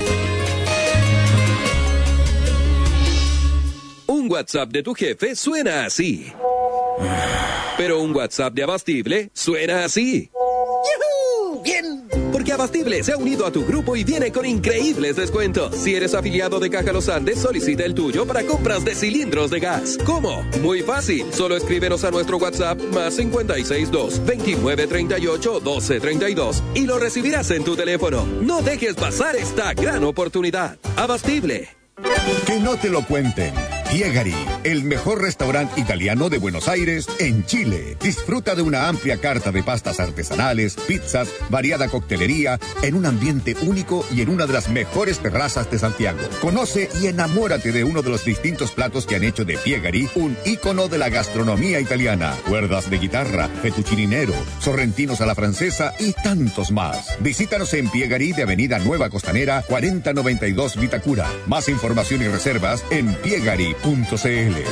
Un WhatsApp de tu jefe suena así. Pero un WhatsApp de Abastible suena así. ¡Yuhu! ¡Bien! Porque Abastible se ha unido a tu grupo y viene con increíbles descuentos. Si eres afiliado de Caja Los Andes, solicita el tuyo para compras de cilindros de gas. ¿Cómo? Muy fácil. Solo escríbenos a nuestro WhatsApp más cincuenta y seis dos, veintinueve treinta y ocho, doce treinta y dos y lo recibirás en tu teléfono. No dejes pasar esta gran oportunidad. Abastible. Que no te lo cuenten. Piegari, el mejor restaurante italiano de Buenos Aires, en Chile. Disfruta de una amplia carta de pastas artesanales, pizzas, variada coctelería, en un ambiente único y en una de las mejores terrazas de Santiago. Conoce y enamórate de uno de los distintos platos que han hecho de Piegari un ícono de la gastronomía italiana. Cuerdas de guitarra, fettuccine nero, sorrentinos a la francesa y tantos más. Visítanos en Piegari de Avenida Nueva Costanera, cuarenta noventa y dos Vitacura. Más información y reservas en piegari punto c l.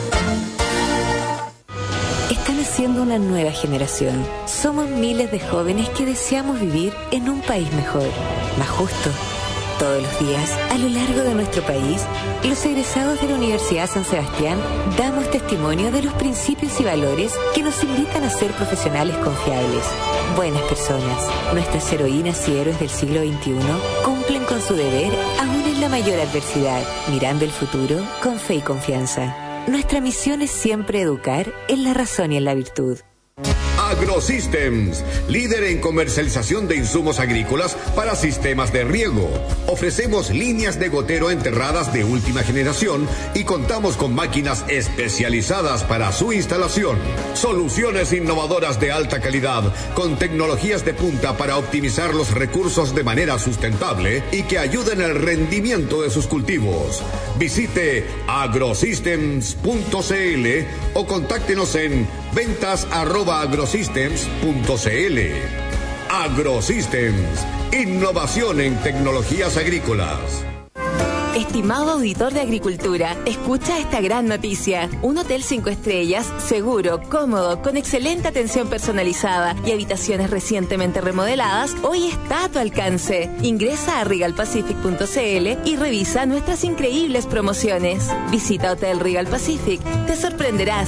Está naciendo una nueva generación. Somos miles de jóvenes que deseamos vivir en un país mejor, más justo. Todos los días, a lo largo de nuestro país, los egresados de la Universidad San Sebastián damos testimonio de los principios y valores que nos invitan a ser profesionales confiables, buenas personas. Nuestras heroínas y héroes del siglo veintiuno cumplen con su deber aún en la mayor adversidad, mirando el futuro con fe y confianza. Nuestra misión es siempre educar en la razón y en la virtud. AgroSystems, líder en comercialización de insumos agrícolas para sistemas de riego. Ofrecemos líneas de gotero enterradas de última generación y contamos con máquinas especializadas para su instalación. Soluciones innovadoras de alta calidad con tecnologías de punta para optimizar los recursos de manera sustentable y que ayuden al rendimiento de sus cultivos. Visite agrosystems punto c l o contáctenos en ventas arroba agrosystems punto c l. AgroSystems, innovación en tecnologías agrícolas. Estimado auditor de Agricultura, escucha esta gran noticia. Un hotel cinco estrellas, seguro, cómodo, con excelente atención personalizada y habitaciones recientemente remodeladas, hoy está a tu alcance. Ingresa a regal pacific punto c l y revisa nuestras increíbles promociones. Visita Hotel Regal Pacific, te sorprenderás.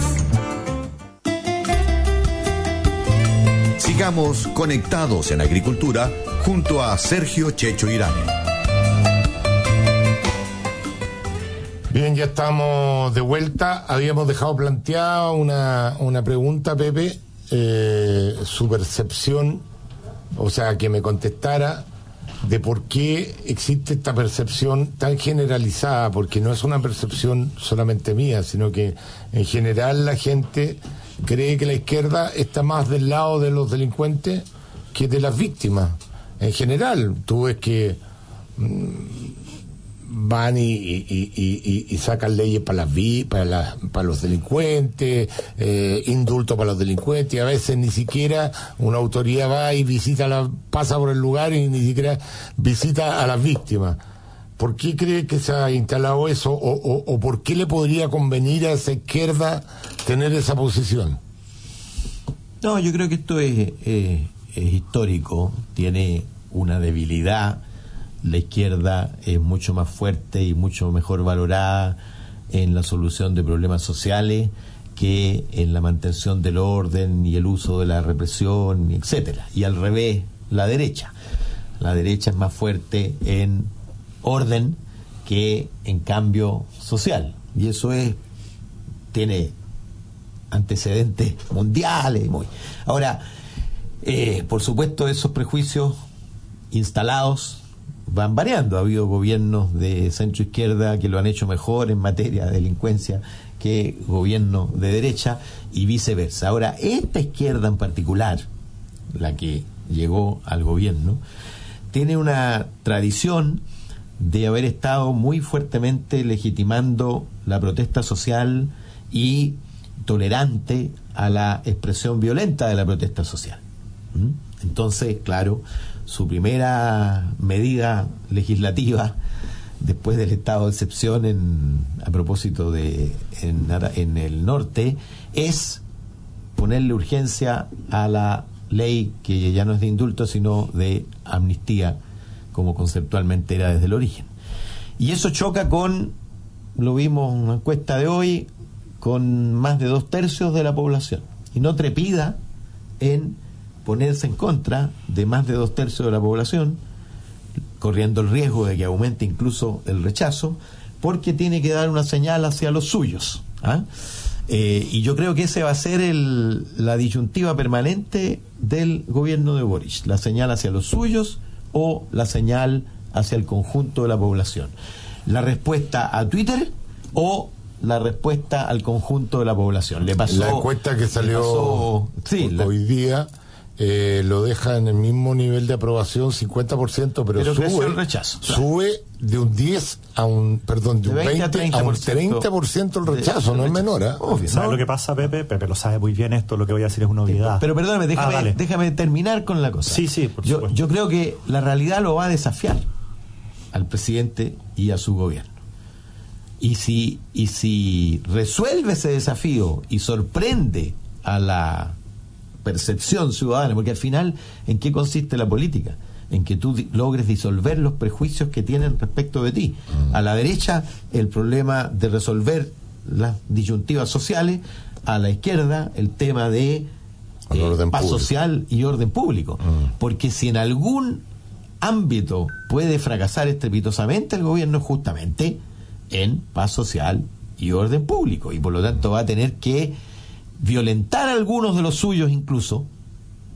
Sigamos conectados en agricultura junto a Sergio Checho Irán. Bien, ya estamos de vuelta. Habíamos dejado planteada una, una pregunta, Pepe, eh, su percepción, o sea, que me contestara de por qué existe esta percepción tan generalizada, porque no es una percepción solamente mía, sino que en general la gente cree que la izquierda está más del lado de los delincuentes que de las víctimas. En general, tú ves que mmm, van y, y, y, y, y sacan leyes para las vi, para, la, para los delincuentes, eh, indultos para los delincuentes, y a veces ni siquiera una autoridad va y visita, la, pasa por el lugar y ni siquiera visita a las víctimas. ¿Por qué cree que se ha instalado eso? O, o, o por qué le podría convenir a esa izquierda tener esa posición? No, yo creo que esto es, eh, es histórico, tiene una debilidad. La izquierda es mucho más fuerte y mucho mejor valorada en la solución de problemas sociales que en la mantención del orden y el uso de la represión, etcétera. Y al revés, la derecha. La derecha es más fuerte en orden que en cambio social. Y eso es tiene antecedentes mundiales. Muy. Ahora, eh, por supuesto, esos prejuicios instalados van variando. Ha habido gobiernos de centro izquierda que lo han hecho mejor en materia de delincuencia que gobiernos de derecha y viceversa. Ahora, esta izquierda en particular, la que llegó al gobierno, tiene una tradición de haber estado muy fuertemente legitimando la protesta social y tolerante a la expresión violenta de la protesta social. ¿Mm? Entonces, claro, su primera medida legislativa después del estado de excepción en, a propósito de en, en el norte es ponerle urgencia a la ley que ya no es de indulto sino de amnistía, como conceptualmente era desde el origen. Y eso choca con, lo vimos en una encuesta de hoy, con más de dos tercios de la población, y no trepida en ponerse en contra de más de dos tercios de la población, corriendo el riesgo de que aumente incluso el rechazo, porque tiene que dar una señal hacia los suyos. ¿ah? Eh, y yo creo que ese va a ser el, la disyuntiva permanente del gobierno de Boric, la señal hacia los suyos o la señal hacia el conjunto de la población. La respuesta a Twitter o la respuesta al conjunto de la población. Le pasó, la encuesta que salió pasó, sí, hoy la, día eh, lo deja en el mismo nivel de aprobación, cincuenta por ciento, pero, pero sube el rechazo, claro. Sube de un diez a un, perdón, de, de un veinte a un treinta por ciento el rechazo, de, no es menor. ¿eh? Obvio, ¿sabes no? lo que pasa, Pepe? Pepe lo sabe muy bien esto, lo que voy a decir es una obviedad. Pero perdóname, déjame, ah, déjame terminar con la cosa. Sí, sí, por yo, supuesto. yo creo que la realidad lo va a desafiar al presidente y a su gobierno. Y si, y si resuelve ese desafío y sorprende a la percepción ciudadana, porque al final, ¿en qué consiste la política? En que tú di- logres disolver los prejuicios que tienen respecto de ti. Mm. A la derecha, el problema de resolver las disyuntivas sociales; a la izquierda, el tema de eh, paz público. social y orden público. Mm. Porque si en algún ámbito puede fracasar estrepitosamente el gobierno, justamente en paz social y orden público, y por lo tanto va a tener que violentar a algunos de los suyos incluso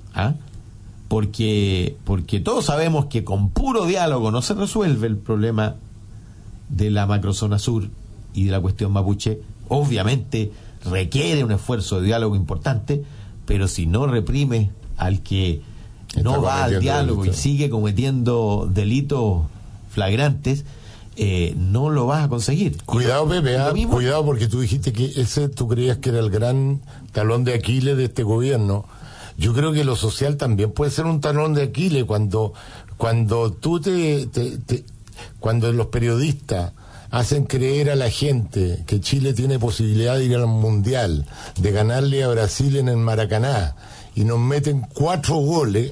¿ah? Porque, porque todos sabemos que con puro diálogo no se resuelve el problema de la macrozona sur y de la cuestión mapuche. Obviamente requiere un esfuerzo de diálogo importante, pero si no reprime al que no va al diálogo y sigue cometiendo delitos flagrantes, eh, no lo vas a conseguir. Cuidado, Pepe, ¿ah? Cuidado, porque tú dijiste que ese tú creías que era el gran talón de Aquiles de este gobierno. Yo creo que lo social también puede ser un talón de Aquiles cuando cuando tú te, te, te cuando los periodistas hacen creer a la gente que Chile tiene posibilidad de ir al Mundial, de ganarle a Brasil en el Maracaná, y nos meten cuatro goles.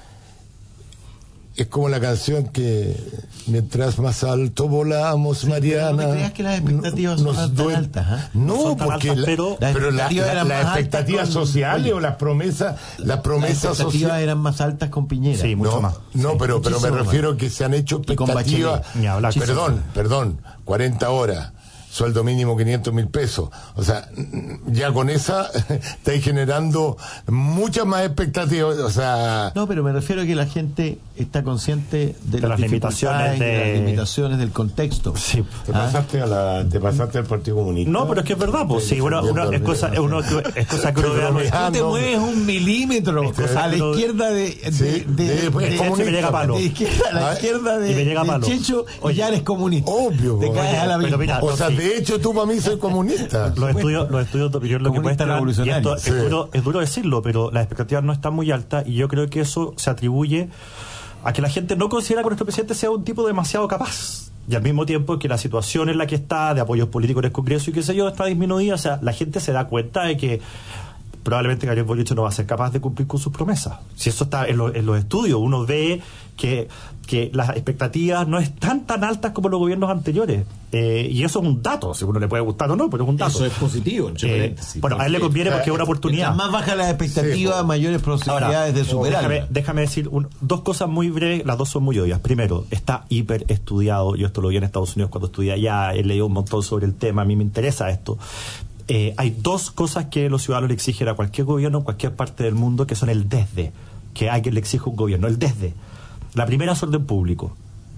Es como la canción que mientras más alto volamos, Mariana. ¿No creas que las expectativas nos son tan altas? ¿eh? No, no porque altas, la, pero, pero las la, la, la expectativas con, sociales oye, o las promesas, las promesas las expectativas sociales eran más altas con Piñera. Sí, mucho no, más. No, sí, pero pero me refiero a que se han hecho expectativas. Perdón, perdón, cuarenta horas. Sueldo mínimo quinientos mil pesos. O sea, ya con esa estáis generando muchas más expectativas. O sea... No, pero me refiero a que la gente está consciente de, de las, las limitaciones de... de... las limitaciones del contexto. Sí. Te pasaste, ¿Ah? a la, te pasaste al Partido Comunista. No, pero es que es verdad, pues sí, uno, uno, es cosa, uno, es cosa que uno vea. Tú te mueves un milímetro a la izquierda de de, sí, de, de, de, de, de, me llega palo. de izquierda a la izquierda de, y me llega de palo. Checho, y ya eres comunista. Obvio. Te caes oye, a la pero mira, o sea, sí. de hecho tú para mí soy comunista. Los estudios, los estudios de opinión lo que muestran, y esto sí. es, duro, es duro decirlo, pero las expectativas no están muy altas, y yo creo que eso se atribuye a que la gente no considera que nuestro presidente sea un tipo demasiado capaz, y al mismo tiempo que la situación en la que está de apoyos políticos en el Congreso y qué sé yo está disminuida. O sea, la gente se da cuenta de que probablemente Gabriel Boric no va a ser capaz de cumplir con sus promesas. Si eso está en, lo, en los estudios, uno ve que, que las expectativas no están tan altas como los gobiernos anteriores. Eh, y eso es un dato, si uno le puede gustar o no, pero es un dato. Eso es positivo. Eh, bueno, a él le conviene porque es una oportunidad. Más baja las expectativas, sí, mayores posibilidades de superar. Déjame, déjame decir un, dos cosas muy breves, las dos son muy obvias. Primero, está hiper estudiado. Yo esto lo vi en Estados Unidos cuando estudié allá, he leído un montón sobre el tema, a mí me interesa esto. Eh, hay dos cosas que los ciudadanos le exigen a cualquier gobierno en cualquier parte del mundo, que son el desde, que hay que le exige un gobierno, el desde. La primera es orden público.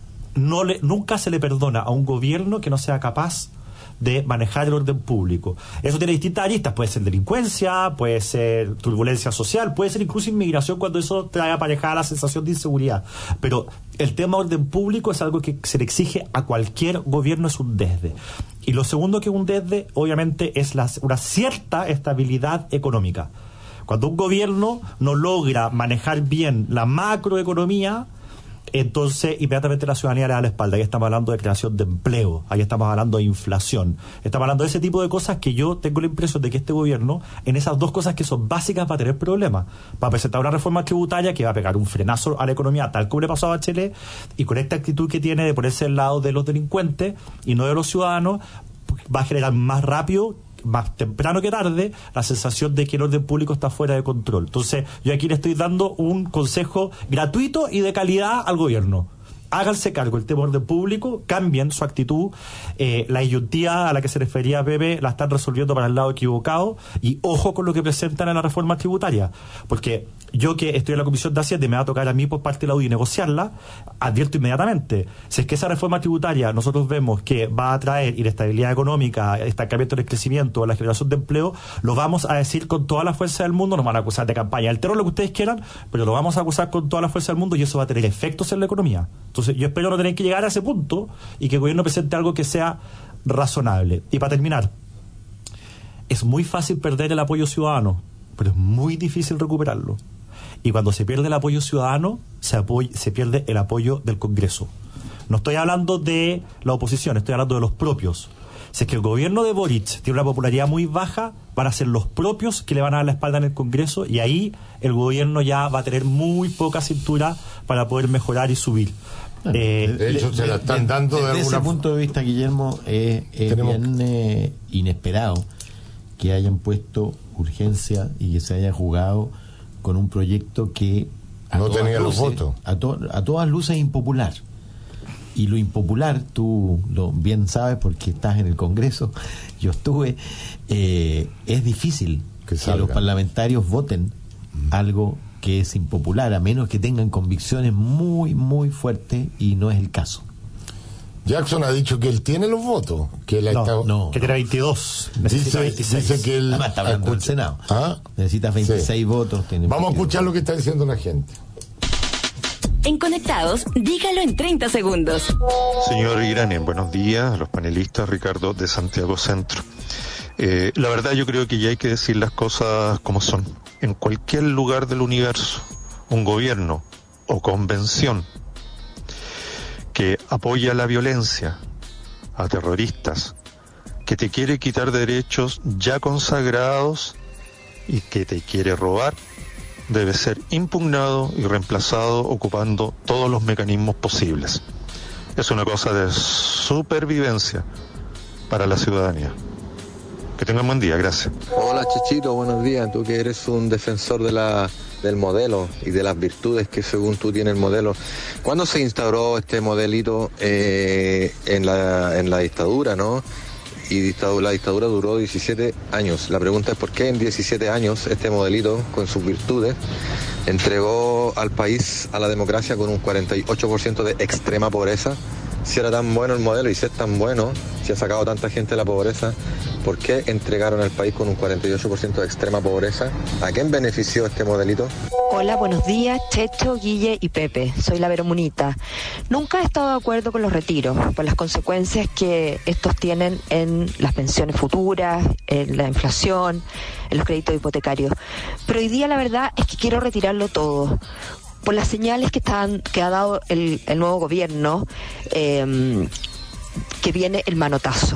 No le, nunca se le perdona a un gobierno que no sea capaz de manejar el orden público. Eso tiene distintas aristas, puede ser delincuencia, puede ser turbulencia social, puede ser incluso inmigración cuando eso trae aparejada la sensación de inseguridad. Pero el tema orden público es algo que se le exige a cualquier gobierno, es un desde. Y lo segundo que es un desde, obviamente, es la, una cierta estabilidad económica. Cuando un gobierno no logra manejar bien la macroeconomía, entonces inmediatamente la ciudadanía le da la espalda. Ahí estamos hablando de creación de empleo, ahí estamos hablando de inflación, estamos hablando de ese tipo de cosas que yo tengo la impresión de que este gobierno, en esas dos cosas que son básicas, va a tener problemas. Va a presentar una reforma tributaria que va a pegar un frenazo a la economía, tal como le pasó a Bachelet, y con esta actitud que tiene de ponerse al lado de los delincuentes y no de los ciudadanos, va a generar más rápido, más temprano que tarde, la sensación de que el orden público está fuera de control. Entonces, yo aquí le estoy dando un consejo gratuito y de calidad al gobierno. Háganse cargo del tema del orden público, cambien su actitud. Eh, la disyuntiva a la que se refería Pepe la están resolviendo para el lado equivocado, y ojo con lo que presentan en la reforma tributaria, porque yo, que estoy en la Comisión de Hacienda y me va a tocar a mí por parte de la U D I negociarla, advierto inmediatamente: si es que esa reforma tributaria nosotros vemos que va a traer inestabilidad económica, estancamiento en el crecimiento, la generación de empleo, lo vamos a decir con toda la fuerza del mundo. Nos van a acusar de campaña del terror, lo que ustedes quieran, pero lo vamos a acusar con toda la fuerza del mundo, y eso va a tener efectos en la economía. Entonces yo espero no tener que llegar a ese punto y que el gobierno presente algo que sea razonable. Y para terminar, es muy fácil perder el apoyo ciudadano, pero es muy difícil recuperarlo. Y cuando se pierde el apoyo ciudadano, se, apoy- se pierde el apoyo del Congreso. No estoy hablando de la oposición, estoy hablando de los propios. Si es que el gobierno de Boric tiene una popularidad muy baja, van a ser los propios que le van a dar la espalda en el Congreso, y ahí el gobierno ya va a tener muy poca cintura para poder mejorar y subir. Eh, de hecho, se la están dando de Desde alguna ese punto de vista, Guillermo, es, es bien eh, inesperado que hayan puesto urgencia y que se haya jugado con un proyecto que a no todas tenía luces, los votos. A, to, a todas luces es impopular. Y lo impopular, tú lo bien sabes porque estás en el Congreso, yo estuve, eh, es difícil que, que los parlamentarios voten mm. algo que es impopular, a menos que tengan convicciones muy, muy fuertes, y no es el caso. Jackson ha dicho que él tiene los votos, que él ha no, estado... no, que tiene veintidós, necesita dice, veintiséis. Dice que él... Además está hablando del Senado. ¿Ah? Necesita veintiséis sí. votos. Vamos a escuchar lo que está diciendo la gente. En Conectados, dígalo en treinta segundos. Señor Iranen, buenos días a los panelistas. Ricardo de Santiago Centro. Eh, la verdad, yo creo que ya hay que decir las cosas como son. En cualquier lugar del universo, un gobierno o convención que apoya la violencia a terroristas, que te quiere quitar derechos ya consagrados y que te quiere robar, debe ser impugnado y reemplazado ocupando todos los mecanismos posibles. Es una cosa de supervivencia para la ciudadanía. Que tengan buen día, gracias. Hola Chechito, buenos días. Tú que eres un defensor de la, del modelo y de las virtudes que según tú tiene el modelo. ¿Cuándo se instauró este modelito eh, en, la, en la dictadura, no? Y dictadura, la dictadura duró diecisiete años. La pregunta es por qué en diecisiete años este modelito, con sus virtudes, entregó al país a la democracia con un cuarenta y ocho por ciento de extrema pobreza. Si era tan bueno el modelo y si es tan bueno, si ha sacado tanta gente de la pobreza, ¿por qué entregaron al país con un cuarenta y ocho por ciento de extrema pobreza? ¿A quién benefició este modelito? Hola, buenos días, Checho, Guille y Pepe. Soy la Veromunita. Nunca he estado de acuerdo con los retiros, por las consecuencias que estos tienen en las pensiones futuras, en la inflación, en los créditos hipotecarios. Pero hoy día la verdad es que quiero retirarlo todo, por las señales que están que ha dado el, el nuevo gobierno, eh, que viene el manotazo.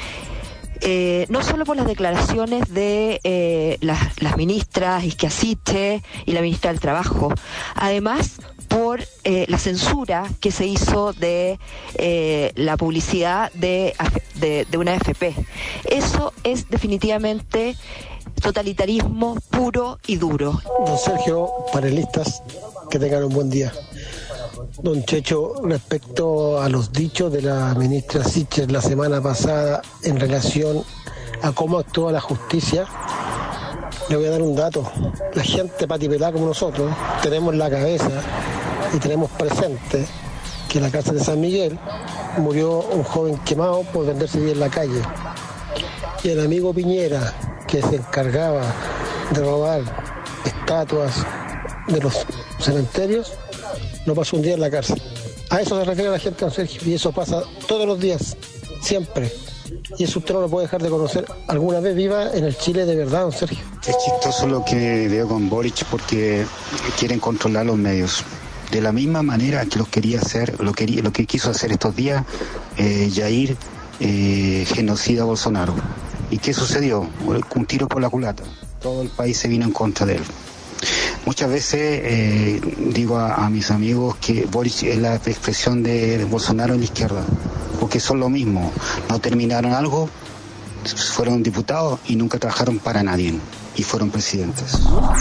Eh, no solo por las declaraciones de eh, las, las ministras Izquiasiste y la ministra del Trabajo, además por eh, la censura que se hizo de eh, la publicidad de, de, de una A F P. Eso es definitivamente totalitarismo puro y duro. Don Sergio, panelistas, que tengan un buen día. Don Checho, respecto a los dichos de la ministra Sichel la semana pasada en relación a cómo actúa la justicia, le voy a dar un dato. La gente patipelada como nosotros tenemos la cabeza y tenemos presente que en la cárcel de San Miguel murió un joven quemado por vender C D en la calle. Y el amigo Piñera, que se encargaba de robar estatuas de los cementerios, no pasó un día en la cárcel. A eso se refiere la gente, don Sergio, y eso pasa todos los días, siempre. Y eso usted no lo puede dejar de conocer. ¿Alguna vez viva en el Chile de verdad, don Sergio? Es chistoso lo que veo con Boric porque quieren controlar los medios. De la misma manera que lo quería hacer, lo, quería, lo que quiso hacer estos días eh, Jair, eh, genocida Bolsonaro. ¿Y qué sucedió? Un tiro por la culata. Todo el país se vino en contra de él. Muchas veces eh, digo a, a mis amigos que Boric es la expresión de, de Bolsonaro en la izquierda, porque son lo mismo. No terminaron algo, fueron diputados y nunca trabajaron para nadie, y fueron presidentes.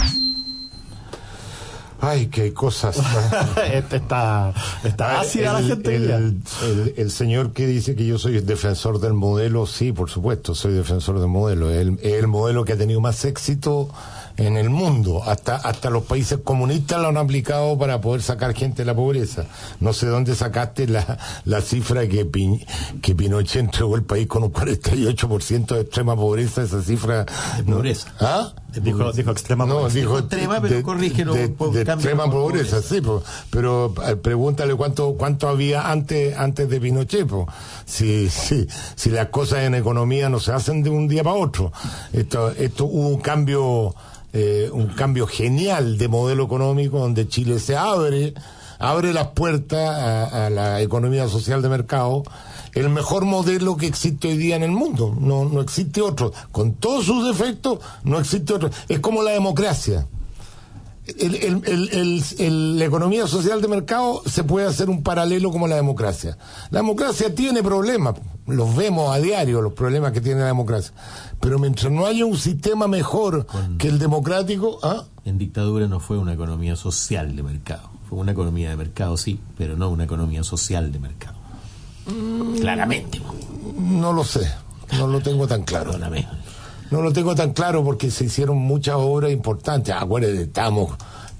Ay, qué cosas. está está ácida el, la gente. El, el, el, el señor que dice que yo soy defensor del modelo, sí, por supuesto, soy defensor del modelo. Es el, el modelo que ha tenido más éxito en el mundo. Hasta hasta los países comunistas lo han aplicado para poder sacar gente de la pobreza. No sé dónde sacaste la, la cifra que, Pi, que Pinochet entregó el país con un cuarenta y ocho por ciento de extrema pobreza. Esa cifra... De pobreza. ¿Ah? Dijo, dijo extrema no, pobreza. Dijo extrema, pero de, corrígelo. De, de, de extrema pobreza, pobreza, sí, po, pero eh, pregúntale cuánto cuánto había antes antes de Pinochet, po. Si, si, si las cosas en economía no se hacen de un día para otro. Esto, esto hubo un cambio... Eh, un cambio genial de modelo económico donde Chile se abre abre las puertas a, a la economía social de mercado, el mejor modelo que existe hoy día en el mundo. No, no existe otro, con todos sus defectos no existe otro. Es como la democracia. El, el, el, el, el, la economía social de mercado se puede hacer un paralelo como la democracia. La democracia tiene problemas, los vemos a diario, los problemas que tiene la democracia, pero mientras no haya un sistema mejor Con, que el democrático... ¿ah? En dictadura no fue una economía social de mercado, fue una economía de mercado, sí, pero no una economía social de mercado. Mm, Claramente. No lo sé, no lo tengo tan claro. Perdóname. No lo tengo tan claro porque se hicieron muchas obras importantes. Acuérdense, estamos,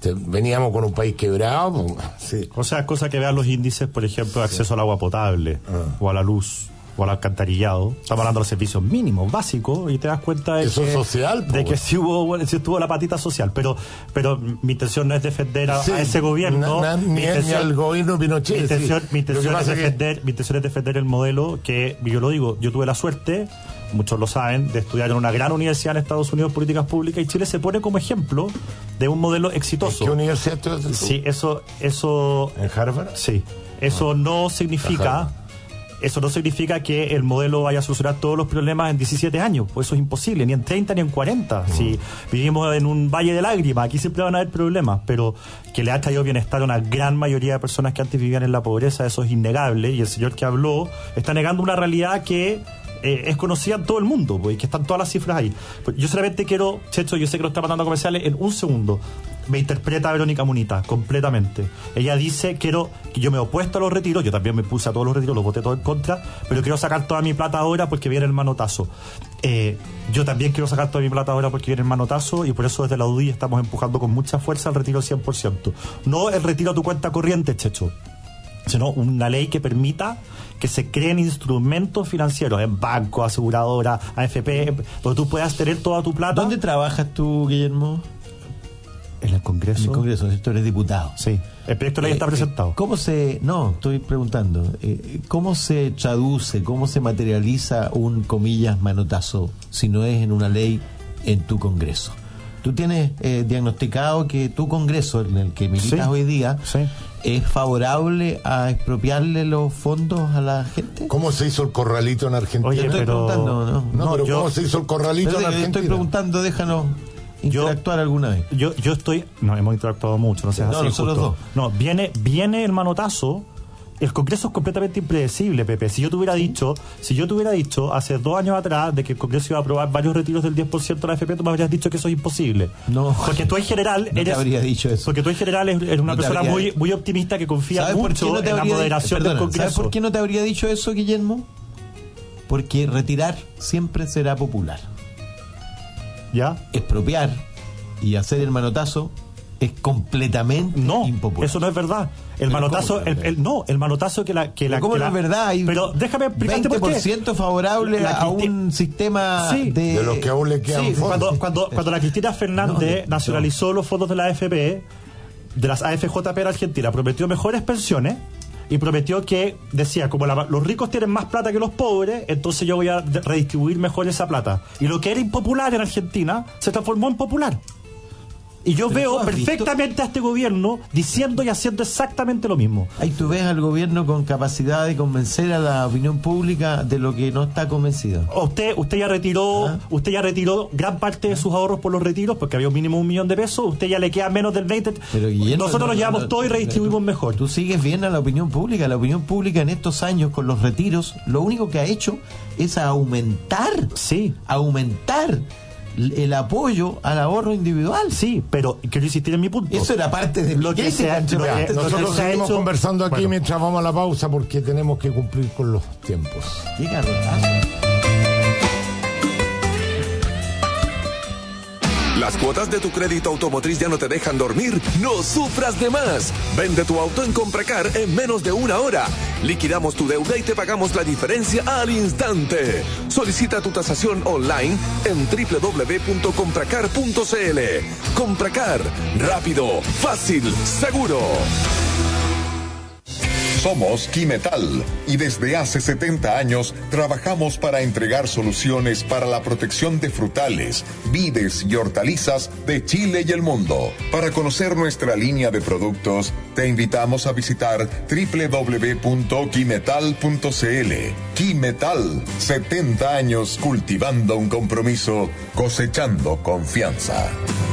Te, veníamos con un país quebrado. Sí. O sea, cosa que vean los índices, por ejemplo, de acceso sí. al agua potable, ah. o a la luz, o al alcantarillado. Estamos hablando de los servicios mínimos, básicos, y te das cuenta de Eso que, es social, de que sí hubo, bueno, sí estuvo la patita social. Pero pero mi intención no es defender a, sí, a ese gobierno. Na, na, ni, intención, ni al gobierno Pinochet. Mi intención, sí. mi intención, es defender, que... mi intención es defender el modelo que, yo lo digo, yo tuve la suerte, muchos lo saben, de estudiar en una gran universidad en Estados Unidos, políticas públicas, y Chile se pone como ejemplo de un modelo exitoso. ¿En qué universidad estudiaste tú? Sí, eso, eso... ¿En Harvard? Sí. Eso ah. no significa... Eso no significa que el modelo vaya a solucionar todos los problemas en diecisiete años, pues eso es imposible, ni en treinta ni en cuarenta. Mm. Si vivimos en un valle de lágrimas, aquí siempre van a haber problemas, pero que le ha traído bienestar a una gran mayoría de personas que antes vivían en la pobreza, eso es innegable, y el señor que habló está negando una realidad que eh, es conocida en todo el mundo, pues, y que están todas las cifras ahí. Pues yo solamente quiero, Checho, yo sé que lo está mandando a comerciales, en un segundo. Me interpreta a Verónica Munita completamente. Ella dice, quiero, que yo me he opuesto a los retiros, yo también me puse a todos los retiros, los voté todo en contra, pero quiero sacar toda mi plata ahora porque viene el manotazo. Eh, yo también quiero sacar toda mi plata ahora porque viene el manotazo, y por eso desde la U D I estamos empujando con mucha fuerza el retiro cien por ciento. No el retiro a tu cuenta corriente, Checho, sino una ley que permita que se creen instrumentos financieros en banco, aseguradora, A F P, donde tú puedas tener toda tu plata. ¿Dónde trabajas tú, Guillermo? En el Congreso. En el Congreso, tú eres diputado. Sí. El proyecto de ley eh, está presentado. ¿Cómo se...? No, estoy preguntando. Eh, ¿Cómo se traduce, cómo se materializa un, comillas, manotazo, si no es en una ley en tu Congreso? Tú tienes eh, diagnosticado que tu Congreso, en el que militas sí. hoy día, sí. es favorable a expropiarle los fondos a la gente. ¿Cómo se hizo el corralito en Argentina? Oye, estoy pero... preguntando, ¿no? No, no pero yo... ¿cómo se hizo el corralito pero en Argentina? Estoy preguntando, déjanos... interactuar yo, alguna vez. Yo, yo estoy, no hemos interactuado mucho, no seas no, así. Nosotros dos. No, viene, viene el manotazo. El Congreso es completamente impredecible, Pepe. Si yo te hubiera dicho, si yo te hubiera dicho hace dos años atrás de que el Congreso iba a aprobar varios retiros del diez por ciento de la A F P, tú me habrías dicho que eso es imposible. No. Porque tú en general no eres. te habría dicho eso. Porque tú en general eres, eres una no persona habría... muy, muy optimista que confía mucho no en la moderación Perdona, del Congreso. ¿Sabes por qué no te habría dicho eso, Guillermo? Porque retirar siempre será popular. ¿Ya? Expropiar y hacer el manotazo es completamente no, impopular. Eso no es verdad. El pero manotazo, el, el, no, el manotazo que la que la, ¿Cómo que no la, es verdad? Hay pero déjame explicarte veinte por ciento por qué. favorable la, a un sistema sí, de, de los que aún le quedan sí, fondos. Cuando, cuando, cuando la Cristina Fernández no, nacionalizó no. los fondos de la A F P, de las A F J P en Argentina, prometió mejores pensiones y prometió que decía, como la, los ricos tienen más plata que los pobres, entonces yo voy a redistribuir mejor esa plata. Y lo que era impopular en Argentina se transformó en popular. Y yo veo perfectamente visto? a este gobierno diciendo y haciendo exactamente lo mismo. Ahí tú ves al gobierno con capacidad de convencer a la opinión pública de lo que no está convencido. Usted usted ya retiró ¿Ah? usted ya retiró gran parte de sus ahorros por los retiros, porque había un mínimo de un millón de pesos. Usted ya le queda menos del veinte. Pero Guillermo, nosotros no, los llevamos no, todo y redistribuimos no, mejor. Tú sigues bien a la opinión pública. La opinión pública en estos años con los retiros, lo único que ha hecho es aumentar. Sí. Aumentar el apoyo al ahorro individual. Sí, pero quiero insistir en mi punto. Eso era parte de lo que se ha hecho. Nosotros seguimos hecho... conversando aquí bueno. mientras vamos a la pausa porque tenemos que cumplir con los tiempos. ¿Qué garrotazo? ¿Las cuotas de tu crédito automotriz ya no te dejan dormir? ¡No sufras de más! Vende tu auto en Compracar en menos de una hora. Liquidamos tu deuda y te pagamos la diferencia al instante. Solicita tu tasación online en doble u doble u doble u punto compracar punto c l. Compracar. Rápido, fácil, seguro. Somos Quimetal y desde hace setenta años trabajamos para entregar soluciones para la protección de frutales, vides y hortalizas de Chile y el mundo. Para conocer nuestra línea de productos, te invitamos a visitar doble u doble u doble u punto quimetal punto c l. Quimetal, setenta años cultivando un compromiso, cosechando confianza.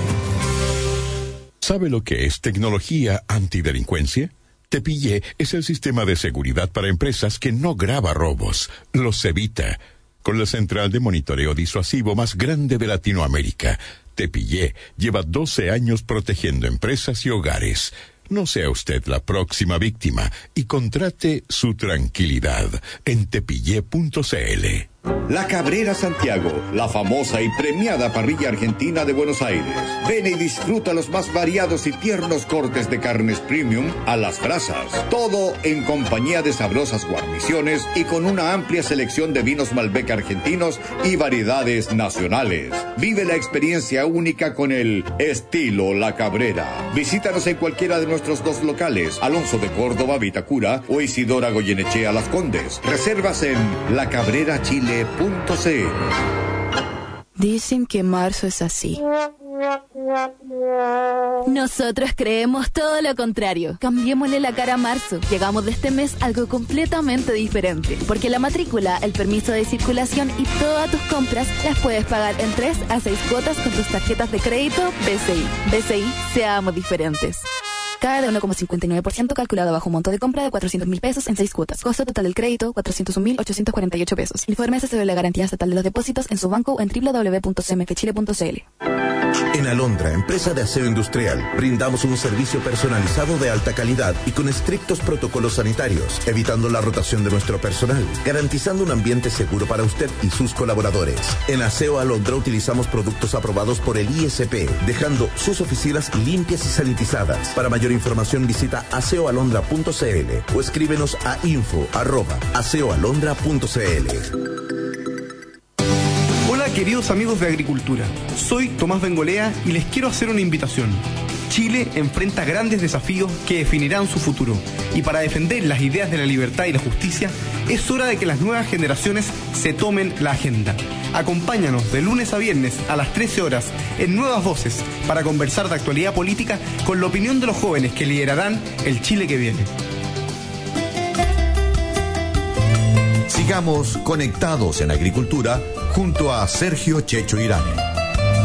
¿Sabe lo que es tecnología antidelincuencia? Te Pillé es el sistema de seguridad para empresas que no graba robos, los evita. Con la central de monitoreo disuasivo más grande de Latinoamérica, Te Pillé lleva doce años protegiendo empresas y hogares. No sea usted la próxima víctima y contrate su tranquilidad en tepillé punto c l. La Cabrera Santiago, la famosa y premiada parrilla argentina de Buenos Aires. Ven y disfruta los más variados y tiernos cortes de carnes premium a las brasas. Todo en compañía de sabrosas guarniciones y con una amplia selección de vinos Malbec argentinos y variedades nacionales. Vive la experiencia única con el estilo La Cabrera. Visítanos en cualquiera de nuestros dos locales, Alonso de Córdoba, Vitacura o Isidora Goyenechea, Las Condes. Reservas en la cabrera chile punto c l. Dicen que marzo es así. Nosotros creemos todo lo contrario. Cambiémosle la cara a marzo. Llegamos de este mes algo completamente diferente. Porque la matrícula, el permiso de circulación y todas tus compras las puedes pagar en tres a seis cuotas con tus tarjetas de crédito B C I. B C I, seamos diferentes. Cada de uno coma cincuenta y nueve por ciento calculado bajo un monto de compra de cuatrocientos mil pesos en seis cuotas. Costo total del crédito, cuatrocientos un mil ochocientos cuarenta y ocho pesos. Infórmese sobre la garantía estatal de los depósitos en su banco o en doble u doble u doble u punto c m f chile punto c l. En Alondra, empresa de aseo industrial, brindamos un servicio personalizado de alta calidad y con estrictos protocolos sanitarios, evitando la rotación de nuestro personal, garantizando un ambiente seguro para usted y sus colaboradores. En Aseo Alondra utilizamos productos aprobados por el I S P, dejando sus oficinas limpias y sanitizadas. Para mayor información visita aseo alondra punto c l o escríbenos a info arroba aseo alondra punto c l. Hola queridos amigos de Agricultura, soy Tomás Bengolea y les quiero hacer una invitación. Chile enfrenta grandes desafíos que definirán su futuro y para defender las ideas de la libertad y la justicia es hora de que las nuevas generaciones se tomen la agenda. Acompáñanos de lunes a viernes a las trece horas en Nuevas Voces para conversar de actualidad política con la opinión de los jóvenes que liderarán el Chile que viene. Sigamos conectados en Agricultura junto a Sergio Checho Irane.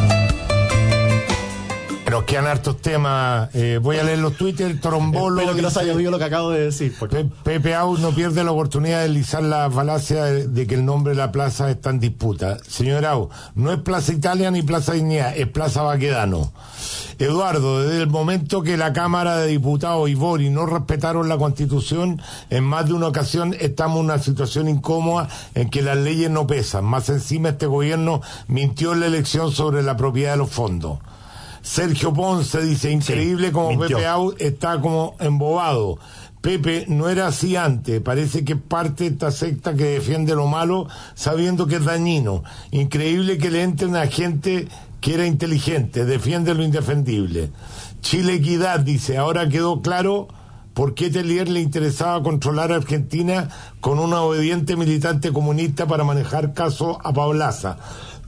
Nos quedan hartos temas. Eh, voy a leer los Twitter. Trombolo. Espero que no se haya oído lo que acabo de decir. Porque... Pepe Out no pierde la oportunidad de deslizar la falacia de, de que el nombre de la plaza está en disputa. Señor Out, no es Plaza Italia ni Plaza Dignidad, es Plaza Baquedano. Eduardo, desde el momento que la Cámara de Diputados y Bori no respetaron la Constitución, en más de una ocasión estamos en una situación incómoda en que las leyes no pesan. Más encima este gobierno mintió en la elección sobre la propiedad de los fondos. Sergio Ponce dice, increíble sí, como mintió. Pepe Out está como embobado. Pepe, no era así antes, parece que es parte de esta secta que defiende lo malo sabiendo que es dañino. Increíble que le entren a gente que era inteligente, defiende lo indefendible. Chile Equidad dice, ahora quedó claro por qué Telier le interesaba controlar a Argentina con una obediente militante comunista para manejar casos a Paulaza.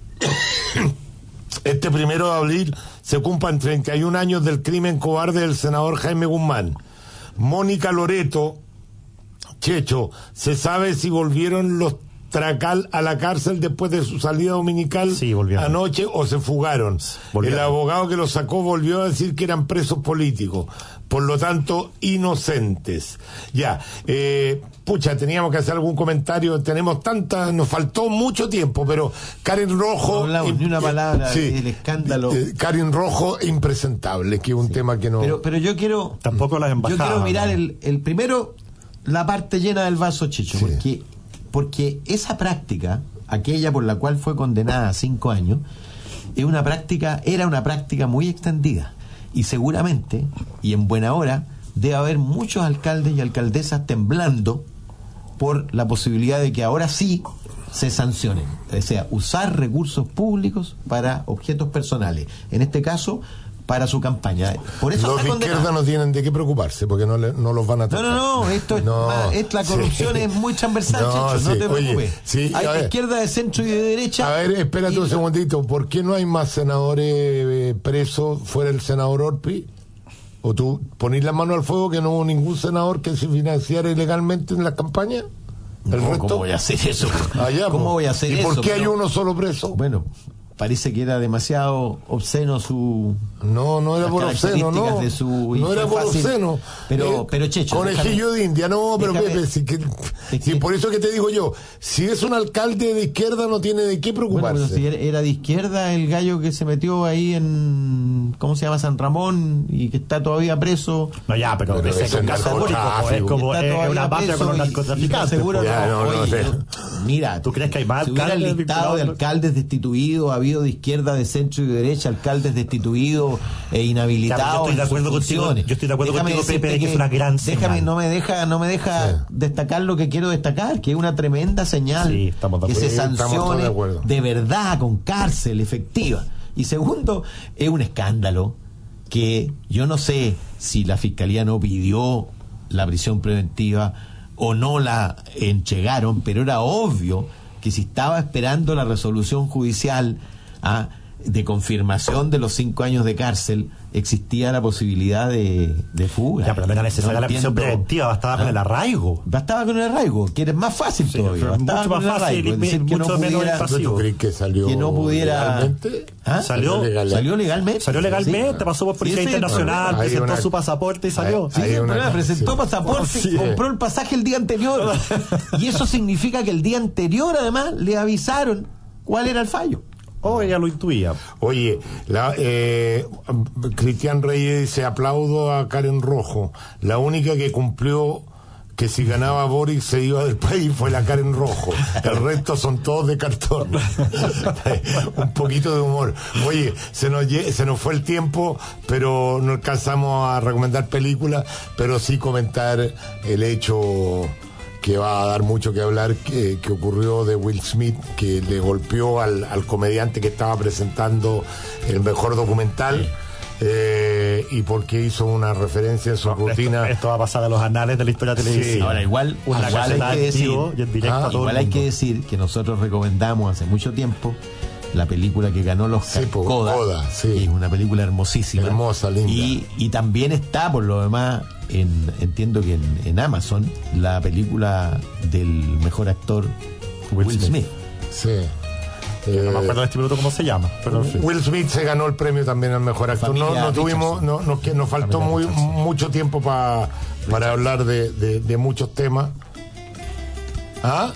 Este primero de abril se cumplan treinta y un años del crimen cobarde del senador Jaime Guzmán. Mónica Loreto, Checho, ¿se sabe si volvieron los Tracal a la cárcel después de su salida dominical sí, anoche o se fugaron? Volvieron. El abogado que los sacó volvió a decir que eran presos políticos, por lo tanto inocentes. Ya, eh, pucha, teníamos que hacer algún comentario, tenemos tanta, nos faltó mucho tiempo, pero Karen Rojo... No hablamos ni una palabra sí, del escándalo. Eh, Karen Rojo, impresentable, que es un sí. tema que no... Pero, pero yo quiero... Tampoco las embajadas. Yo quiero mirar ¿no? el, el primero, la parte llena del vaso, Chicho, sí. porque... Porque esa práctica, aquella por la cual fue condenada a cinco años, es una práctica, era una práctica muy extendida. Y seguramente, y en buena hora, debe haber muchos alcaldes y alcaldesas temblando por la posibilidad de que ahora sí se sancionen. O sea, usar recursos públicos para objetos personales. En este caso, para su campaña. Por eso los de izquierda no tienen de qué preocuparse porque no, le, no los van a tratar. No, no, no, esto es, no, más, es la corrupción sí. es muy transversal, no, Checho, sí. no te preocupes. Oye, sí, hay de izquierda, de centro y de derecha. A ver, espérate un segundito, ¿por qué no hay más senadores eh, presos fuera el senador Orpi? ¿O tú ponís la mano al fuego que no hubo ningún senador que se financiara ilegalmente en la campaña? ¿El no, resto? ¿Cómo voy a hacer eso? Allá, ¿Cómo voy a hacer ¿Y eso? por qué hay pero... uno solo preso? Bueno... parece que era demasiado obsceno su... No, no era por obsceno, no. De su no era por fácil, obsceno. Pero, eh, pero Checho... Conejillo déjame, de India, no, pero déjame, Pepe, si, que, si por eso que te digo yo, si es un alcalde de izquierda no tiene de qué preocuparse. Bueno, pero si era de izquierda el gallo que se metió ahí en... ¿Cómo se llama? San Ramón, y que está todavía preso. No, ya, pero, pero ese es un caso único, es como es una mafia con los narcotraficantes. Seguro ya, no, no, no, oye, no, mira, ¿tú crees que hay más si hubiera el listado de alcaldes destituidos, ha habido de izquierda, de centro y de derecha, alcaldes destituidos e inhabilitados. Ya, yo estoy de acuerdo contigo, yo estoy de acuerdo déjame contigo, Pepe, de que es una gran déjame, señal. no me deja, no me deja sí. destacar lo que quiero destacar, que es una tremenda señal sí, estamos de que acuerdo. se sancione de, de verdad, con cárcel efectiva. Y segundo, es un escándalo que yo no sé si la Fiscalía no pidió la prisión preventiva o no la entregaron, pero era obvio que si estaba esperando la resolución judicial ¿ah? de confirmación de los cinco años de cárcel, existía la posibilidad de, de fuga. Ya, pero no era necesaria no la prisión preventiva, bastaba con el arraigo. Bastaba con el arraigo, que era más fácil sí, todavía. Bastaba mucho más fácil y decir, que mucho no menos pudiera, invasivo. ¿Tú crees que salió que no pudiera legalmente? ¿Ah? ¿Salió? Salió, salió legalmente. Salió legalmente, sí. pasó por Policía sí, Internacional, sí, presentó una... su pasaporte y salió. Sí, una... problema, presentó sí. pasaporte, sí. compró el pasaje el día anterior. Y eso significa que el día anterior, además, le avisaron cuál era el fallo. Oh, ella lo intuía. Oye, la, eh, Cristian Reyes dice: aplaudo a Karen Rojo. La única que cumplió que si ganaba Boric se iba del país fue la Karen Rojo. El resto son todos de cartón. Un poquito de humor. Oye, se nos, se nos fue el tiempo, pero no alcanzamos a recomendar películas, pero sí comentar el hecho que va a dar mucho que hablar, que, que ocurrió de Will Smith, que le golpeó al, al comediante que estaba presentando el mejor documental. Sí. Eh, y porque hizo una referencia en su no, rutina. Esto, esto va a pasar a los anales de la historia televisiva. Sí. Ahora, igual, una igual hay que decir, y en directo ah, a todo igual el hay mundo. que decir que nosotros recomendamos hace mucho tiempo la película que ganó los sí, Coda, Coda sí. es una película hermosísima, hermosa, linda. Y, y también está, por lo demás, en, entiendo que en, en Amazon, la película del mejor actor Will, Will Smith. Smith. Sí. Eh, no me acuerdo de este minuto cómo se llama, pero en fin. Will Smith se ganó el premio también al mejor actor. No, no tuvimos, no, no, que nos faltó muy, mucho tiempo pa, para hablar de, de, de muchos temas. ¿Ah?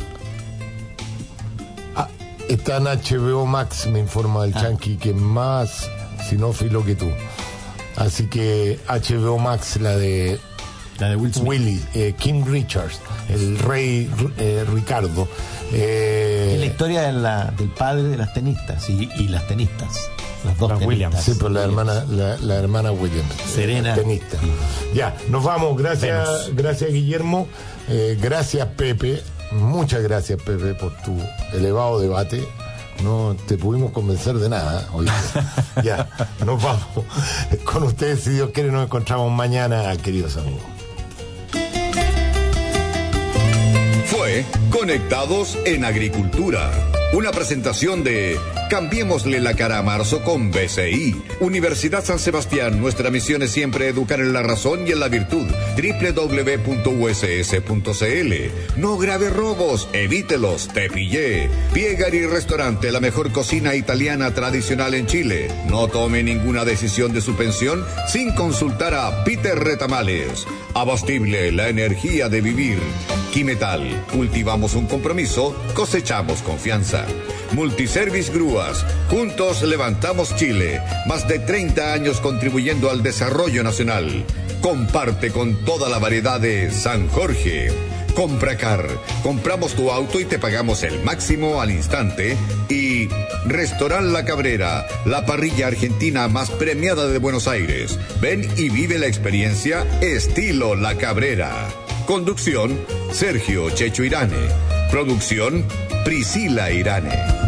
ah está en H B O Max, me informa el ah. Chanqui, que es más sinófilo que tú. Así que H B O Max, la de la de Will Smith. Willy, eh, King Richards, el rey eh, Ricardo. Eh, es la historia de la, del padre de las tenistas y, y las tenistas, las dos las tenistas. Williams. Sí, pero la hermana, la, la hermana Williams, Serena, tenista. Ya, nos vamos. Gracias, Venus. gracias Guillermo, eh, gracias Pepe, muchas gracias Pepe por tu elevado debate. No te pudimos convencer de nada hoy. Ya, nos vamos. Con ustedes, si Dios quiere, nos encontramos mañana, queridos amigos. Fue Conectados en Agricultura, una presentación de Cambiémosle la cara a marzo con B C I. Universidad San Sebastián, nuestra misión es siempre educar en la razón y en la virtud. doble u doble u doble u punto u s s punto c l. No grave robos, evítelos, te pillé. Piegari Restaurante, la mejor cocina italiana tradicional en Chile. No tome ninguna decisión de su pensión sin consultar a Peter Retamales. Abastible, la energía de vivir. Quimetal, cultivamos un compromiso, cosechamos confianza. Multiservice Grúas, juntos levantamos Chile, más de treinta años contribuyendo al desarrollo nacional. Comparte con toda la variedad de San Jorge. Compracar, compramos tu auto y te pagamos el máximo al instante. Y Restaurant La Cabrera, la parrilla argentina más premiada de Buenos Aires. Ven y vive la experiencia estilo La Cabrera. Conducción, Sergio Checho Irane. Producción, Priscila Irane.